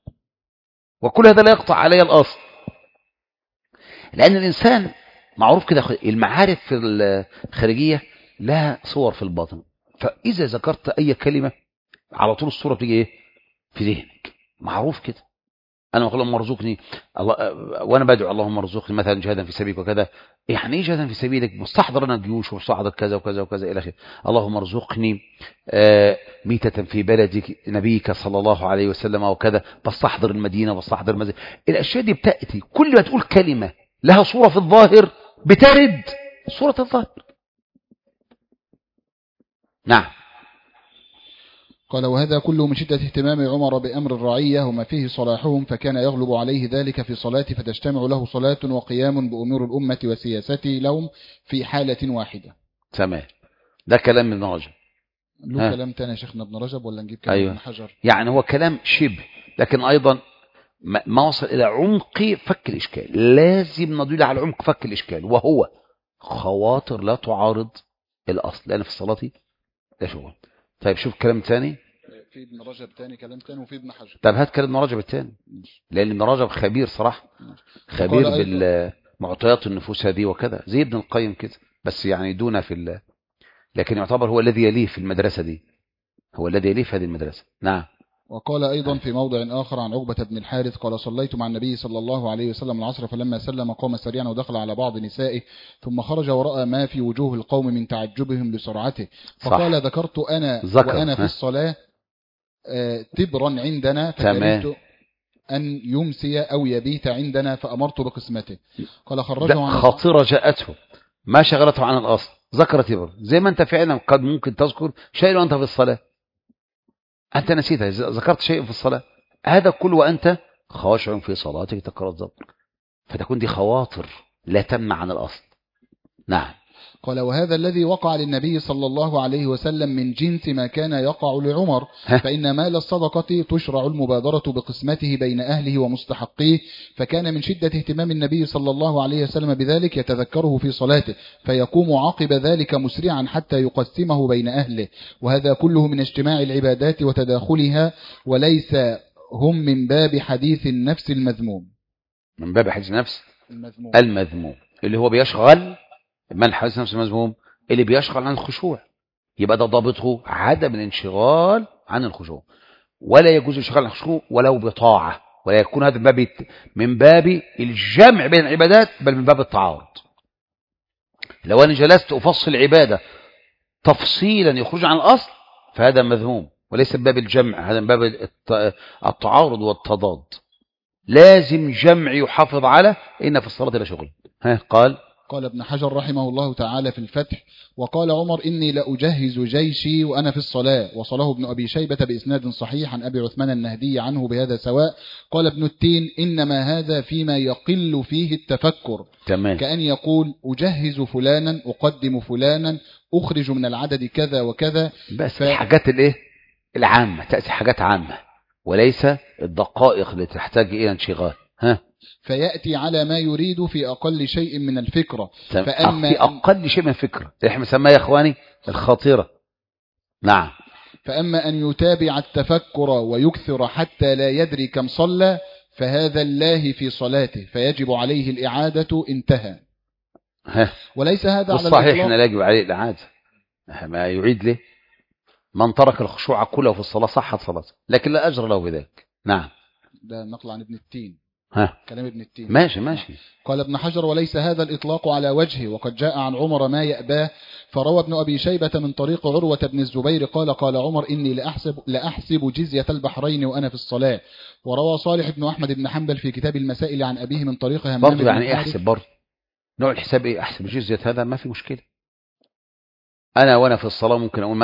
وكل هذا لا يقطع علي الأصل، لأن الإنسان معروف كده، المعارف في الخارجية لها صور في الباطن، فإذا ذكرت أي كلمة على طول الصورة بتيجي إيه في ذهنك، معروف كده. أنا أقول اللهم ارزقني الله، وأنا بدعو اللهم ارزقني مثلا جهادا في سبيلك وكذا. يعني إيه جهادا في سبيلك؟ مستحضر أنا الجيوش ومستحضر كذا وكذا وكذا إلى آخره. اللهم ارزقني ميتة في بلدك نبيك صلى الله عليه وسلم وكذا، بستحضر المدينة بستحضر المدينة. الأشياء دي بتأتي كل ما تقول كلمة لها صورة في الظاهر بترد صورة الظاهر. نعم. قال وهذا كله من شدة اهتمام عمر بأمر الرعية وما فيه صلاحهم، فكان يغلب عليه ذلك في صلاة فتجتمع له صلاة وقيام بأمور الأمة وسياسته لهم في حالة واحدة. تمام. ده كلام ابن رجب. له كلام تاني يا شيخنا ابن رجب ولا نجيب كلام ابن حجر؟ يعني هو كلام شبه، لكن أيضا ما وصل إلى عمق فك الإشكال. لازم ندل على عمق فك الإشكال، وهو خواطر لا تعارض الأصل، لأن في الصلاة لا شغل. طيب شوف كلام تاني في ابن رجب تاني، كلام تاني، وفي ابن حجر. طب هات كلام ابن رجب التاني، لأن ابن رجب خبير صراحة، خبير بالمعطيات النفوس هذه وكذا، زي ابن القيم كده، بس يعني دون في لكن يعتبر هو الذي يليه في المدرسة دي، هو الذي يليه في هذه المدرسة. نعم. وقال أيضا في موضع آخر عن عقبة بن الحارث قال صليت مع النبي صلى الله عليه وسلم العصر، فلما سلم قام سريعا ودخل على بعض نسائه، ثم خرج ورأى ما في وجوه القوم من تعجبهم لسرعته، فقال صح. ذكرت أنا وأنا في الصلاة تبرا عندنا، فكرهت أن يمسي أو يبيت عندنا فأمرت بقسمته. قال خرجه عن خاطرة جاءته ما شغلته عن الأصل، ذكر تبر، زي ما أنت فعلا قد ممكن تذكر شيء وأنت في الصلاة، أنت نسيتها، ذكرت شيء في الصلاة، هذا كل وأنت خاشع في صلاتك تقرأ الذكر، فتكون دي خواطر لا تمنع عن الأصل. نعم. قال وهذا الذي وقع للنبي صلى الله عليه وسلم من جنس ما كان يقع لعمر، فإن مال الصدقة تشرع المبادرة بقسمته بين أهله ومستحقيه، فكان من شدة اهتمام النبي صلى الله عليه وسلم بذلك يتذكره في صلاته، فيقوم عقب ذلك مسرعا حتى يقسمه بين أهله، وهذا كله من اجتماع العبادات وتداخلها، وليس هم من باب حديث النفس المذموم. من باب حديث النفس المذموم اللي هو بيشغل من حديث نفس المذموم، اللي بيشغل عن الخشوع، يبقى ده ضابطه عدم الانشغال عن الخشوع، ولا يجوز الانشغال عن الخشوع ولو بطاعة، ولا يكون هذا من باب الجمع بين العبادات، بل من باب التعارض. لو أنا جلست أفصل عبادة تفصيلا يخرج عن الأصل فهذا مذموم، وليس من باب الجمع، هذا من باب التعارض والتضاد. لازم جمع يحافظ على إن في الصلاة لا شغل. قال ابن حجر رحمه الله تعالى في الفتح وقال عمر إني لأجهز جيشي وأنا في الصلاة، وصله ابن أبي شيبة بإسناد صحيح عن أبي عثمان النهدي عنه بهذا سواء. قال ابن التين إنما هذا فيما يقل فيه التفكر، تمام. كأن يقول أجهز فلانا أقدم فلانا أخرج من العدد كذا وكذا، بس الحاجات العامة تأتي حاجات عامة وليس الدقائق اللي تحتاج إلى انشغال. فيأتي على ما يريد في أقل شيء من الفكرة، فأما في أقل شيء من الفكرة احنا نسميها يا إخواني الخاطرة. نعم. فأما أن يتابع التفكر ويكثر حتى لا يدري كم صلى فهذا الله في صلاته فيجب عليه الإعادة. انتهى. وليس هذا على الصحيح احنا لا يجب عليه الإعادة، ما يعيد له من ترك الخشوع كله في الصلاة صحت صلاته، لكن لا أجر له بذلك. نعم. ده نقل عن ابن التين. كلام ابن التين. ماشي. قال ابن حجر وليس هذا الإطلاق على وجهه، وقد جاء عن عمر ما يأباه، فروى ابن أبي شيبة من طريق عروة بن الزبير قال عمر إني لأحسب جزية البحرين وأنا في الصلاة. وروى صالح بن أحمد بن حنبل في كتاب المسائل عن أبيه من طريق همام برضو يعني أحسب برضو نوع الحساب إيه؟ أحسب جزية هذا ما في مشكلة. أنا وأنا في الصلاة ممكن أقول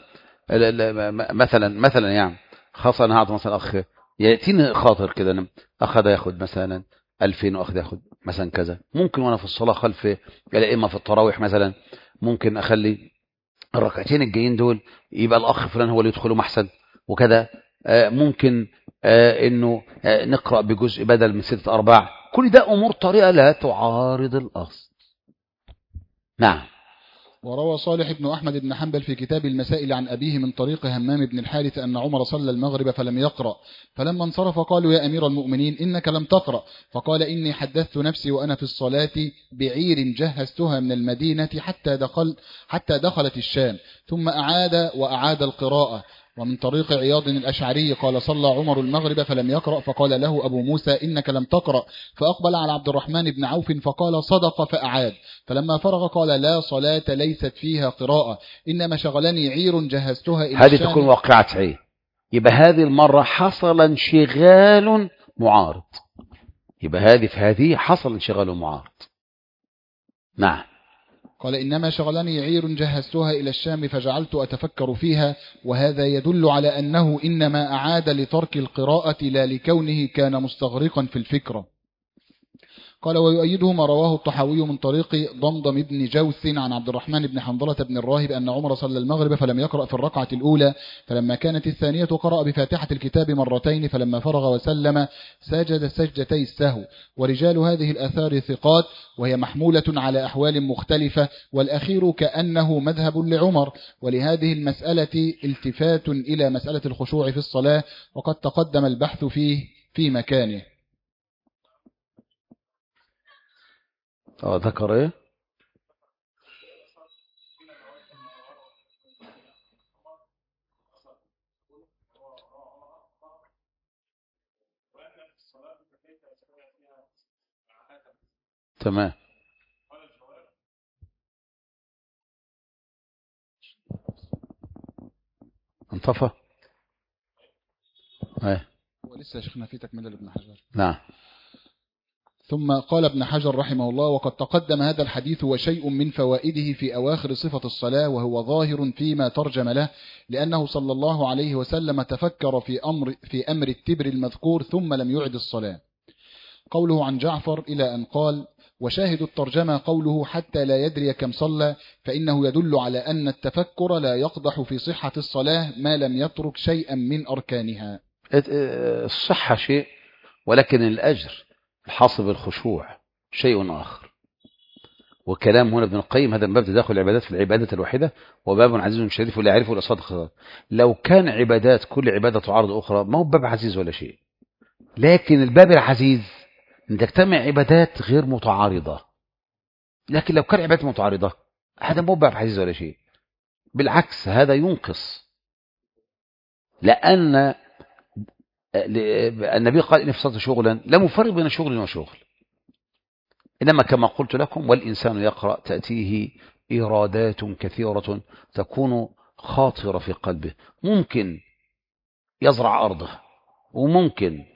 مثلا يعني خاصة أنا هعطي مثلا أخ يأتيني خاطر كده أخذ ياخد مثلا 2000 وأخذ ياخد مثلا كذا، ممكن وأنا في الصلاة خلف الأئمة في التراويح مثلا ممكن أخلي الركعتين الجايين دول يبقى الأخ فلان هو اللي يدخلوا محسن وكذا. ممكن إنه نقرأ بجزء بدل من 6 أرباع. كل ده أمور طريقة لا تعارض الأصل. نعم. وروى صالح بن أحمد بن حنبل في كتاب المسائل عن أبيه من طريق همام بن الحارث أن عمر صلى المغرب فلم يقرأ، فلما انصرف قالوا يا أمير المؤمنين إنك لم تقرأ، فقال إني حدثت نفسي وأنا في الصلاة بعير جهزتها من المدينة حتى دخلت الشام، ثم أعاد القراءة، ومن طريق عياض الأشعري قال صلى عمر المغرب فلم يقرأ فقال له أبو موسى إنك لم تقرأ، فأقبل على عبد الرحمن بن عوف فقال صدق فأعاد، فلما فرغ قال لا صلاة ليست فيها قراءة، إنما شغلني عير جهزتها إلى هذه الشام. تكون واقعة عين، يبقى هذه المرة حصل انشغال معارض، يبقى هذه حصل انشغال معارض. نعم. قال إنما شغلني عير جهزتها إلى الشام فجعلت أتفكر فيها، وهذا يدل على أنه إنما أعاد لترك القراءة لا لكونه كان مستغرقا في الفكرة. قال ويؤيده ما رواه الطحاوي من طريق ضمضم بن جوث عن عبد الرحمن بن حنظلة بن الراهب أن عمر صلى المغرب فلم يقرأ في الركعة الأولى، فلما كانت الثانية قرأ بفاتحة الكتاب مرتين، فلما فرغ وسلم سجد سجدتي السهو. ورجال هذه الآثار ثقات، وهي محمولة على أحوال مختلفة، والأخير كأنه مذهب لعمر. ولهذه المسألة التفات إلى مسألة الخشوع في الصلاة، وقد تقدم البحث فيه في مكانه. ذكر ايه؟ تمام. انطفى. ولسه شيخنا في تكملة لابن حجر. نعم. ثم قال ابن حجر رحمه الله وقد تقدم هذا الحديث وشيء من فوائده في أواخر صفة الصلاة، وهو ظاهر فيما ترجم له، لأنه صلى الله عليه وسلم تفكر في أمر التبر المذكور ثم لم يعد الصلاة. قوله عن جعفر إلى أن قال وشاهد الترجمة قوله حتى لا يدري كم صلى، فإنه يدل على أن التفكر لا يقدح في صحة الصلاة ما لم يترك شيئا من أركانها. الصحة شيء، ولكن الأجر الحاصل بالخشوع شيء آخر. وكلام هنا ابن القيم هذا الباب تداخل العبادات في العبادة الواحدة، وباب عزيز شريف ولا يعرفه إلا صادق. لو كان عبادات كل عبادة تعارض أخرى ما هو باب عزيز ولا شيء، لكن الباب العزيز أن تجتمع عبادات غير متعارضة. لكن لو كان عبادات متعارضة هذا مو باب عزيز ولا شيء، بالعكس هذا ينقص، لأن النبي قال إن في الصلاة شغلا لا مفرق بين شغل وشغل، إنما كما قلت لكم والإنسان يقرأ تأتيه إرادات كثيرة تكون خاطرة في قلبه، ممكن يزرع أرضه، وممكن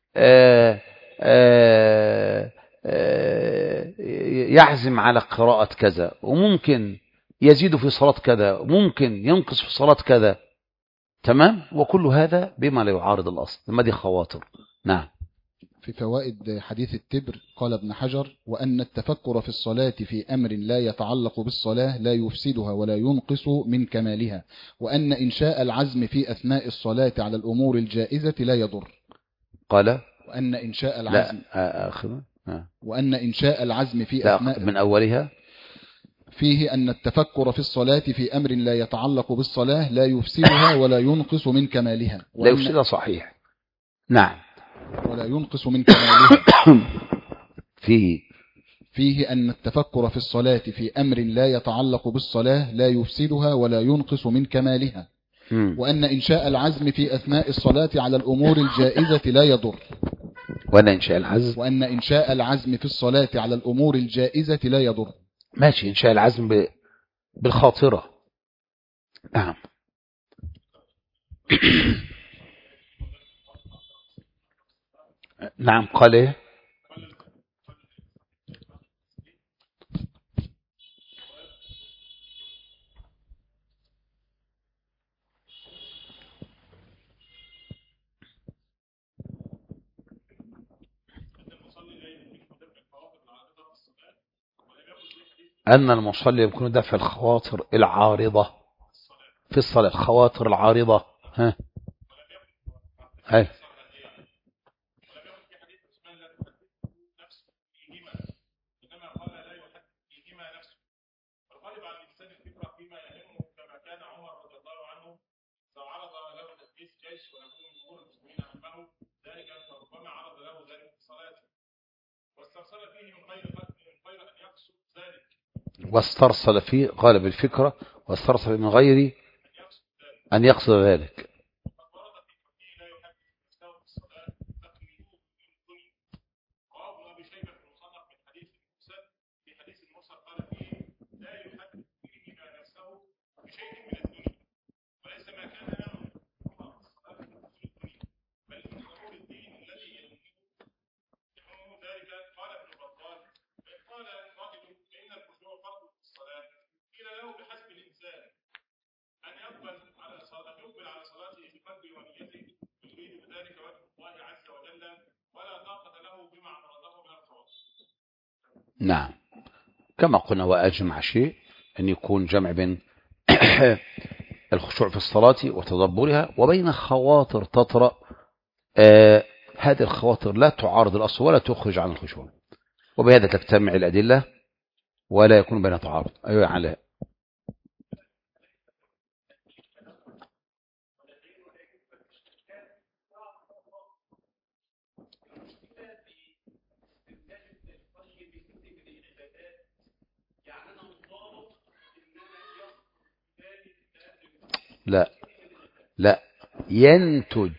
يعزم على قراءة كذا، وممكن يزيد في صلاة كذا، وممكن ينقص في صلاة كذا. تمام. وكل هذا بما لا يعارض الأصل، ما دي خواطر. نعم. في فوائد حديث التبر قال ابن حجر وأن التفكر في الصلاة في أمر لا يتعلق بالصلاة لا يفسدها ولا ينقص من كمالها، وأن إنشاء العزم في أثناء الصلاة على الأمور الجائزة لا يضر. قال وأن إنشاء العزم وأن إنشاء العزم في أثناء من أولها فيه أن التفكر في الصلاة في أمر لا يتعلق بالصلاة لا يفسدها ولا ينقص من كمالها. لا يفسدها صحيح. نعم. ولا ينقص من كمالها. فيه أن التفكر في الصلاة في أمر لا يتعلق بالصلاة لا يفسدها ولا ينقص من كمالها. وأن إنشاء العزم في أثناء الصلاة على الأمور الجائزة لا يضر. وأن إنشاء العزم في الصلاة على الأمور الجائزة لا يضر. ماشي. إنشاء العزم بالخاطرة. نعم. نعم. قال إيه؟ أن المصلي يمكن دفع الخواطر العارضة في الصلاة. الخواطر العارضة هاي واسترسل فيه غالب الفكرة، واسترسل من غير أن يقصد ذلك. نعم، كما قلنا وأجمع شيء أن يكون جمع بين الخشوع في الصلاة وتدبرها وبين خواطر تطرأ. هذه الخواطر لا تعارض الأصل ولا تخرج عن الخشوع، وبهذا تجتمع الأدلة ولا يكون بين تعارض. أيوة علاء. لا لا، ينتج،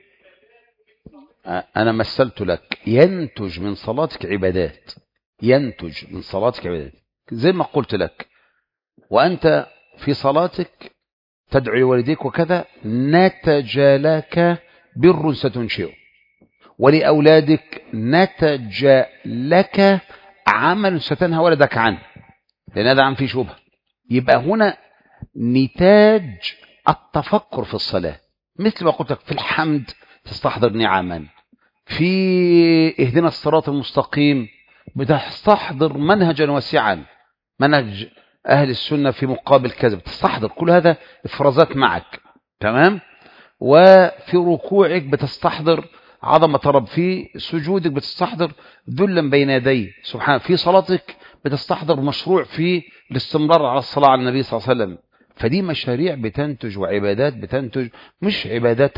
أنا مثلت لك، ينتج من صلاتك عبادات، ينتج من صلاتك عبادات، زي ما قلت لك وأنت في صلاتك تدعو لوالديك وكذا، نتج لك بر ستنشئه، ولأولادك نتج لك عمل ستنهى ولدك عنه، لأن هذا عن فيه شبهة. يبقى هنا نتاج التفكر في الصلاة، مثل ما قلت لك في الحمد تستحضر نعما، في اهدنا الصراط المستقيم بتستحضر منهجا واسعا، منهج أهل السنة في مقابل كذا، بتستحضر كل هذا إفرازات معك، تمام. وفي ركوعك بتستحضر عظمة رب، في سجودك بتستحضر ذلا بين يديه سبحانه، في صلاتك بتستحضر مشروع في الاستمرار على الصلاة على النبي صلى الله عليه وسلم. فدي مشاريع بتنتج وعبادات بتنتج، مش عبادات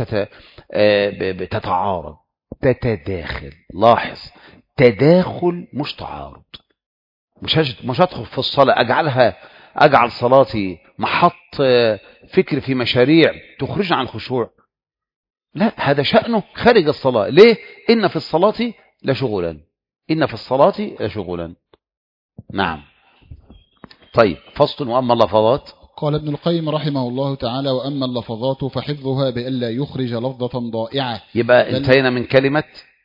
بتتعارض، تتداخل. لاحظ، تداخل مش تعارض. مش هدخل في الصلاة أجعل صلاتي محط فكر في مشاريع تخرجنا عن الخشوع، لا، هذا شأنه خارج الصلاة. ليه؟ إن في الصلاة لشغلا، إن في الصلاة لشغلا. نعم. طيب، فصل. وأما اللفظات، قال ابن القيم رحمه الله تعالى: وأما اللفظات فحفظها بألا يخرج لفظة ضائعة. يبقى انتهينا من كلمة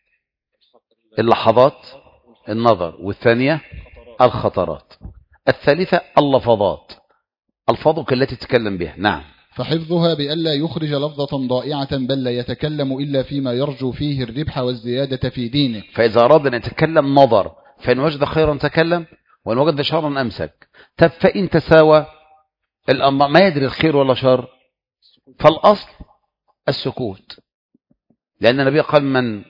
اللحظات، النظر، والثانية الخطرات، الثالثة اللفظات، ألفاظك التي تتكلم بها. نعم. فحفظها بألا يخرج لفظة ضائعة، بل لا يتكلم إلا فيما يرجو فيه الربح والزيادة في دينه. فإذا أراد أن يتكلم نظر، فإن وجد خيرا تكلم، وإن وجد شرا أمسك. طب فإن تساوى الأمر، ما يدري الخير ولا شر، فالأصل السكوت، لأن النبي قال من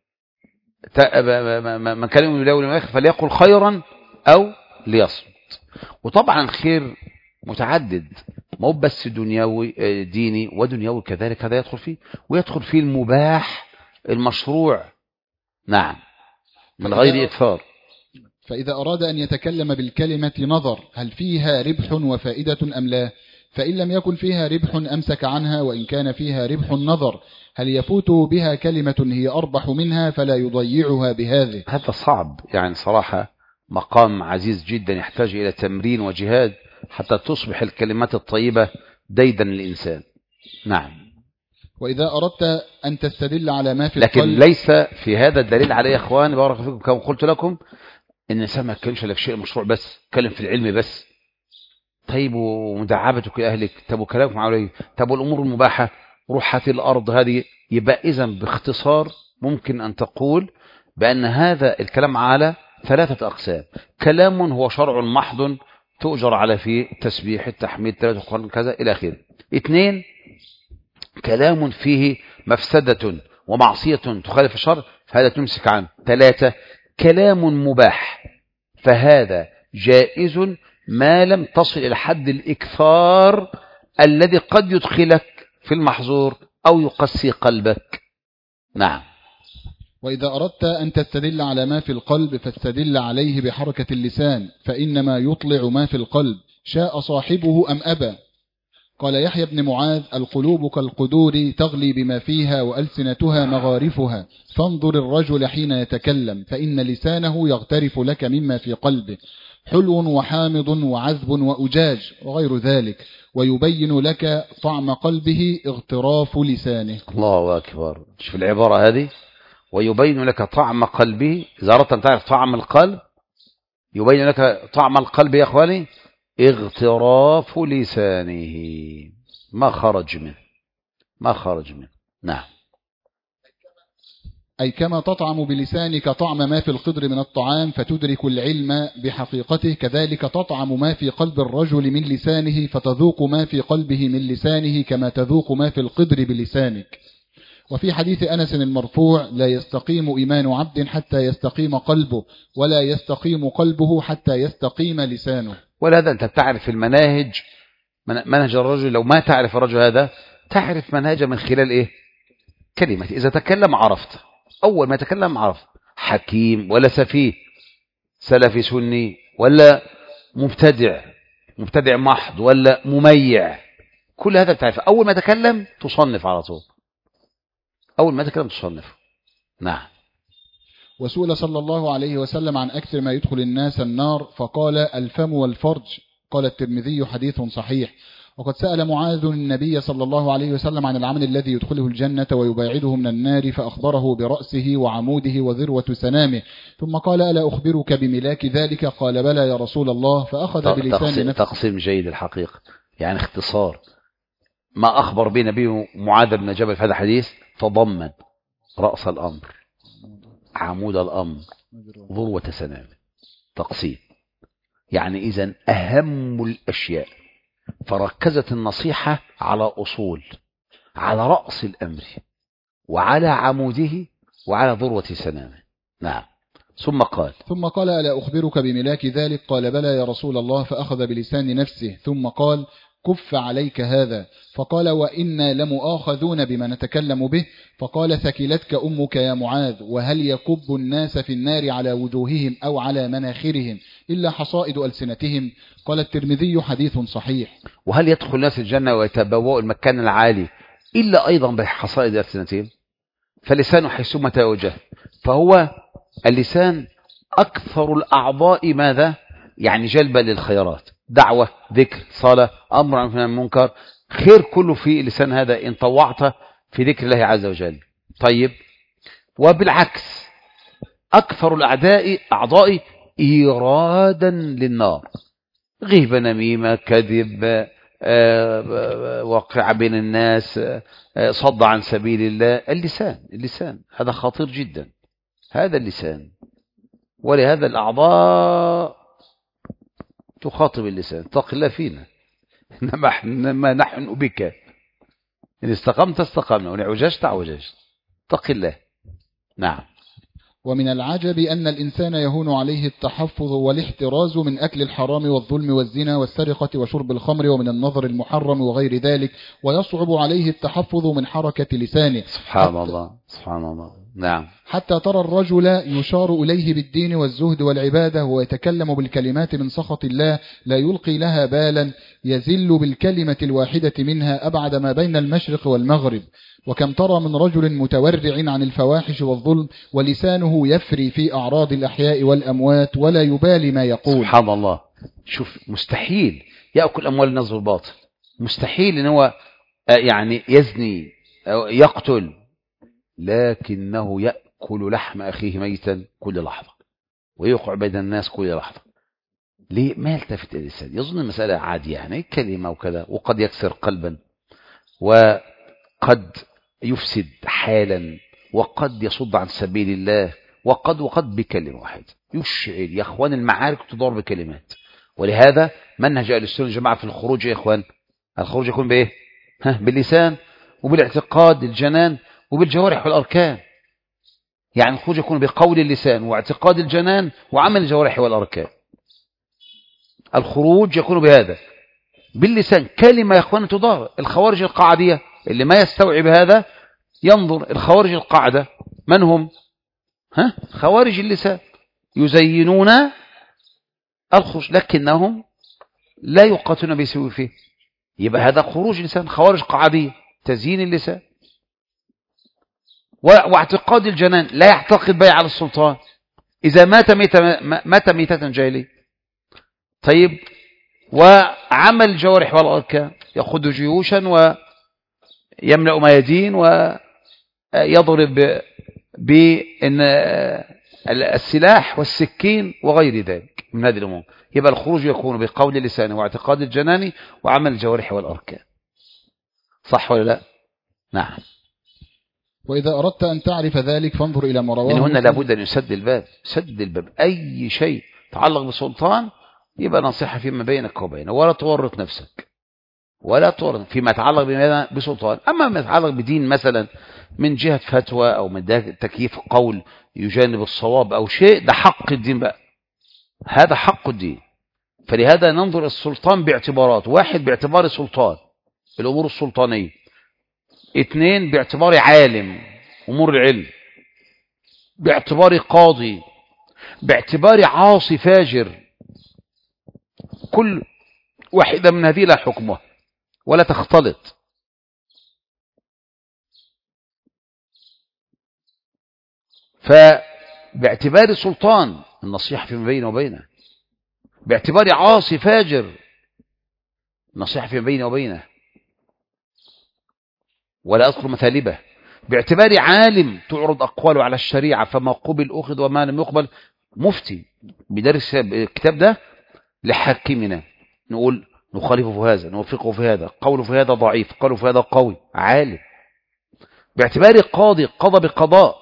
كان يؤمن بالله واليوم الآخر فليقل خيرا أو ليصمت. وطبعا الخير متعدد، ما هو بس دنيوي، ديني ودنيوي كذلك، هذا يدخل فيه، ويدخل فيه المباح المشروع. نعم، من غير إكثار. فإذا أراد أن يتكلم بالكلمة نظر هل فيها ربح وفائدة أم لا، فإن لم يكن فيها ربح أمسك عنها، وإن كان فيها ربح نظر هل يفوت بها كلمة هي أربح منها فلا يضيعها بهذه. هذا صعب يعني صراحة، مقام عزيز جدا يحتاج إلى تمرين وجهاد حتى تصبح الكلمات الطيبة ديدا للإنسان. نعم. وإذا أردت أن تستدل على ما في لكن القلب، ليس في هذا الدليل عليه يا إخوان بارك فيكم، كما قلت لكم إن الإنسان ما يتكلمش إلا في شيء مشروع بس، يتكلم في العلم بس. طيب ومداعبتك لأهلك، طب وكلامك مع أولادك، طب والأمور المباحة، روحة الأرض هذه. يبقى إذن باختصار ممكن أن تقول بأن هذا الكلام على ثلاثة أقسام: كلام هو شرع محض تؤجر على فيه تسبيح، التحميد، ثلاثة كذا إلى آخره. 2، كلام فيه مفسدة ومعصية تخالف الشرع، فهذا تمسك عنه. 3، كلام مباح، فهذا جائز ما لم تصل إلى حد الإكثار الذي قد يدخلك في المحظور أو يقسي قلبك. نعم. وإذا أردت أن تستدل على ما في القلب فاستدل عليه بحركة اللسان، فإنما يطلع ما في القلب شاء صاحبه أم أبى. قال يحيى بن معاذ: القلوب كالقدور تغلي بما فيها وألسنتها مغارفها، فانظر الرجل حين يتكلم فإن لسانه يغترف لك مما في قلبه، حلو وحامض وعذب وأجاج وغير ذلك، ويبين لك طعم قلبه اغتراف لسانه. الله أكبر. شوف العبارة هذه، ويبين لك طعم قلبه. إذا أردت أن تعرف طعم القلب، يبين لك طعم القلب يا أخواني اغتراف لسانه، ما خرج منه. نعم. أي كما تطعم بلسانك طعم ما في القدر من الطعام فتدرك العلم بحقيقته، كذلك تطعم ما في قلب الرجل من لسانه فتذوق ما في قلبه من لسانه كما تذوق ما في القدر بلسانك. وفي حديث أنس المرفوع: لا يستقيم إيمان عبد حتى يستقيم قلبه، ولا يستقيم قلبه حتى يستقيم لسانه. ولهذا أنت تعرف المناهج، منهج الرجل. لو ما تعرف الرجل هذا تعرف منهجه من خلال إيه؟ كلمة. إذا تكلم عرفت، أول ما تكلم عرفت حكيم ولا سفيه، سلفي سني ولا مبتدع محض ولا مميع، كل هذا بتعرف. أول ما تكلم تصنف على طول، أول ما تكلم تصنف. نعم. وسئل صلى الله عليه وسلم عن أكثر ما يدخل الناس النار فقال: الفم والفرج. قال الترمذي: حديث صحيح. وقد سأل معاذ النبي صلى الله عليه وسلم عن العمل الذي يدخله الجنة ويباعده من النار، فأخبره برأسه وعموده وذروة سنامه، ثم قال: ألا أخبرك بملاك ذلك؟ قال: بلى يا رسول الله. فأخذ بلسان نفسه. تقسيم جيد الحقيقة، يعني اختصار ما أخبر به نبيه معاذ بن جبل في هذا الحديث، فضمن رأس الأمر، عمود الأمر، ذروة سنامه. تقسيم يعني إذن أهم الأشياء، فركزت النصيحة على أصول، على رأس الأمر وعلى عموده وعلى ذروة سنامه. نعم. ثم قال: ألا أخبرك بملاك ذلك؟ قال: بلى يا رسول الله. فأخذ بلسان نفسه ثم قال: كف عليك هذا. فقال: وإنا لمؤاخذون بما نتكلم به. فقال: ثكلتك أمك يا معاذ. وهل يكب الناس في النار على وجوههم أو على مناخرهم إلا حصائد ألسنتهم؟ قال الترمذي: حديث صحيح. وهل يدخل الناس الجنة ويتبوأوا المكان العالي إلا أيضا بحصائد ألسنتهم؟ فلسانه حيثما توجه، فهو اللسان أكثر الأعضاء ماذا؟ يعني جلبا للخيرات، دعوة، ذكر، صلاة، أمر عن المنكر، خير كله في اللسان هذا إن طوعته في ذكر الله عز وجل. طيب، وبالعكس أكثر أعضاء إيرادا للنار، غيبة، نميمة، كذب، وقع بين الناس، صد عن سبيل الله. اللسان هذا خطير جدا، هذا اللسان. ولهذا الأعضاء تخاطب اللسان: اتق الله فينا إنما نحن بك، إن استقمت استقمنا وإن عوججت عوججت، اتق الله. نعم. ومن العجب أن الإنسان يهون عليه التحفظ والاحتراز من أكل الحرام والظلم والزنا والسرقة وشرب الخمر ومن النظر المحرم وغير ذلك، ويصعب عليه التحفظ من حركة لسانه. سبحان الله، سبحان الله. نعم. حتى ترى الرجل يشار إليه بالدين والزهد والعبادة ويتكلم بالكلمات من سخط الله لا يلقي لها بالا، يزل بالكلمة الواحدة منها أبعد ما بين المشرق والمغرب. وكم ترى من رجل متورع عن الفواحش والظلم ولسانه يفري في أعراض الأحياء والأموات ولا يبالي ما يقول. سبحان الله. شوف، مستحيل يأكل أموال الناس بالباطل، مستحيل إن هو يعني يزني أو يقتل، لكنه يأكل لحم أخيه ميتا كل لحظة ويوقع بين الناس كل لحظة. ليه؟ ما يلتفت الإنسان، يظن المسألة عادية، يعني كلمة وكذا، وقد يكسر قلبا وقد يفسد حالا وقد يصد عن سبيل الله وقد بكلمة واحدة يشعل. يا أخوان، المعارك تدور بكلمات. ولهذا منهج أهل السنة والجماعة في الخروج يا إخوان، الخروج يكون بإيه؟ باللسان وبالاعتقاد الجنان وبالجوارح والأركان. يعني الخروج يكون بقول اللسان واعتقاد الجنان وعمل الجوارح والأركان. الخروج يكون بهذا، باللسان، كلمة يا إخوان تدار. الخوارج القاعدية اللي ما يستوعب هذا ينظر، الخوارج القاعدة من هم؟ خوارج اللسان، يزينون الخروج لكنهم لا يقاتلون بسيوفه. يبقى هذا خروج لسان، خوارج قاعدية، تزيين اللسان. واعتقاد الجنان، لا يعتقد بيع على السلطان، إذا مات ميتة جاهلية. طيب، وعمل الجوارح والأركان، يأخذ جيوشا ويملأ ميادين ويضرب بالسلاح والسكين وغير ذلك من هذه الأمور. يبقى الخروج يكون بقول اللسان واعتقاد الجنان وعمل الجوارح والأركان. صح ولا لا؟ نعم. وإذا أردت أن تعرف ذلك فانظر إلى ما رواه من هنا مسلم. لابد أن يسد الباب، سد الباب. أي شيء تعلق بسلطان يبقى نصيحة فيما بينك وبينه، ولا تورط نفسك، ولا تورط فيما يتعلق بسلطان. أما ما يتعلق بدين مثلا من جهة فتوى أو من تكييف قول يجانب الصواب أو شيء، ده حق الدين بقى، هذا حق الدين. فلهذا ننظر السلطان باعتبارات: واحد، باعتبار سلطان الأمور السلطانية; اثنين، باعتبار عالم أمور العلم; باعتبار قاضي; باعتبار عاصي فاجر. كل واحدة من هذه لها حكمها ولا تختلط. فباعتبار سلطان النصيحة فيما بينه وبينه، باعتبار عاصي فاجر النصيحة فيما بينه وبينه ولا أذكر مثالبه، باعتبار عالم تعرض أقواله على الشريعة فما قبل أخذ وما لم يقبل. مفتي بدرس الكتاب ده لحاكمنا نقول نخالفه في هذا، نوفقه في هذا، قوله في هذا ضعيف، قوله في هذا قوي، عالم. باعتبار قاضي قضى بقضاء،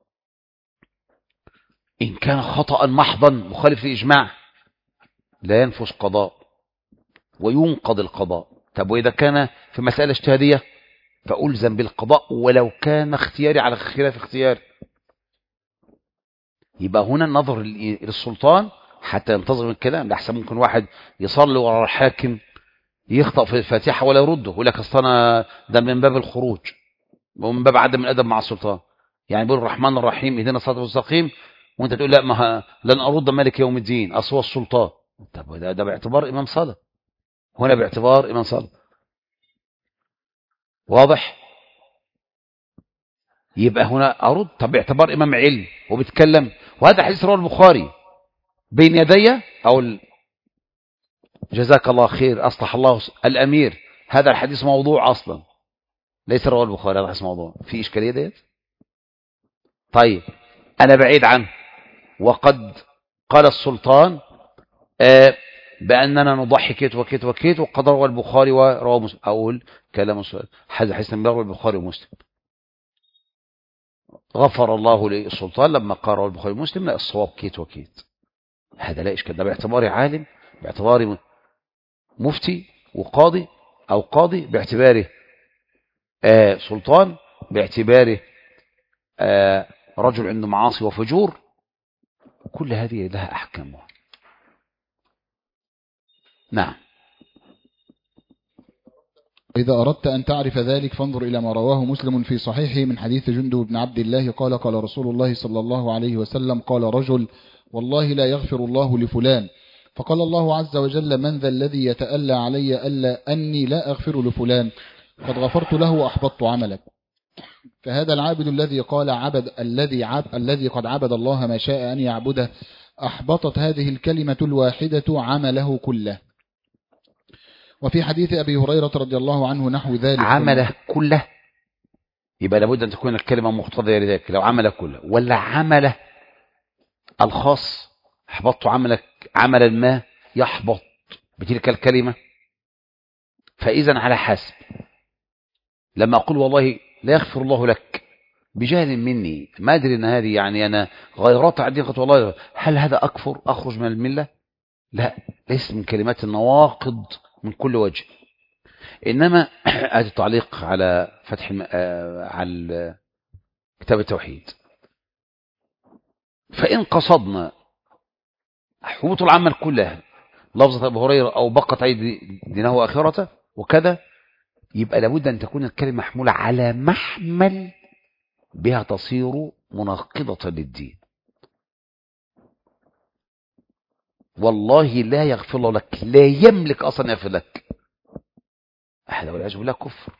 إن كان خطأ محضا مخالف للإجماع لا ينفذ قضاء وينقض القضاء. طب وإذا كان في مسألة اجتهادية فألزم بالقضاء ولو كان اختياري على خلاف اختياري. يبقى هنا النظر للسلطان حتى ينتظم الكلام. لحسن ممكن واحد يصلي وراء الحاكم يخطأ في الفاتحة ولا يرده، يقول لك اصل انا ده من باب الخروج ومن باب عدم الادب مع السلطان. يعني بيقول الرحمن الرحيم اهدنا الصراط المستقيم وانت تقول لا ما لن ارد مالك يوم الدين اصل هو السلطان. طب ده باعتبار امام صلاه، هنا باعتبار امام صلاه. واضح؟ يبقى هنا ارد. طب باعتبار امام علم وبيتكلم، وهذا حديث رواه البخاري بين يدي او جزاك الله خير اصلح الله الامير، هذا الحديث موضوع اصلا ليس رواه البخاري، هذا حديث موضوع. في اشكاليه ديت؟ طيب انا بعيد عنه، وقد قال السلطان باننا نضحي كيت وكيت وكيت وقد روى البخاري ورواه مسلم. اقول كلام هذا حديث من رواه البخاري ومسلم، غفر الله للسلطان لما قال رواه البخاري ومسلم، لا الصواب كيت وكيت. هذا لا اشكال، ده باعتباري عالم، باعتباري مفتي وقاضي او قاضي، باعتباره سلطان، باعتباره رجل عنده معاصي وفجور. كل هذه لها احكامها. نعم. إذا أردت أن تعرف ذلك فانظر إلى ما رواه مسلم في صحيحه من حديث جندب بن عبد الله قال قال رسول الله صلى الله عليه وسلم قال رجل والله لا يغفر الله لفلان، فقال الله عز وجل من ذا الذي يتألى علي ألا أني لا أغفر لفلان، قد غفرت له وأحبطت عملك. فهذا العابد الذي قال الذي قد عبد الله ما شاء أن يعبده، أحبطت هذه الكلمة الواحدة عمله كله. وفي حديث أبي هريرة رضي الله عنه نحو ذلك. عمله كله، يبقى لابد أن تكون الكلمة مقتضية لذلك. لو عمله كله ولا عمله الخاص، أحبطت عملك عملا ما يحبط بتلك الكلمة. فإذا على حسب، لما أقول والله لا يغفر الله لك بجهل مني ما أدري أن هذه يعني أنا غيرت عديقة والله، هل هذا أكفر أخرج من الملة؟ لا، ليس من كلمات النواقض من كل وجه. إنما هذا التعليق على فتح على كتاب التوحيد. فإن قصدنا حبوط العمل كلها لفظة أبو هريرة أو بقت عيد دينه وآخرته وكذا، يبقى لابد أن تكون الكلمة محمولة على محمل بها تصير مناقضة للدين. والله لا يغفر الله لك، لا يملك أصلا يغفر لك، هذا والعياذ بالله كفر.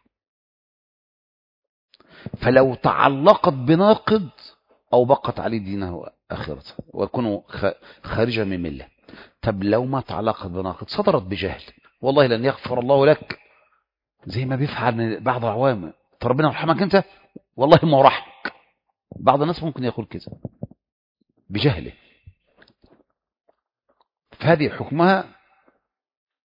فلو تعلقت بناقض أو بقت عليه دينه وآخرته ويكون خارجا من ملة. طب لو ما تعلقت بناقض صدرت بجهل، والله لن يغفر الله لك، زي ما بيفعل بعض العوام، ربنا يرحمك انت، والله ما رحمك. بعض الناس ممكن يقول كذا بجهله، فهذه حكمها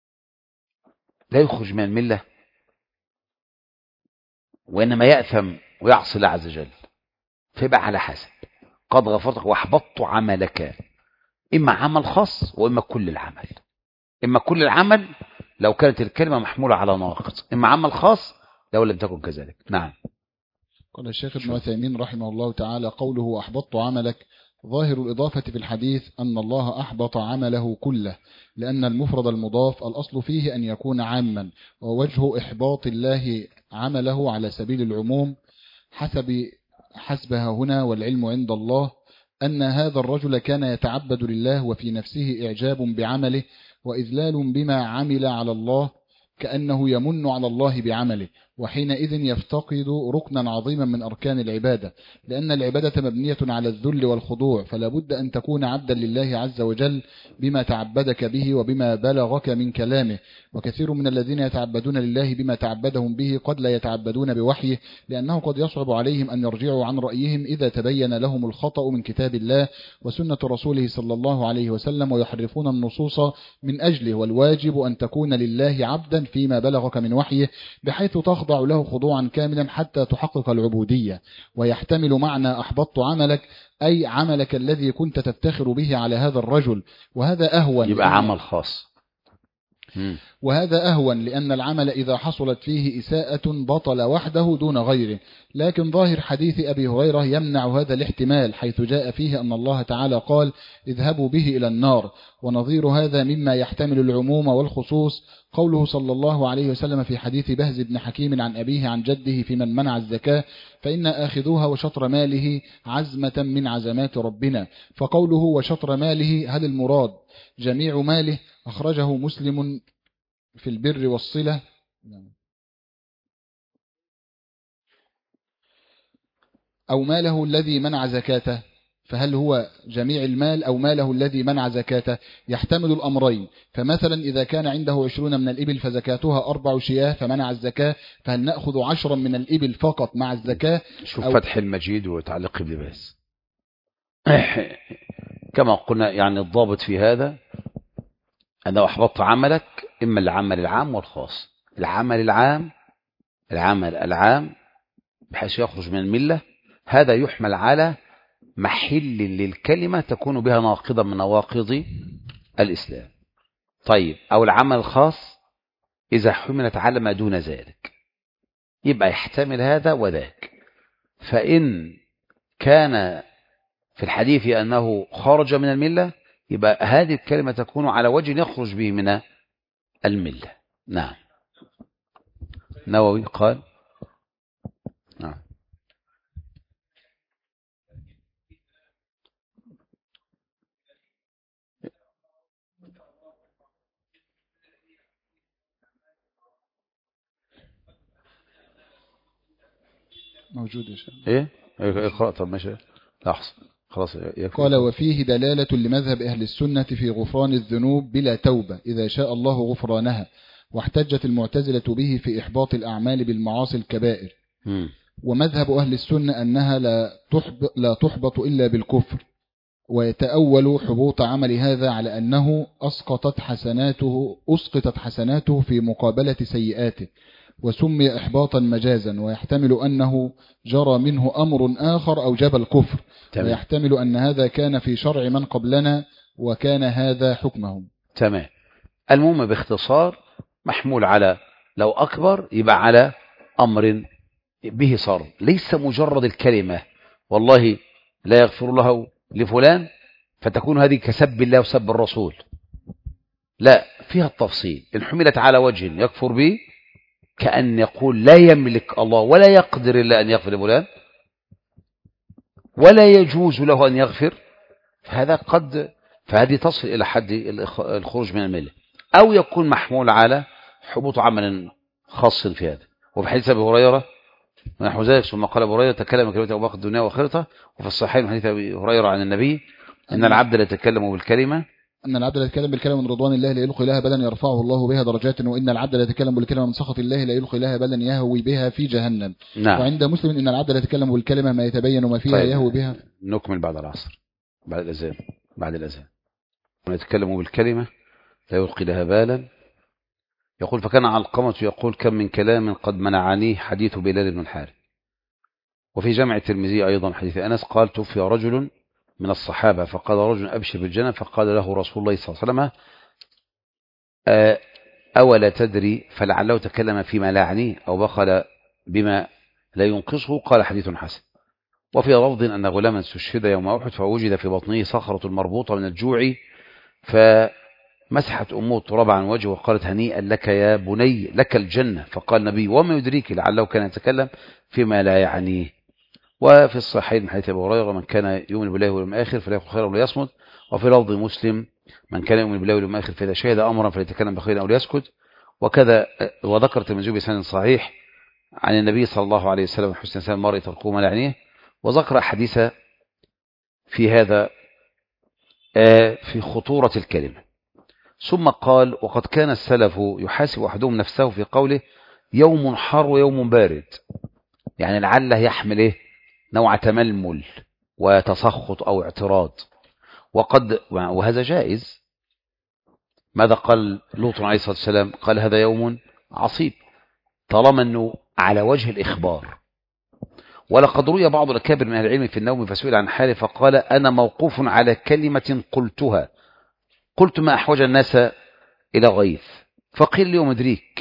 لا يخرج من الملة، وإنما يأثم ويعصي الله عز وجل، فيبقى على حسب. قد غفرت وأحبطت عملك، إما عمل خاص وإما كل العمل. إما كل العمل لو كانت الكلمة محمولة على ناقض، إما عمل خاص لو لم تكن كذلك. نعم. قال الشيخ ابن عثيمين رحمه الله تعالى: قوله أحبطت عملك، ظاهر الإضافة في الحديث أن الله أحبط عمله كله، لأن المفرد المضاف الأصل فيه أن يكون عاما، ووجه إحباط الله عمله على سبيل العموم حسبها هنا، والعلم عند الله أن هذا الرجل كان يتعبد لله وفي نفسه إعجاب بعمله وإذلال بما عمل على الله، كأنه يمن على الله بعمله، وحينئذ يفتقد ركنا عظيما من أركان العبادة، لأن العبادة مبنية على الذل والخضوع، فلا بد أن تكون عبدا لله عز وجل بما تعبدك به وبما بلغك من كلامه. وكثير من الذين يتعبدون لله بما تعبدهم به قد لا يتعبدون بوحيه، لأنه قد يصعب عليهم أن يرجعوا عن رأيهم إذا تبين لهم الخطأ من كتاب الله وسنة رسوله صلى الله عليه وسلم، ويحرفون النصوص من أجله. والواجب أن تكون لله عبدا فيما بلغك من وحيه، بحيث تخضع له خضوعا كاملا حتى تحقق العبودية. ويحتمل معنى أحبطت عملك أي عملك الذي كنت تفتخر به على هذا الرجل، وهذا أهون، يبقى عمل خاص. وهذا أهون لأن العمل إذا حصلت فيه إساءة بطل وحده دون غيره. لكن ظاهر حديث أبي هريرة يمنع هذا الاحتمال، حيث جاء فيه أن الله تعالى قال: اذهبوا به إلى النار. ونظير هذا مما يحتمل العموم والخصوص قوله صلى الله عليه وسلم في حديث بهز بن حكيم عن أبيه عن جده في من منع الزكاة: فإن آخذوها وشطر ماله عزمة من عزمات ربنا. فقوله وشطر ماله هل المراد جميع ماله؟ أخرجه مسلم في البر والصلة، أو ماله الذي منع زكاته، فهل هو جميع المال أو ماله الذي منع زكاته؟ يحتمل الأمرين. فمثلا إذا كان عنده 20 من الإبل فزكاتها 4 شياه فمنع الزكاة، فهل نأخذ 10 من الإبل فقط مع الزكاة؟ شوف فتح المجيد وتعليق ابن باز. كما قلنا يعني الضابط في هذا أنه أحبطت عملك إما العمل العام والخاص. العمل العام بحيث يخرج من الملة، هذا يحمل على محل للكلمة تكون بها ناقضا من نواقض الإسلام. طيب، أو العمل الخاص إذا حملت على ما دون ذلك، يبقى يحتمل هذا وذاك. فإن كان في الحديث أنه خرج من الملة، يبقى هذه الكلمة تكون على وجه يخرج به من الملة. نعم. نووي قال نعم. موجود يا شيخ. ايه اقرأ. طب ماشي، لحظة خلاص. قال: وفيه دلالة لمذهب أهل السنة في غفران الذنوب بلا توبة إذا شاء الله غفرانها، واحتجت المعتزلة به في إحباط الأعمال بالمعاصي الكبائر. ومذهب أهل السنة أنها لا تحبط إلا بالكفر، ويتأول حبوط عمل هذا على أنه أسقطت حسناته في مقابلة سيئاته، وسمي إحباطا مجازا. ويحتمل أنه جرى منه أمر آخر أوجب الكفر، ويحتمل أن هذا كان في شرع من قبلنا وكان هذا حكمهم. تمام. المهم باختصار محمول على لو أكبر يبقى على أمر به صار، ليس مجرد الكلمة والله لا يغفر له لفلان فتكون هذه كسب الله وسب الرسول، لا، فيها التفصيل. إن حملت على وجه يكفر به كأن يقول لا يملك الله ولا يقدر إلا أن يغفر لفلان ولا يجوز له أن يغفر، فهذه تصل إلى حد الخروج من الملة. أو يكون محمول على حبوط عمل خاص في هذا. وفي حديث أبي هريرة ونحو ذلك: ثم قال أبو هريرة: تكلم كلمة أبو بكر الدنيا وآخرتها. وفي الصحيحين من حديث أبي هريرة عن النبي أن العبد لا يتكلم بالكلمة من رضوان الله لا يلقي لها بلا يرفعه الله بها درجات، وإن العبد لا يتكلم بالكلمة من سخط الله لا يلقي لها بلا يهوي بها في جهنم. نعم. وعند مسلم إن العبد لا يتكلم بالكلمة ما يتبين ما فيها يهوي بها. نكمل بعد العصر، بعد الأذان. ونتكلم بالكلمة لا يلقي لها بالا. يقول: فكان علقمة يقول: كم من كلام قد منعنيه حديث بلال بن الحارث. وفي جامع الترمذي أيضا حديث أنس قال توفي رجل من الصحابة فقال رجل أبشر بالجنة فقال له رسول الله صلى الله عليه وسلم أولا تدري فلعله تكلم فيما لا يعنيه أو بخل بما لا ينقصه قال حديث حسن. وفي لفظ أن غلاما استشهد يوم أحد فوجد في بطنه صخرة مربوطة من الجوع فمسحت أمه التراب عن وجهه وقالت هنيئا لك يا بني لك الجنة. فقال النبي وما يدريك لعله كان يتكلم فيما لا يعنيه. وفي الصحيح من حديث أبي هريرة من كان يؤمن بالله واليوم الآخر فليقل خيرا وليصمت. وفي لفظ مسلم من كان يؤمن بالله واليوم الآخر فإذا شهد أمرا فليتكلم بخير أو ليسكت. وكذا وذكر الترمذي بسند صحيح عن النبي صلى الله عليه وسلم حسن سلام المرء تركه ما لا يعنيه. وذكر حديث في هذا في خطورة الكلمة. ثم قال وقد كان السلف يحاسب أحدهم نفسه في قوله يوم حار ويوم بارد، يعني لعله يحمل نوع تململ وتسخط أو اعتراض. وهذا جائز. ماذا قال لوط عليه الصلاة والسلام؟ قال هذا يوم عصيب، طالما أنه على وجه الإخبار. ولقد روي بعض الأكابر من أهل العلم في النوم فسئل عن حاله فقال أنا موقوف على كلمة قلتها قلت ما أحوج الناس إلى غيث فقيل لي مدريك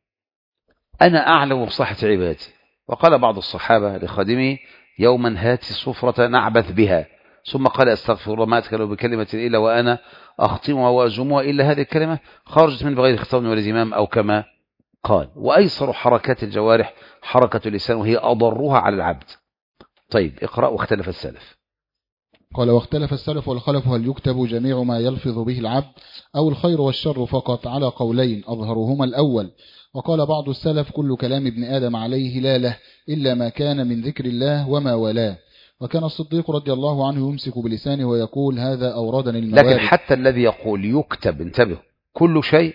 أنا أعلم بصحة عبادي. وقال بعض الصحابة لخادمه يوما هات الصفرة نعبث بها ثم قال استغفر الله ما أتكلم بكلمة إلا وأنا أخطمها وأزمها إلا هذه الكلمة خرجت من بغير خطاب ولا زمام أو كما قال. وأيسر حركات الجوارح حركة اللسان وهي أضرها على العبد. طيب اقرأ. واختلف السلف. قال واختلف السلف والخلف هل يكتب جميع ما يلفظ به العبد أو الخير والشر فقط على قولين أظهرهما الأول. وقال بعض السلف كل كلام ابن آدم عليه لا له إلا ما كان من ذكر الله وما ولاه. وكان الصديق رضي الله عنه يمسك بلسانه ويقول هذا أوردني الموارد. لكن حتى الذي يقول يكتب انتبه كل شيء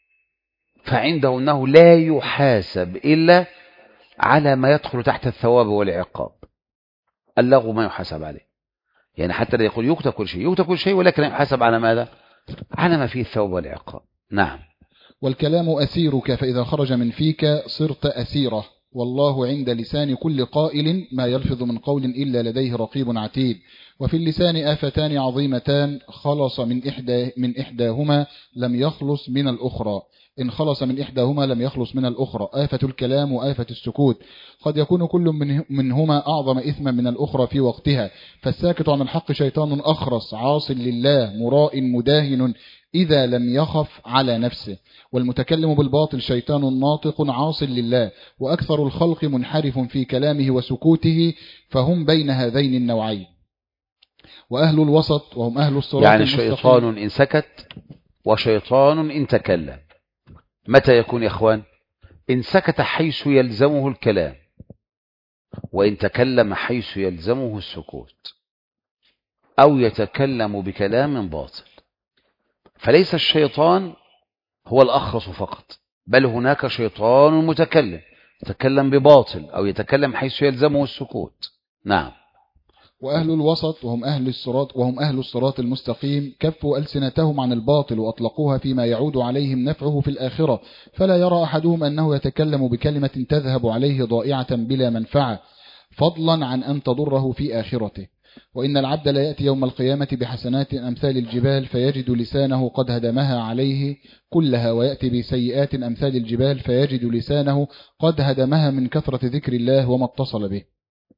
فعنده أنه لا يحاسب إلا على ما يدخل تحت الثواب والعقاب. اللغو ما يحاسب عليه. يعني حتى الذي يقول يكتب كل شيء يكتب كل شيء ولكن يحاسب على ماذا؟ على ما فيه الثواب والعقاب. نعم. والكلام أسيرك فإذا خرج من فيك صرت أسيره والله عند لسان كل قائل ما يلفظ من قول إلا لديه رقيب عتيد. وفي اللسان آفتان عظيمتان خلص من إحداهما لم يخلص من الأخرى. إن خلص من إحداهما لم يخلص من الأخرى آفة الكلام وآفة السكوت. قد يكون كل منهما أعظم إثما من الأخرى في وقتها. فالساكت عن الحق شيطان أخرس عاص لله مراء مداهن إذا لم يخف على نفسه. والمتكلم بالباطل شيطان ناطق عاص لله. وأكثر الخلق منحرف في كلامه وسكوته فهم بين هذين النوعين. وأهل الوسط وهم أهل الصراط يعني شيطان إن سكت وشيطان إن تكلم. متى يكون يا إخوان؟ إن سكت حيث يلزمه الكلام وإن تكلم حيث يلزمه السكوت أو يتكلم بكلام باطل. فليس الشيطان هو الأخرس فقط بل هناك شيطان متكلم يتكلم بباطل أو يتكلم حيث يلزمه السكوت. نعم. وأهل الوسط وهم أهل الصراط المستقيم كفوا ألسنتهم عن الباطل وأطلقوها فيما يعود عليهم نفعه في الآخرة. فلا يرى أحدهم أنه يتكلم بكلمة تذهب عليه ضائعة بلا منفعة فضلا عن أن تضره في آخرته. وإن العبد لا يأتي يوم القيامة بحسنات أمثال الجبال فيجد لسانه قد هدمها عليه كلها ويأتي بسيئات أمثال الجبال فيجد لسانه قد هدمها من كثرة ذكر الله وما اتصل به.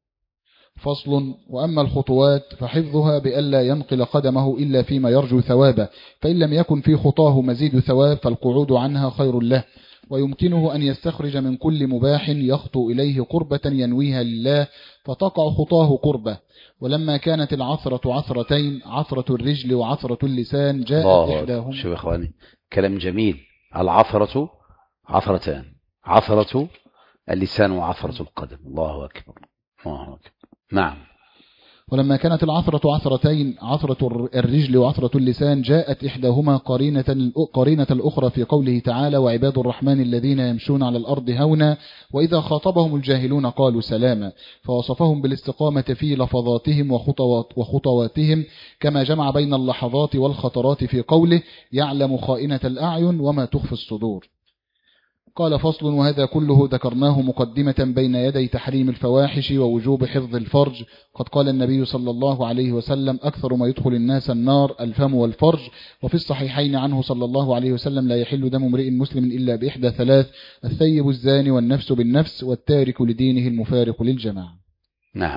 فصل. وأما الخطوات فحفظها بألا ينقل قدمه إلا فيما يرجو ثوابه فإن لم يكن في خطاه مزيد ثواب فالقعود عنها خير له. ويمكنه أن يستخرج من كل مباح يخطو إليه قربة ينويها لله فتقع خطاه قربة. ولما كانت العثرة عثرتين عثرة الرجل وعثرة اللسان جاءت إحداهما. شوف يا إخواني كلام جميل. العثرة عثرتان عثرة اللسان وعثرة القدم. الله أكبر الله أكبر. نعم. ولما كانت العثرة عثرتين عثرة الرجل وعثرة اللسان جاءت إحداهما قرينة الأخرى في قوله تعالى وعباد الرحمن الذين يمشون على الأرض هونا وإذا خاطبهم الجاهلون قالوا سلاما. فوصفهم بالاستقامة في لفظاتهم وخطواتهم كما جمع بين اللحظات والخطرات في قوله يعلم خائنة الأعين وما تخفي الصدور. قال فصل: وهذا كله ذكرناه مقدمة بين يدي تحريم الفواحش ووجوب حفظ الفرج. قد قال النبي صلى الله عليه وسلم: أكثر ما يدخل الناس النار الفم والفرج. وفي الصحيحين عنه صلى الله عليه وسلم: لا يحل دم امرئ مسلم إلا بإحدى ثلاث: الثيب الزاني والنفس بالنفس والتارك لدينه المفارق للجماعة. نعم.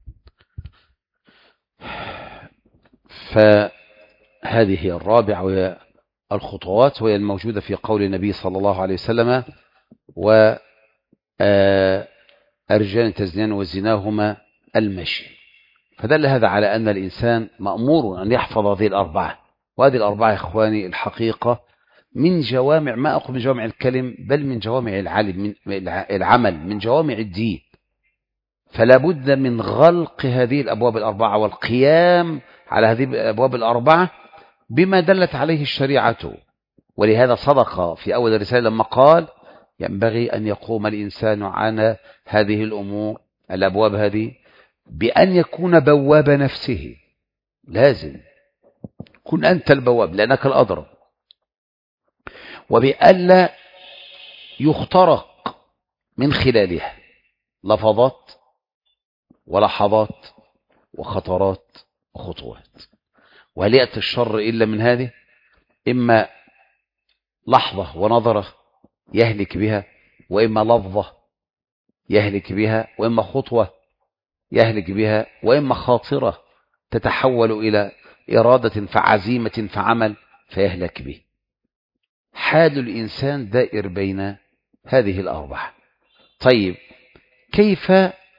فهذه هي الرابعة، وهي الخطوات، وهي الموجودة في قول النبي صلى الله عليه وسلم: ورجال تزنيان وزناهما المشي. فدل هذا على أن الإنسان مأمور أن يحفظ هذه الأربعة. وهذه الأربعة إخواني الحقيقة من جوامع، ما أقول من جوامع الكلم، بل من جوامع العمل، من جوامع الدين. فلا بد من غلق هذه الأبواب الأربعة والقيام على هذه الأبواب الأربعة بما دلت عليه الشريعة. ولهذا صدق في أول الرسالة لما قال: ينبغي أن يقوم الإنسان على هذه الأمور، الأبواب هذه، بأن يكون بواب نفسه. لازم كن أنت البواب لأنك الأضرب، وبألا يخترق من خلالها لفظات ولحظات وخطرات وخطوات. وهل يأتي الشر إلا من هذه؟ إما لحظة ونظرة يهلك بها، وإما لفظة يهلك بها، وإما خطوة يهلك بها، وإما خاطرة تتحول إلى إرادة فعزيمة فعمل فيهلك به. حال الإنسان دائر بين هذه الأربعة. طيب، كيف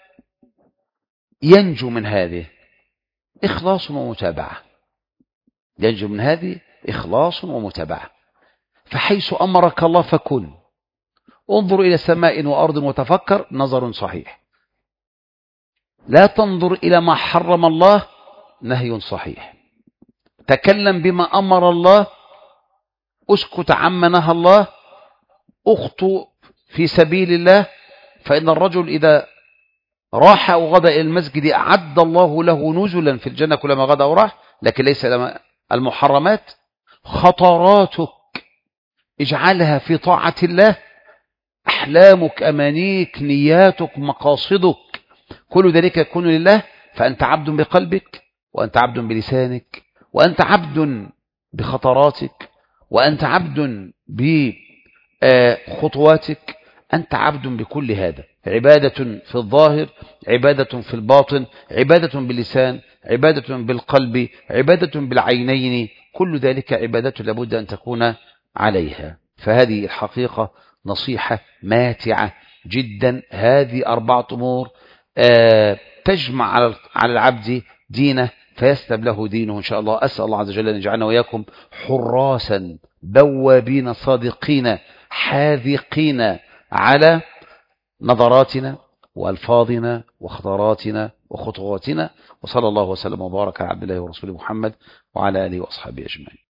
ينجو من هذه؟ إخلاص ومتابعة. ينجو من هذه إخلاص ومتابعة. فحيث أمرك الله فكن. انظر إلى سماء وأرض وتفكر، نظر صحيح. لا تنظر إلى ما حرم الله، نهي صحيح. تكلم بما أمر الله، اسكت عما نهى الله. اخطو في سبيل الله، فإن الرجل إذا راح أو غدا إلى المسجد أعد الله له نزلا في الجنة كلما غدا أو راح، لكن ليس المحرمات. خطراتك اجعلها في طاعة الله. أحلامك، أمانيك، نياتك، مقاصدك، كل ذلك يكون لله. فأنت عبد بقلبك، وأنت عبد بلسانك، وأنت عبد بخطراتك، وأنت عبد بخطواتك. أنت عبد بكل هذا. عبادة في الظاهر، عبادة في الباطن، عبادة باللسان، عبادة بالقلب، عبادة بالعينين. كل ذلك عبادة لابد أن تكون عليها. فهذه الحقيقة نصيحة ماتعة جدا. هذه 4 أمور تجمع على العبد دينه فيسلب له دينه إن شاء الله. أسأل الله عز وجل أن يجعلنا وإياكم حراسا بوابين صادقين حاذقين على نظراتنا وألفاظنا وخطراتنا وخطواتنا. وصلى الله وسلم وبارك على عبد الله ورسوله محمد وعلى آله وأصحابه أجمعين.